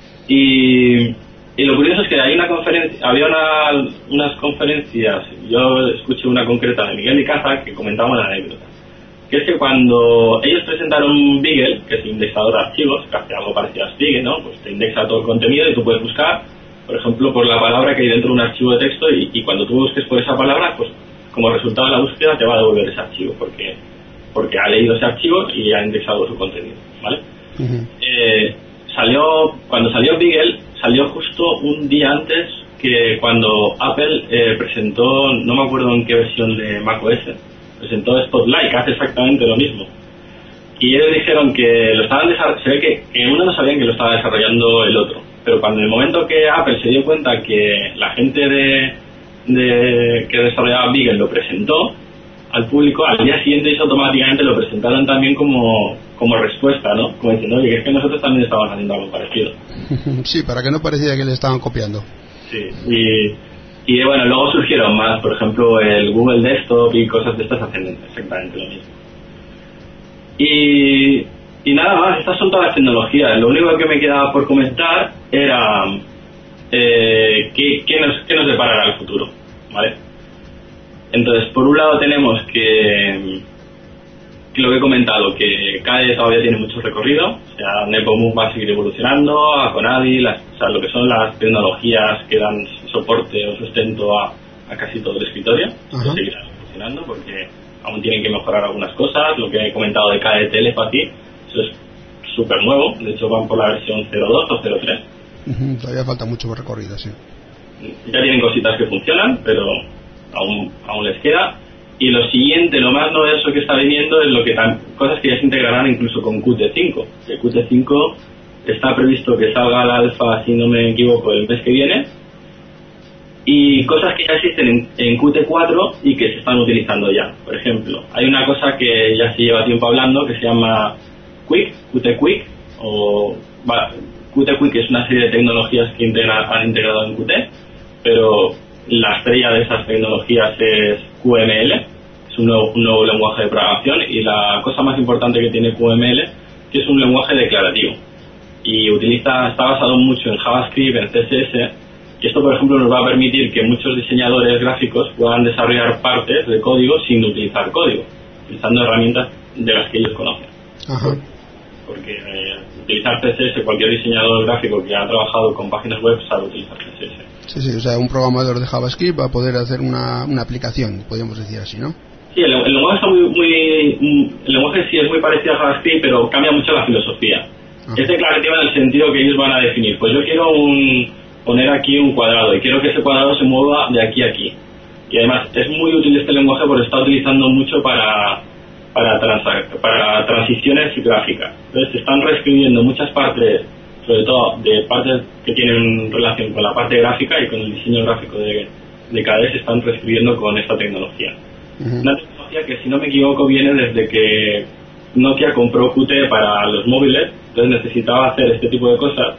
Y Y lo curioso es que hay una conferencia, había una, unas conferencias, yo escuché una concreta de Miguel Icaza que comentaba una anécdota, que es que cuando ellos presentaron Beagle, que es el indexador de archivos, que hace algo parecido a Strigi, ¿no? Pues te indexa todo el contenido y tú puedes buscar, por ejemplo, por la palabra que hay dentro de un archivo de texto y, y cuando tú busques por esa palabra, pues como resultado de la búsqueda te va a devolver ese archivo, porque porque ha leído ese archivo y ha indexado su contenido, ¿vale? Uh-huh. Eh, salió, cuando salió Beagle, salió justo un día antes que cuando Apple eh, presentó, no me acuerdo en qué versión de macOS, presentó Spotlight, que hace exactamente lo mismo. Y ellos dijeron que lo estaban desarrollando, se ve que, que uno no sabían que lo estaba desarrollando el otro, pero cuando en el momento que Apple se dio cuenta que la gente de, de que desarrollaba Beagle lo presentó al público, al día siguiente ellos automáticamente lo presentaron también como, como respuesta, ¿no? Como diciendo, oye, que es que nosotros también estábamos haciendo algo parecido. Sí, para que no pareciera que le estaban copiando. Sí, y, y bueno, luego surgieron más, por ejemplo, el Google Desktop y cosas de estas hacen exactamente lo mismo. Y, y nada más, estas son todas las tecnologías. Lo único que me quedaba por comentar era eh, qué, qué, nos, qué nos deparará el futuro, ¿vale? Entonces, por un lado tenemos que, que lo que he comentado, que K D E todavía tiene mucho recorrido, o sea, Nepomuk va a seguir evolucionando, Akonadi, las, o sea, lo que son las tecnologías que dan soporte o sustento a, a casi todo el escritorio, uh-huh. seguirán evolucionando porque aún tienen que mejorar algunas cosas. Lo que he comentado de K D E Telepathy, eso es súper nuevo, de hecho van por la versión cero dos o cero tres. Uh-huh. Todavía falta mucho recorrido, sí. Ya tienen cositas que funcionan, pero aún, aún les queda. Y lo siguiente, lo más novedoso que está viniendo es lo que tan, cosas que ya se integrarán incluso con Qt cinco. El Qt cinco está previsto que salga al alfa, si no me equivoco, el mes que viene. Y cosas que ya existen en, en Qt cuatro y que se están utilizando ya. Por ejemplo, hay una cosa que ya se lleva tiempo hablando que se llama Quick, Qt Quick, o va, Qt Quick es una serie de tecnologías que integra, han integrado en Qt, pero la estrella de esas tecnologías es Q M L, es un nuevo, un nuevo lenguaje de programación, y la cosa más importante que tiene Q M L es que es un lenguaje declarativo y utiliza, está basado mucho en JavaScript, en C S S, y esto, por ejemplo, nos va a permitir que muchos diseñadores gráficos puedan desarrollar partes de código sin utilizar código, utilizando herramientas de las que ellos conocen. Ajá. Porque eh, utilizar C S S, cualquier diseñador gráfico que ha trabajado con páginas web sabe utilizar C S S. Sí, sí, o sea, un programador de JavaScript va a poder hacer una, una aplicación, podríamos decir así, ¿no? Sí, el, el lenguaje está muy, muy, el lenguaje sí es muy parecido a JavaScript, pero cambia mucho la filosofía. Ajá. Es declarativo en el sentido que ellos van a definir, pues yo quiero un, poner aquí un cuadrado y quiero que ese cuadrado se mueva de aquí a aquí. Y además es muy útil este lenguaje porque está utilizando mucho para para, transa, para transiciones gráficas. Entonces se están reescribiendo muchas partes, sobre todo de partes que tienen relación con la parte gráfica y con el diseño gráfico de, de K D E, se están reescribiendo con esta tecnología. Uh-huh. Una tecnología que, si no me equivoco, viene desde que Nokia compró Qt para los móviles, entonces necesitaba hacer este tipo de cosas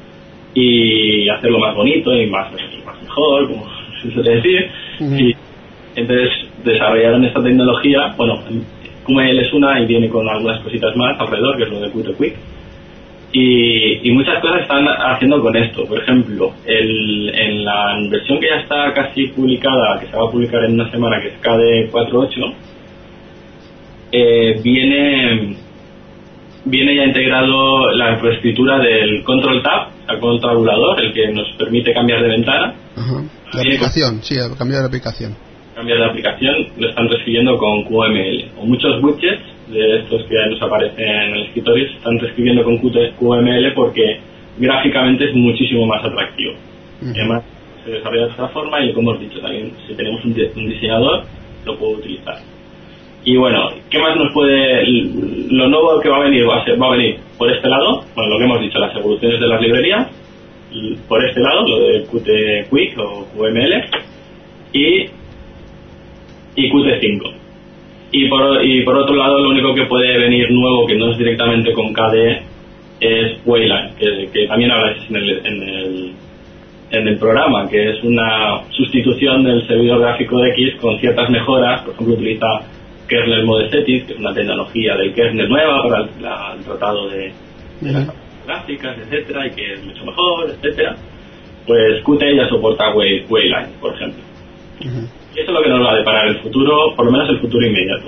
y hacerlo más bonito y más, más mejor, como se suele decir. Uh-huh. Y entonces desarrollaron esta tecnología. Bueno, Q M L es una y viene con algunas cositas más alrededor, que es lo de Qt Quick. Y, y muchas cosas están haciendo con esto. Por ejemplo, el, en la versión que ya está casi publicada, que se va a publicar en una semana, que es K D E cuatro punto ocho, eh, viene, viene ya integrado la infraestructura del Control Tab, el controlador, el que nos permite cambiar de ventana. Ajá. La aplicación, sí, cambiar de aplicación. Cambiar de aplicación, lo están reescribiendo con Q M L. O muchos widgets de estos que nos aparecen en el escritorio se están reescribiendo con Q M L porque gráficamente es muchísimo más atractivo. Uh-huh. Además, se desarrolla de esta forma y, como hemos dicho, también si tenemos un, de, un diseñador, lo puedo utilizar. Y bueno, ¿qué más nos puede...? Lo nuevo que va a venir va a, ser, va a venir por este lado, bueno, lo que hemos dicho, las evoluciones de las librerías, y por este lado, lo de Qt Quick o Q M L, y, y Qt cinco. Y por, y por otro lado, lo único que puede venir nuevo, que no es directamente con K D E, es Wayland, que, que también habláis en el, en, el, en el programa, que es una sustitución del servidor gráfico de X con ciertas mejoras. Por ejemplo, utiliza kernel mode settings, que es una tecnología del kernel nueva para el, la, el tratado de, de las gráficas, etcétera, y que es mucho mejor, etcétera. Pues Qt ya soporta Way, Wayland, por ejemplo. Uh-huh. Y eso es lo que nos va a deparar el futuro, por lo menos el futuro inmediato.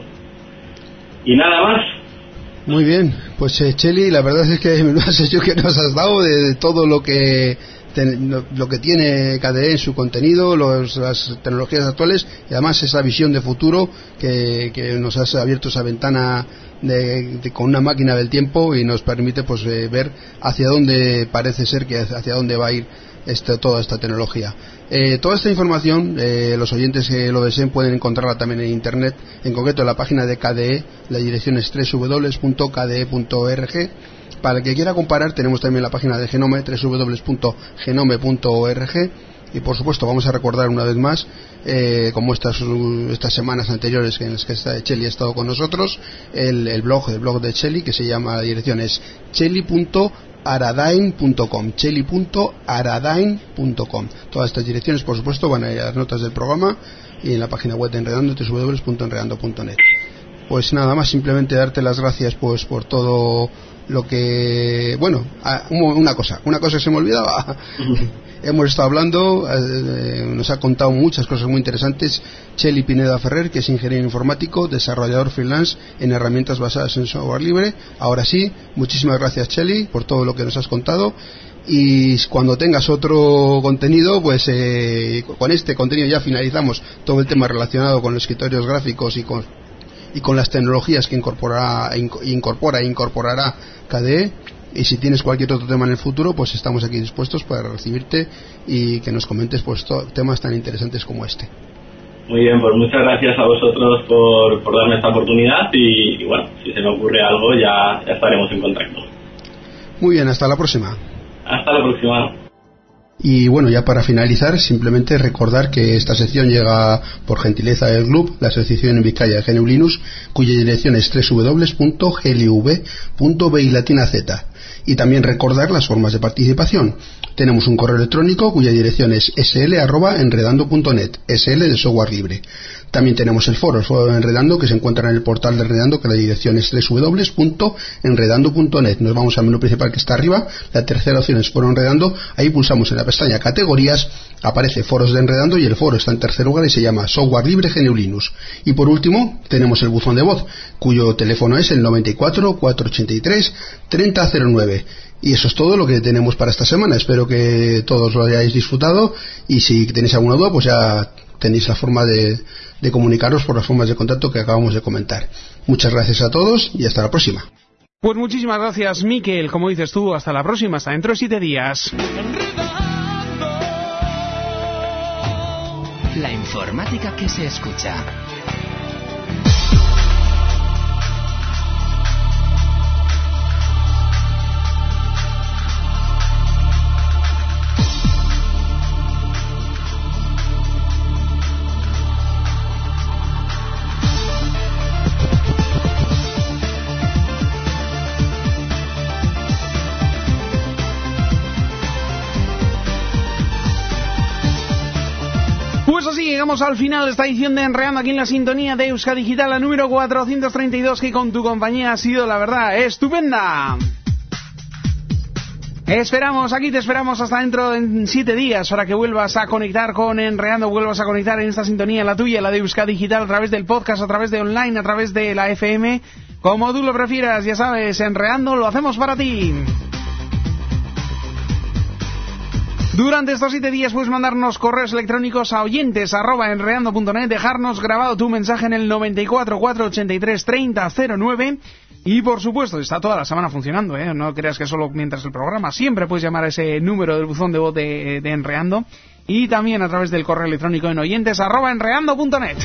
Y nada más. Muy bien, pues eh, Cheli, la verdad es que no sé yo que nos has dado de, de todo lo que ten, lo que tiene K D E en su contenido, los, las tecnologías actuales, y además esa visión de futuro que, que nos has abierto esa ventana de, de, con una máquina del tiempo y nos permite pues eh, ver hacia dónde parece ser que hacia dónde va a ir este, toda esta tecnología. Eh, toda esta información, eh, los oyentes que lo deseen pueden encontrarla también en internet, en concreto en la página de K D E, la dirección es doble u doble u doble u punto k d e punto org. Para el que quiera comparar, tenemos también la página de Genome, doble u doble u doble u punto genome punto org. Y por supuesto vamos a recordar una vez más, eh, como estas estas semanas anteriores en las que Cheli ha estado con nosotros, el, el blog el blog de Cheli, que se llama, la dirección es cheli punto aradain punto com, cheli punto aradain punto com. Todas estas direcciones, por supuesto, van a ir a las notas del programa y en la página web de Enredando, doble u doble u doble u punto enredando punto net. Pues nada más, simplemente darte las gracias pues por todo lo que... Bueno, una cosa, una cosa que se me olvidaba. Hemos estado hablando, eh, nos ha contado muchas cosas muy interesantes Cheli Pineda Ferrer, que es ingeniero informático, desarrollador freelance en herramientas basadas en software libre. Ahora sí, muchísimas gracias Cheli por todo lo que nos has contado, y cuando tengas otro contenido, pues eh, con este contenido ya finalizamos todo el tema relacionado con los escritorios gráficos y con, y con las tecnologías que incorporará, incorpora e incorporará K D E. Y si tienes cualquier otro tema en el futuro, pues estamos aquí dispuestos para recibirte y que nos comentes pues temas tan interesantes como este. Muy bien, pues muchas gracias a vosotros por, por darme esta oportunidad y, y bueno, si se me ocurre algo ya, ya estaremos en contacto. Muy bien, hasta la próxima. Hasta la próxima. Y bueno, ya para finalizar, simplemente recordar que esta sección llega por gentileza del club, la Asociación en Vizcaya de G N U Linux, cuya dirección es doble u doble u doble u punto g l v punto b y latina z. Y también recordar las formas de participación. Tenemos un correo electrónico cuya dirección es s l arroba enredando punto net, sl de software libre. También tenemos el foro, el foro de Enredando, que se encuentra en el portal de Enredando, que la dirección es doble u doble u doble u punto enredando punto net. Nos vamos al menú principal que está arriba, la tercera opción es Foro Enredando, ahí pulsamos en la pestaña Categorías, aparece Foros de Enredando y el foro está en tercer lugar y se llama Software Libre G N U Linux. Y por último, tenemos el buzón de voz, cuyo teléfono es el noventa y cuatro, cuatrocientos ochenta y tres, treinta cero nueve. Y eso es todo lo que tenemos para esta semana. Espero que todos lo hayáis disfrutado y si tenéis alguna duda, pues ya tenéis la forma de, de comunicaros por las formas de contacto que acabamos de comentar. Muchas gracias a todos y hasta la próxima. Pues muchísimas gracias, Miquel. Como dices tú, hasta la próxima, hasta dentro de siete días. La informática que se escucha. Pues así llegamos al final de esta edición de Enredando aquí en la sintonía de Euskadi Digital, la número cuatrocientos treinta y dos, que con tu compañía ha sido, la verdad, estupenda. Esperamos, aquí te esperamos hasta dentro de siete días para que vuelvas a conectar con Enredando, vuelvas a conectar en esta sintonía, la tuya, la de Euskadi Digital, a través del podcast, a través de online, a través de la F M, Como tú lo prefieras, ya sabes, Enredando lo hacemos para ti. Durante estos siete días puedes mandarnos correos electrónicos a oyentes arroba enredando punto net, dejarnos grabado tu mensaje en el noventa y cuatro, cuatrocientos ochenta y tres, treinta cero nueve y por supuesto está toda la semana funcionando, ¿eh? No creas que solo mientras el programa, siempre puedes llamar a ese número del buzón de voz de, de Enredando y también a través del correo electrónico en oyentes arroba enredando punto net.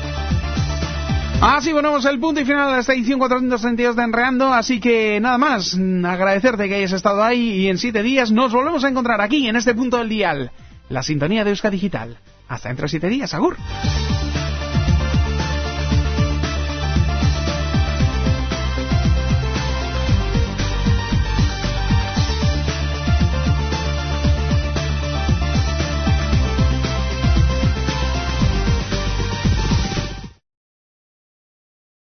Así ponemos el punto y final de esta edición cuatrocientos treinta y dos de Enredando, así que nada más, agradecerte que hayas estado ahí y en siete días nos volvemos a encontrar aquí, en este punto del dial, la sintonía de Euskadi Digital. Hasta dentro de siete días, agur.